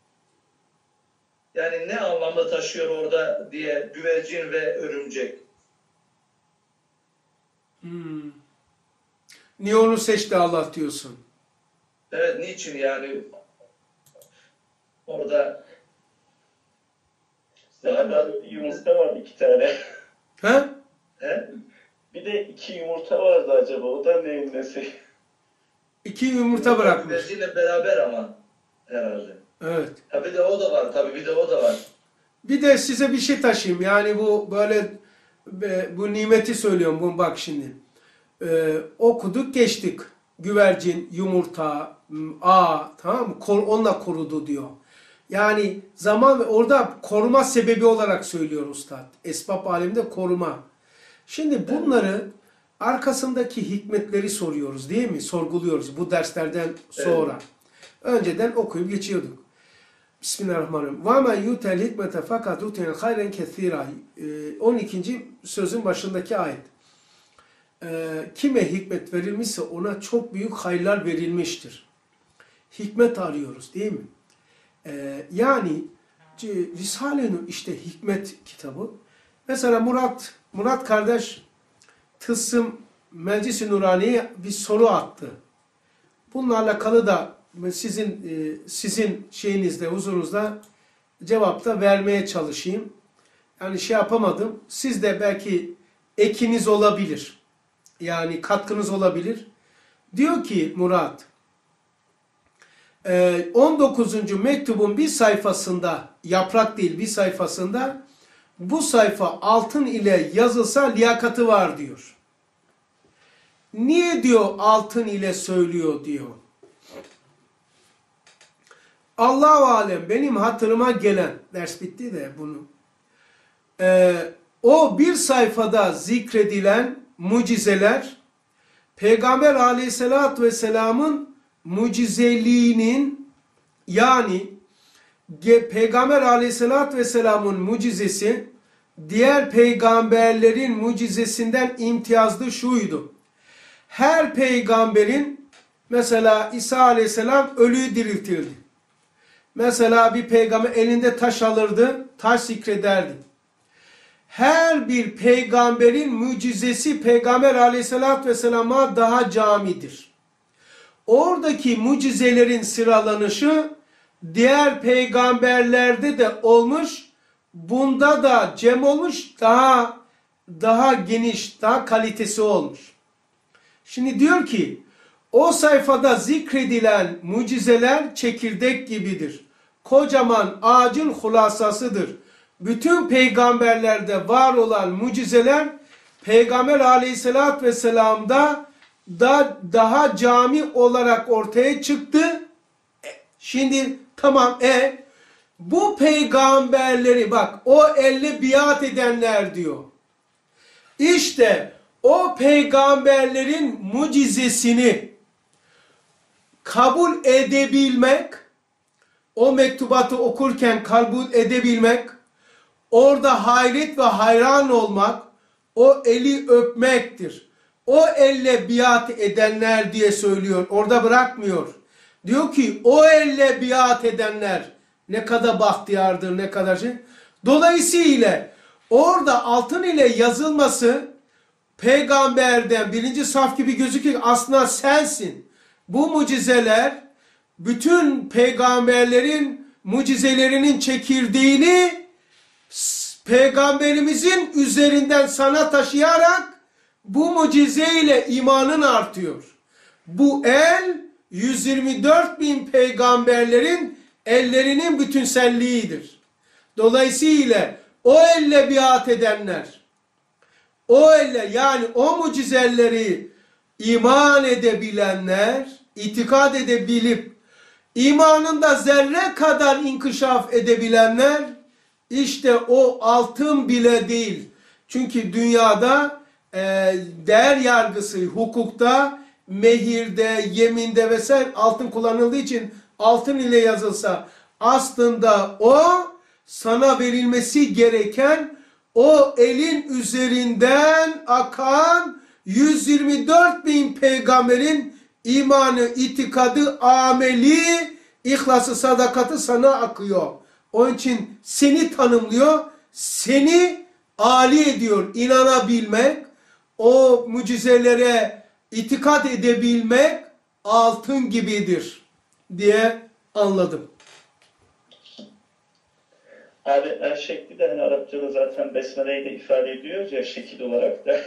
Yani ne anlamda taşıyor orada diye güvercin ve örümcek. Niye onu seçti Allah diyorsun? Evet, niçin yani orada Zaten yumurta var 2 tane. He? he? Bir de 2 yumurta vardı acaba. O da neyin nesi? 2 yumurta bırakmış. Güvercinle beraber ama herhalde. Evet. Ha bir de o da var tabii, bir de o da var. Bir de size bir şey taşıyayım. Yani bu böyle bu nimeti söylüyorum. Bu bak şimdi. Okuduk geçtik. Güvercin, yumurta, tamam mı? Onunla korudu diyor. Yani zaman ve orada koruma sebebi olarak söylüyor Üstad. Esbab aleminde koruma. Şimdi bunları arkasındaki hikmetleri soruyoruz değil mi? Sorguluyoruz bu derslerden sonra. Önceden okuyup geçiyorduk. Bismillahirrahmanirrahim. وَمَا يُتَ الْحِكْمَةَ فَقَدْ اُتِيَ خَيْرًا كَثِيرًا 12. sözün başındaki ayet. Kime hikmet verilmişse ona çok büyük hayırlar verilmiştir. Hikmet arıyoruz değil mi? Yani Risale-i Nur işte hikmet kitabı. Mesela Murat kardeş Tılsım Meclis-i Nurani'ye bir soru attı. Bununla alakalı da sizin şeyinizde, huzurunuzda cevapta vermeye çalışayım. Yani şey yapamadım. Siz de belki ekiniz olabilir. Yani katkınız olabilir. Diyor ki Murat, 19. mektubun bir sayfasında, yaprak değil bir sayfasında, bu sayfa altın ile yazılsa liyakati var diyor. Niye diyor altın ile söylüyor diyor. Allah-u Alem benim hatırıma gelen, ders bitti de bunu, o bir sayfada zikredilen mucizeler, Peygamber aleyhissalatü vesselamın mucizeliğinin, yani Peygamber aleyhissalatü vesselamın mucizesi, diğer peygamberlerin mucizesinden imtiyazlı şuydu. Her peygamberin, mesela İsa aleyhisselam ölüyü diriltirdi. Mesela bir peygamber elinde taş alırdı, taş zikrederdi. Her bir peygamberin mucizesi Peygamber aleyhissalatü vesselama daha camidir. Oradaki mucizelerin sıralanışı diğer peygamberlerde de olmuş, bunda da cem olmuş, daha geniş, daha kalitesi olmuş. Şimdi diyor ki, o sayfada zikredilen mucizeler çekirdek gibidir. Kocaman ağacın hulasasıdır. Bütün peygamberlerde var olan mucizeler Peygamber aleyhissalatü vesselam'da daha cami olarak ortaya çıktı. Şimdi tamam bu peygamberleri bak o elle biat edenler diyor. İşte o peygamberlerin mucizesini kabul edebilmek, o mektubatı okurken kabul edebilmek, orada hayret ve hayran olmak, o eli öpmektir. O elle biat edenler diye söylüyor. Orada bırakmıyor. Diyor ki o elle biat edenler ne kadar bahtiyardır, ne kadar şey. Dolayısıyla orada altın ile yazılması peygamberden birinci saf gibi gözüküyor. Aslında sensin. Bu mucizeler bütün peygamberlerin mucizelerinin çekirdeğini peygamberimizin üzerinden sana taşıyarak bu mucizeyle imanın artıyor. Bu el 124 bin peygamberlerin ellerinin bütünselliğidir. Dolayısıyla o elle biat edenler, o elle yani o mucizeleri iman edebilenler, itikad edebilip imanında zerre kadar inkişaf edebilenler, işte o altın bile değil. Çünkü dünyada değer yargısı, hukukta, mehirde, yeminde vesaire altın kullanıldığı için altın ile yazılsa aslında o sana verilmesi gereken o elin üzerinden akan 124 bin peygamberin imanı, itikadı, ameli, ihlası, sadakati sana akıyor. Onun için seni tanımlıyor, seni âli ediyor. İnanabilmek, o mucizelere itikad edebilmek altın gibidir diye anladım. Abi el şekli de hani Arapçada zaten besmeleyi de ifade ediyor ya şekil olarak da.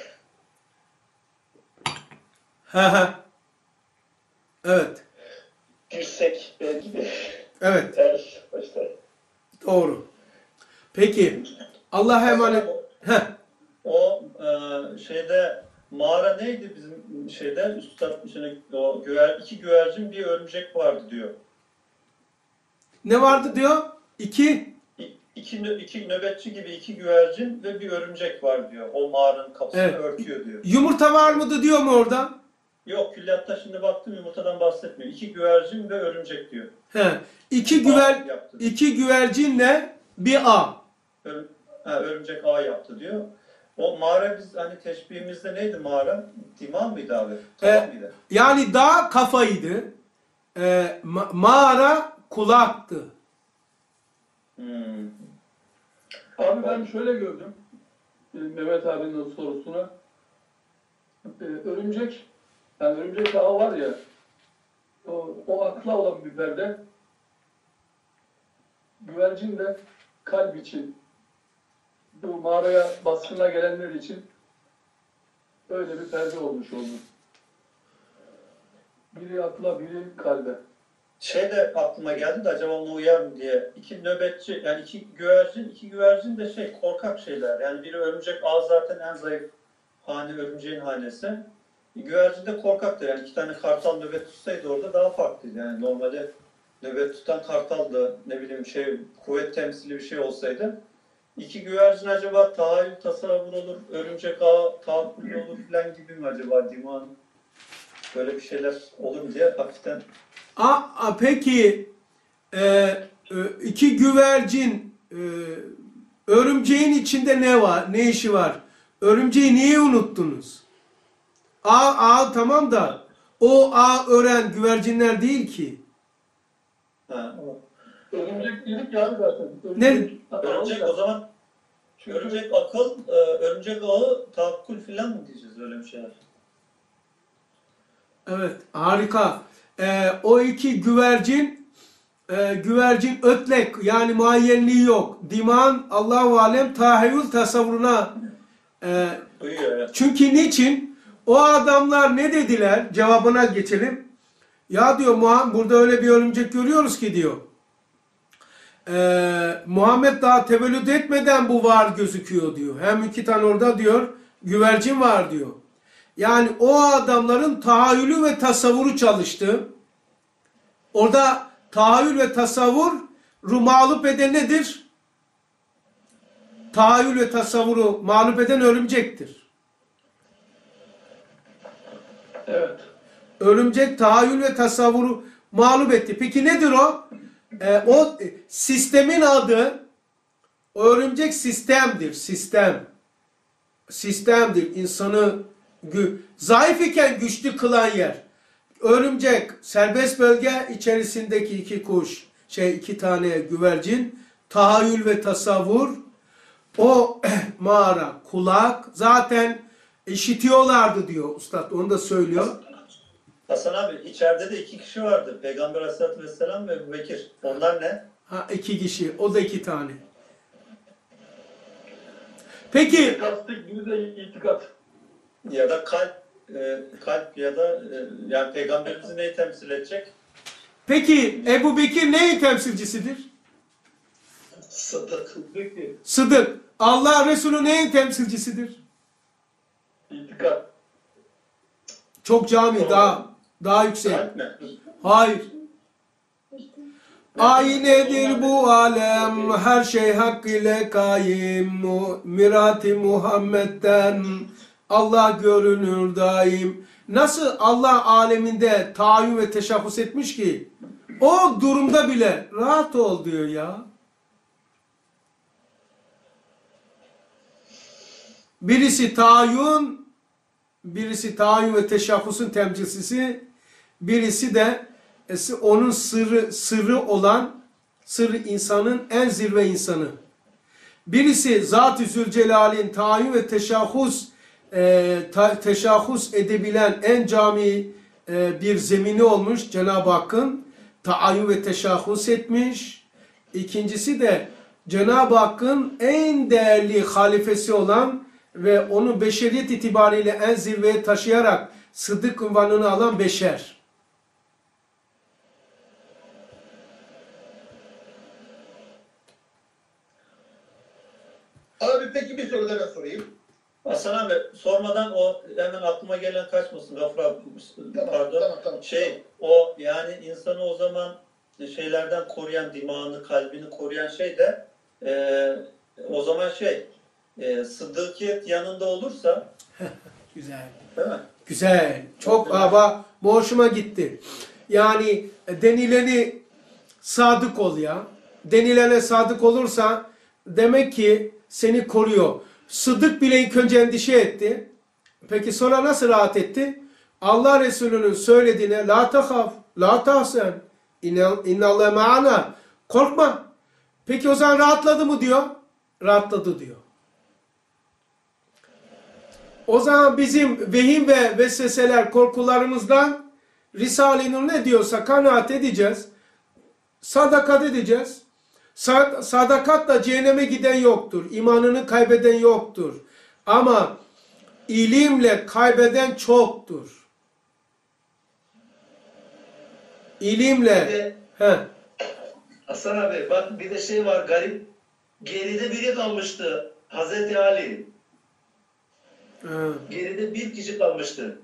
Evet. Dirsek belki de. Evet. El başta. Doğru. Peki. Allah'a emanet. O şeyde Mağara neydi bizim şeyde? Üstad içine o iki güvercin bir örümcek vardı diyor. Ne vardı diyor? İki. İki nöbetçi gibi iki güvercin ve bir örümcek var diyor. O mağaranın kapısını Evet. örtüyor diyor. Yumurta var mıydı diyor mu orada? Yok, külliyatta şimdi baktım yumurtadan bahsetmiyor. İki güvercin ve örümcek diyor. He. Yaptı. İki güvercinle bir ağ. Örümcek ağ yaptı diyor. O mağara biz hani teşbihimizde neydi mağara? Diman mıydı abi? Tamam mıydı? Yani dağ kafaydı. Mağara kulaktı. Abi ben şöyle gördüm. Mehmet abinin o sorusuna. Örümcek, yani örümcek ağı var ya, o akla olan bir perde. Güvercin de kalp için, bu mağaraya baskına gelenler için öyle bir perde olmuş oldu. Biri akla, biri kalbe. Şey de aklıma geldi de acaba ona uyar mı diye. İki nöbetçi, yani iki güvercin de korkak şeyler. Yani biri örümcek ağ zaten en zayıf hane örümceğin hanesi. Güvercin de korkaktır. Yani iki tane kartal nöbet tutsaydı orada daha farklıydı. Yani normalde nöbet tutan kartal da ne bileyim kuvvet temsili bir şey olsaydı. İki güvercin acaba tahayyül tasavvur olur, örümcek ağ tahakkül olur falan gibi mi acaba diman? Böyle bir şeyler olur mu diye hafiften. Peki iki güvercin örümceğin içinde ne var? Ne işi var? Örümceği niye unuttunuz? Tamam da o ağ ören güvercinler değil ki. Ha. Örümcek dedik ya abi zaten. Örümcek o zaman örümcek akıl, örümcek ağı tahakkül falan mı diyeceğiz öyle bir şeyler? Evet, harika. O iki güvercin ötlek, yani muayyenliği yok. Diman Allahu alem tahayyül tasavvuruna. Duyuyor ya. Çünkü niçin? O adamlar ne dediler? Cevabına geçelim. Ya diyor burada öyle bir örümcek görüyoruz ki diyor. Muhammed daha tevellüd etmeden bu var gözüküyor diyor. Hem iki tane orada diyor güvercin var diyor. Yani o adamların tahayyülü ve tasavvuru çalıştı. Orada tahayyül ve tasavvur mağlup eden nedir? Tahayyül ve tasavvuru mağlup eden örümcektir. Evet. Örümcek tahayyül ve tasavvuru mağlup etti. Peki nedir o? O sistemin adı, o örümcek sistemdir. Sistemdir. İnsanı zayıf iken güçlü kılan yer. Örümcek serbest bölge içerisindeki iki tane güvercin, tahayyül ve tasavvur, o mağara, kulak, zaten işitiyorlardı diyor Üstad, onu da söylüyor. Hasan abi içeride de iki kişi vardı. Peygamber Aleyhisselatü Vesselam ve Ebu Bekir. Onlar ne? İki kişi, o da iki tane. Peki. Tasdik gibi de itikat. Ya da kalp ya da yani peygamberimizi neyi temsil edecek? Peki Ebu Bekir neyin temsilcisidir? Sıdık. Allah Resulü neyin temsilcisidir? İtikat. Çok cami, daha yüksek. Kalp mi? Hayır. Aynedir bu alem, her şey hak ile kaim. Mirati Muhammed'den Allah görünür daim. Nasıl Allah aleminde tahayyül ve teşahhus etmiş ki o durumda bile rahat ol diyor ya. Birisi tahayyün ve teşahhusun temsilcisi, birisi de onun sırrı olan, insanın en zirve insanı. Birisi Zat-ı Zülcelal'in tahayyün ve teşahhus edebilen en cami bir zemini olmuş Cenab-ı Hakk'ın, tahayyün ve teşahhus etmiş. İkincisi de Cenab-ı Hakk'ın en değerli halifesi olan ve onu beşeriyet itibariyle en zirveye taşıyarak sıddık unvanını alan beşer. Abi peki bir soru da ben sorayım. Hasan abi sormadan o hemen aklıma gelen kaçmasın Gafur abi. Pardon. Tamam. O yani insanı o zaman şeylerden koruyan, dimağını, kalbini koruyan şey de o zaman sıddıkiyet yanında olursa Güzel. değil mi? Güzel. Çok bu hoşuma gitti. Yani denileni sadık ol ya. Denilene sadık olursa demek ki seni koruyor. Sıddık bile ilk önce endişe etti. Peki sonra nasıl rahat etti? Allah Resulü'nün söylediğine la tahaf, la tahsen, innallâhe ma'ana. Korkma. Peki o zaman rahatladı mı diyor? Rahatladı diyor. O zaman bizim vehim ve vesveseler, korkularımızdan Risale-i Nur ne diyorsa kanaat edeceğiz. Sadakat edeceğiz. Sadakatla cehenneme giden yoktur. İmanını kaybeden yoktur. Ama ilimle kaybeden çoktur. İlimle. Hasan abi bak bir de şey var garip. Geride biri kalmıştı. Hazreti Ali. Geride bir kişi kalmıştı.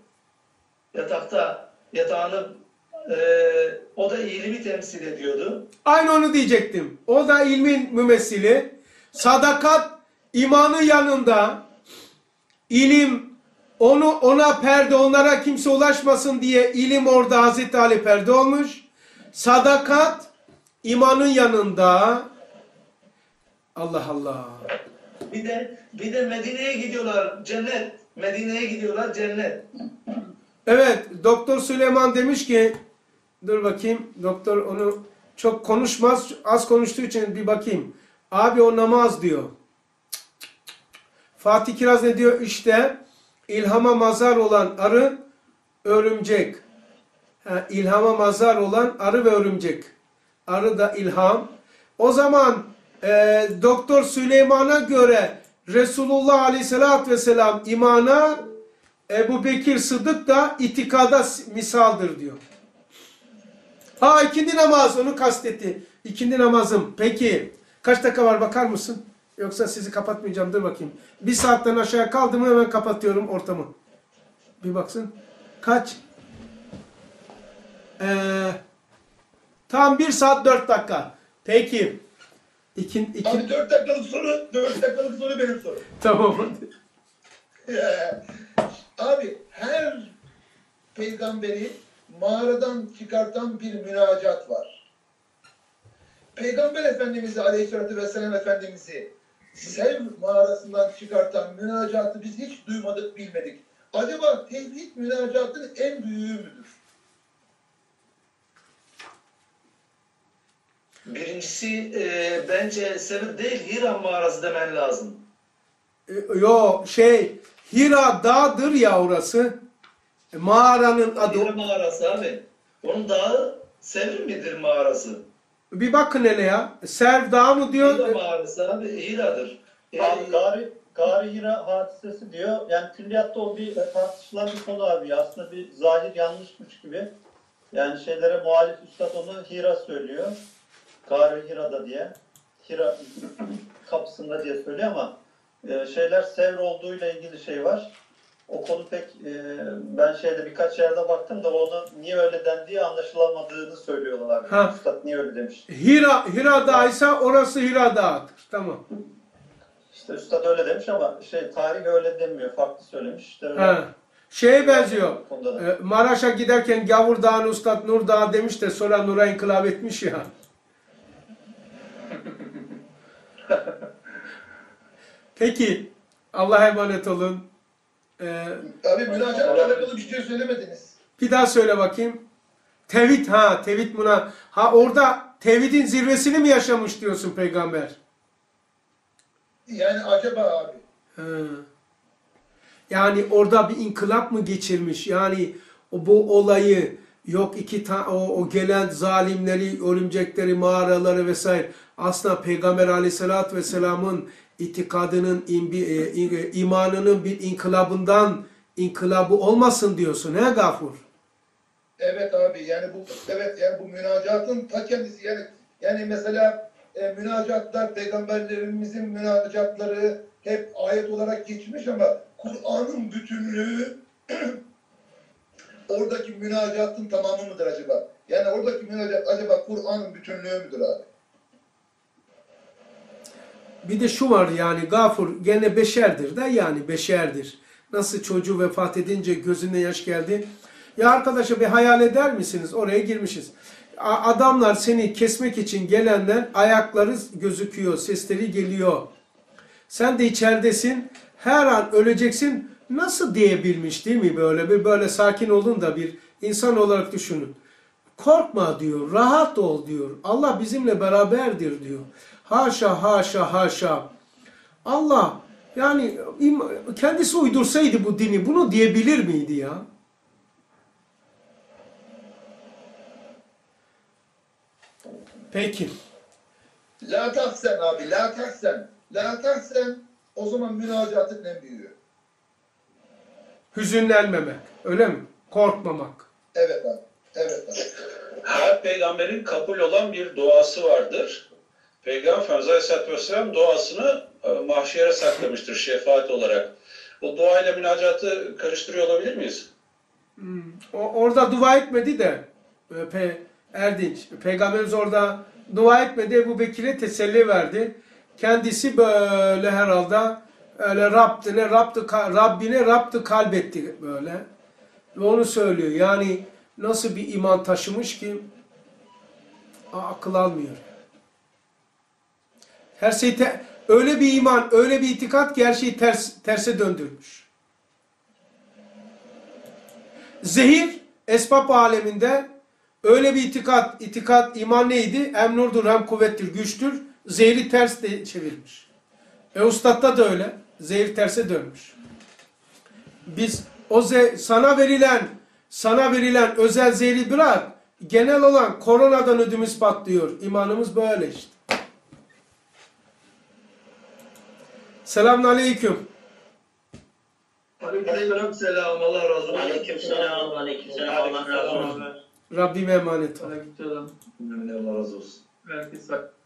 Yatağını o da ilmi temsil ediyordu. Aynı onu diyecektim. O da ilmin mümessili. Sadakat imanın yanında. İlim ona perde, onlara kimse ulaşmasın diye ilim orada Hazreti Ali perde olmuş. Sadakat imanın yanında. Allah Allah. Bir de Medine'ye gidiyorlar cennet. Medine'ye gidiyorlar cennet. Evet, Doktor Süleyman demiş ki, dur bakayım, doktor onu çok konuşmaz, az konuştuğu için bir bakayım. Abi o namaz diyor. Fatih Kiraz ne diyor? İşte ilhama mazhar olan arı, örümcek. İlhama mazhar olan arı ve örümcek. Arı da ilham. O zaman Doktor Süleyman'a göre Resulullah Aleyhisselatü Vesselam imana, Ebu Bekir Sıddık da itikada misaldır diyor. İkindi namaz onu kastetti. İkindi namazım. Peki kaç dakika var bakar mısın? Yoksa sizi kapatmayacağım. Dur bakayım. Bir saatten aşağı kaldı mı hemen kapatıyorum ortamı. Bir baksın. Kaç? Tam 1 saat 4 dakika. Peki. Abi 4 dakikalık soru benim sorum. Tamam. Abi her peygamberi mağaradan çıkartan bir münacat var. Peygamber Efendimiz'i Aleyhisselatü Vesselam Efendimiz'i Sev mağarasından çıkartan münacatı biz hiç duymadık, bilmedik. Acaba tevhid münacatının en büyüğü müdür? Birincisi bence Sevr değil Hira mağarası demen lazım. Hira dağdır ya orası. Mağaranın adı. Hira mağarası abi. Onun dağı Sevr midir mağarası? Bir bakın hele ya. Serv dağı mı diyor? Hira mağarası abi Hira'dır. Gari Hira hadisesi diyor. Yani külliyatta o bir tartışılan bir konu abi. Aslında bir zahir yanlışmış gibi. Yani şeylere muhalif üstad onu Hira söylüyor. Gari Hira'da diye. Hira kapısında diye söylüyor ama şeyler Sevr olduğuyla ilgili şey var. O konu pek ben birkaç yerde baktım da onu niye öyle dendiği anlaşılamadığını söylüyorlar. Üstad niye öyle demiş. Hira dağıysa orası Hira dağıdır. Tamam. İşte Üstad öyle demiş ama tarih öyle demiyor. Farklı söylemiş. İşte öyle. Şeye benziyor. Maraş'a giderken Gavur Dağı'nı Üstad Nur Dağı demiş de sonra Nur'a inkılap etmiş ya. Peki. Allah'a emanet olun. Abi münacatla alakalı bir şey söylemediniz. Bir daha söyle bakayım. Tevhid tevhid orada tevhidin zirvesini mi yaşamış diyorsun peygamber? Yani acaba abi. Yani orada bir inkılap mı geçirmiş? Yani bu olayı yok o gelen zalimleri, örümcekleri, mağaraları vesaire aslında Peygamber Aleyhisselatü Vesselam'ın itikadının, imanının bir inkılabı olmasın diyorsun he Gafur? Evet abi yani bu münacatın ta kendisi yani mesela münacatlar peygamberlerimizin münacatları hep ayet olarak geçmiş ama Kur'an'ın bütünlüğü oradaki münacatın tamamı mıdır acaba? Yani oradaki münacat acaba Kur'an'ın bütünlüğü müdür abi? Bir de şu var yani Gafur gene beşerdir de yani beşerdir. Nasıl çocuğu vefat edince gözüne yaş geldi. Ya arkadaşa bir hayal eder misiniz? Oraya girmişiz. Adamlar seni kesmek için gelenler ayakları gözüküyor, sesleri geliyor. Sen de içeridesin, her an öleceksin. Nasıl diyebilmiş değil mi böyle sakin olun da bir insan olarak düşünün. Korkma diyor, rahat ol diyor. Allah bizimle beraberdir diyor. Haşa, haşa, haşa. Allah yani kendisi uydursaydı bu dini bunu diyebilir miydi ya? Peki. La tahsen abi, la tahsen. La tahsen o zaman münacatın en büyüğü. Hüzünlenmemek. Öyle mi? Korkmamak. Evet abi. Evet abi. Her peygamberin kabul olan bir duası vardır. Peygamber Efendimiz Aleyhisselatü Vesselam duasını mahşere saklamıştır şefaat olarak. Bu duayla münacatı karıştırıyor olabilir miyiz? Orada dua etmedi de Erdinç. Peygamberimiz orada dua etmedi. Ebu Bekir'e teselli verdi. Kendisi böyle herhalde öyle Rabbine Rab'dı kalbetti böyle. Ve onu söylüyor. Yani nasıl bir iman taşımış ki akıl almıyor. Her şey öyle bir iman, öyle bir itikat ki her şeyi terse döndürmüş. Zehir, esbab aleminde öyle bir itikat, iman neydi? Hem nurdur hem kuvvettir, güçtür. Zehri ters de çevirmiş. Ustad'da da öyle. Zehir terse dönmüş. Biz sana verilen özel zehri bırak. Genel olan koronadan ödümüz patlıyor. İmanımız böyle işte. Selamünaleyküm. Aleykümselam, selam, Allah razı olsun. Aleykümselam. Aleykümselam. Allah razı olsun. Rabbime emanet ol. Aleykümselam. Allah razı olsun. Herkes